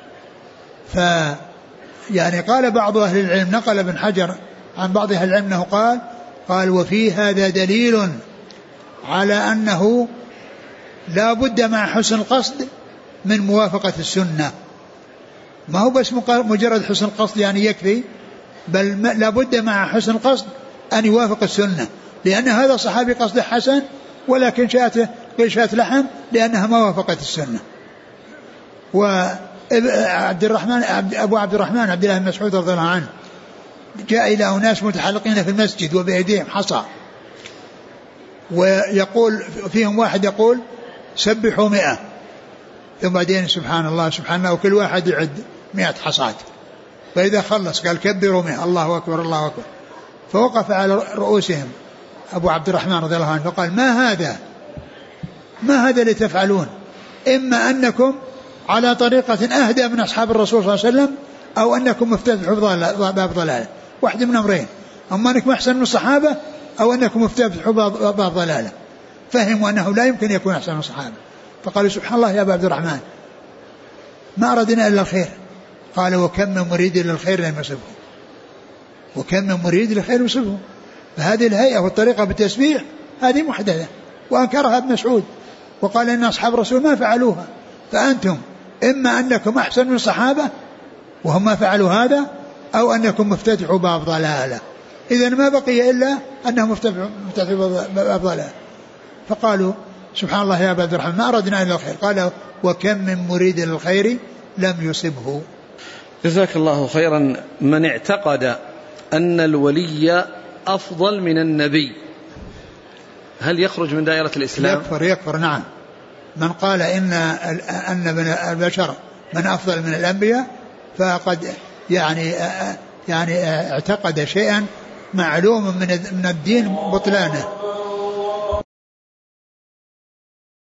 S1: يعني قال بعض أهل العلم، نقل ابن حجر عن بعض أهل العلم أنه قال وفي هذا دليل على أنه لا بد مع حسن القصد من موافقة السنة، ما هو بس مجرد حسن القصد يعني يكفي، بل لا بد مع حسن القصد أن يوافق السنة، لأن هذا صحابي قصده حسن ولكن شاته غير شات لحم لأنها ما وافقت السنة. وعبد الرحمن أبو عبد الرحمن عبد الله بن مسعود رضي الله عنه جاء إلى أناس متحلقين في المسجد وبأيديهم حصى، ويقول فيهم واحد يقول سبحوا 100، ثم بعدين سبحان الله سبحان الله، وكل واحد يعد 100 حصاة، فإذا خلص قال كبروا 100 الله أكبر الله أكبر، فوقف على رؤوسهم أبو عبد الرحمن رضي الله عنه فقال ما هذا اللي تفعلون، إما أنكم على طريقة أهدى من أصحاب الرسول صلى الله عليه وسلم أو أنكم مفتتحوا باب ضلالة، واحد من أمرين، أما أنكم أحسن من الصحابة أو أنكم مفتتحوا باب ضلالة. فهموا أنه لا يمكن يكون أحسن من الصحابة، فقالوا سبحان الله يا أبا عبد الرحمن ما أردنا إلا الخير. قال وكم من مريد للخير لم يصبه، وكم من مريد للخير يصبه. فهذه الهيئة والطريقة بالتسبيح هذه محدثة، وأنكرها ابن مسعود وقال إن أصحاب الرسول ما فعلوها، فأنتم إما أنكم أحسن من الصحابة وهم ما فعلوا هذا أو أنكم مفتتحوا باب ضلالة، إذن ما بقي إلا أنهم مفتتحوا باب ضلالة. فقالوا سبحان الله يا أبا عبد الرحمن ما أردنا إلا الخير، قال وكم من مريد للخير لم يصبه.
S2: جزاك الله خيرا. من اعتقد أن الولي أفضل من النبي هل يخرج من دائرة الإسلام؟
S1: يكفر نعم. من قال أن من البشر من أفضل من الأنبياء فقد يعني اعتقد شيئا معلوم من الدين بطلانه.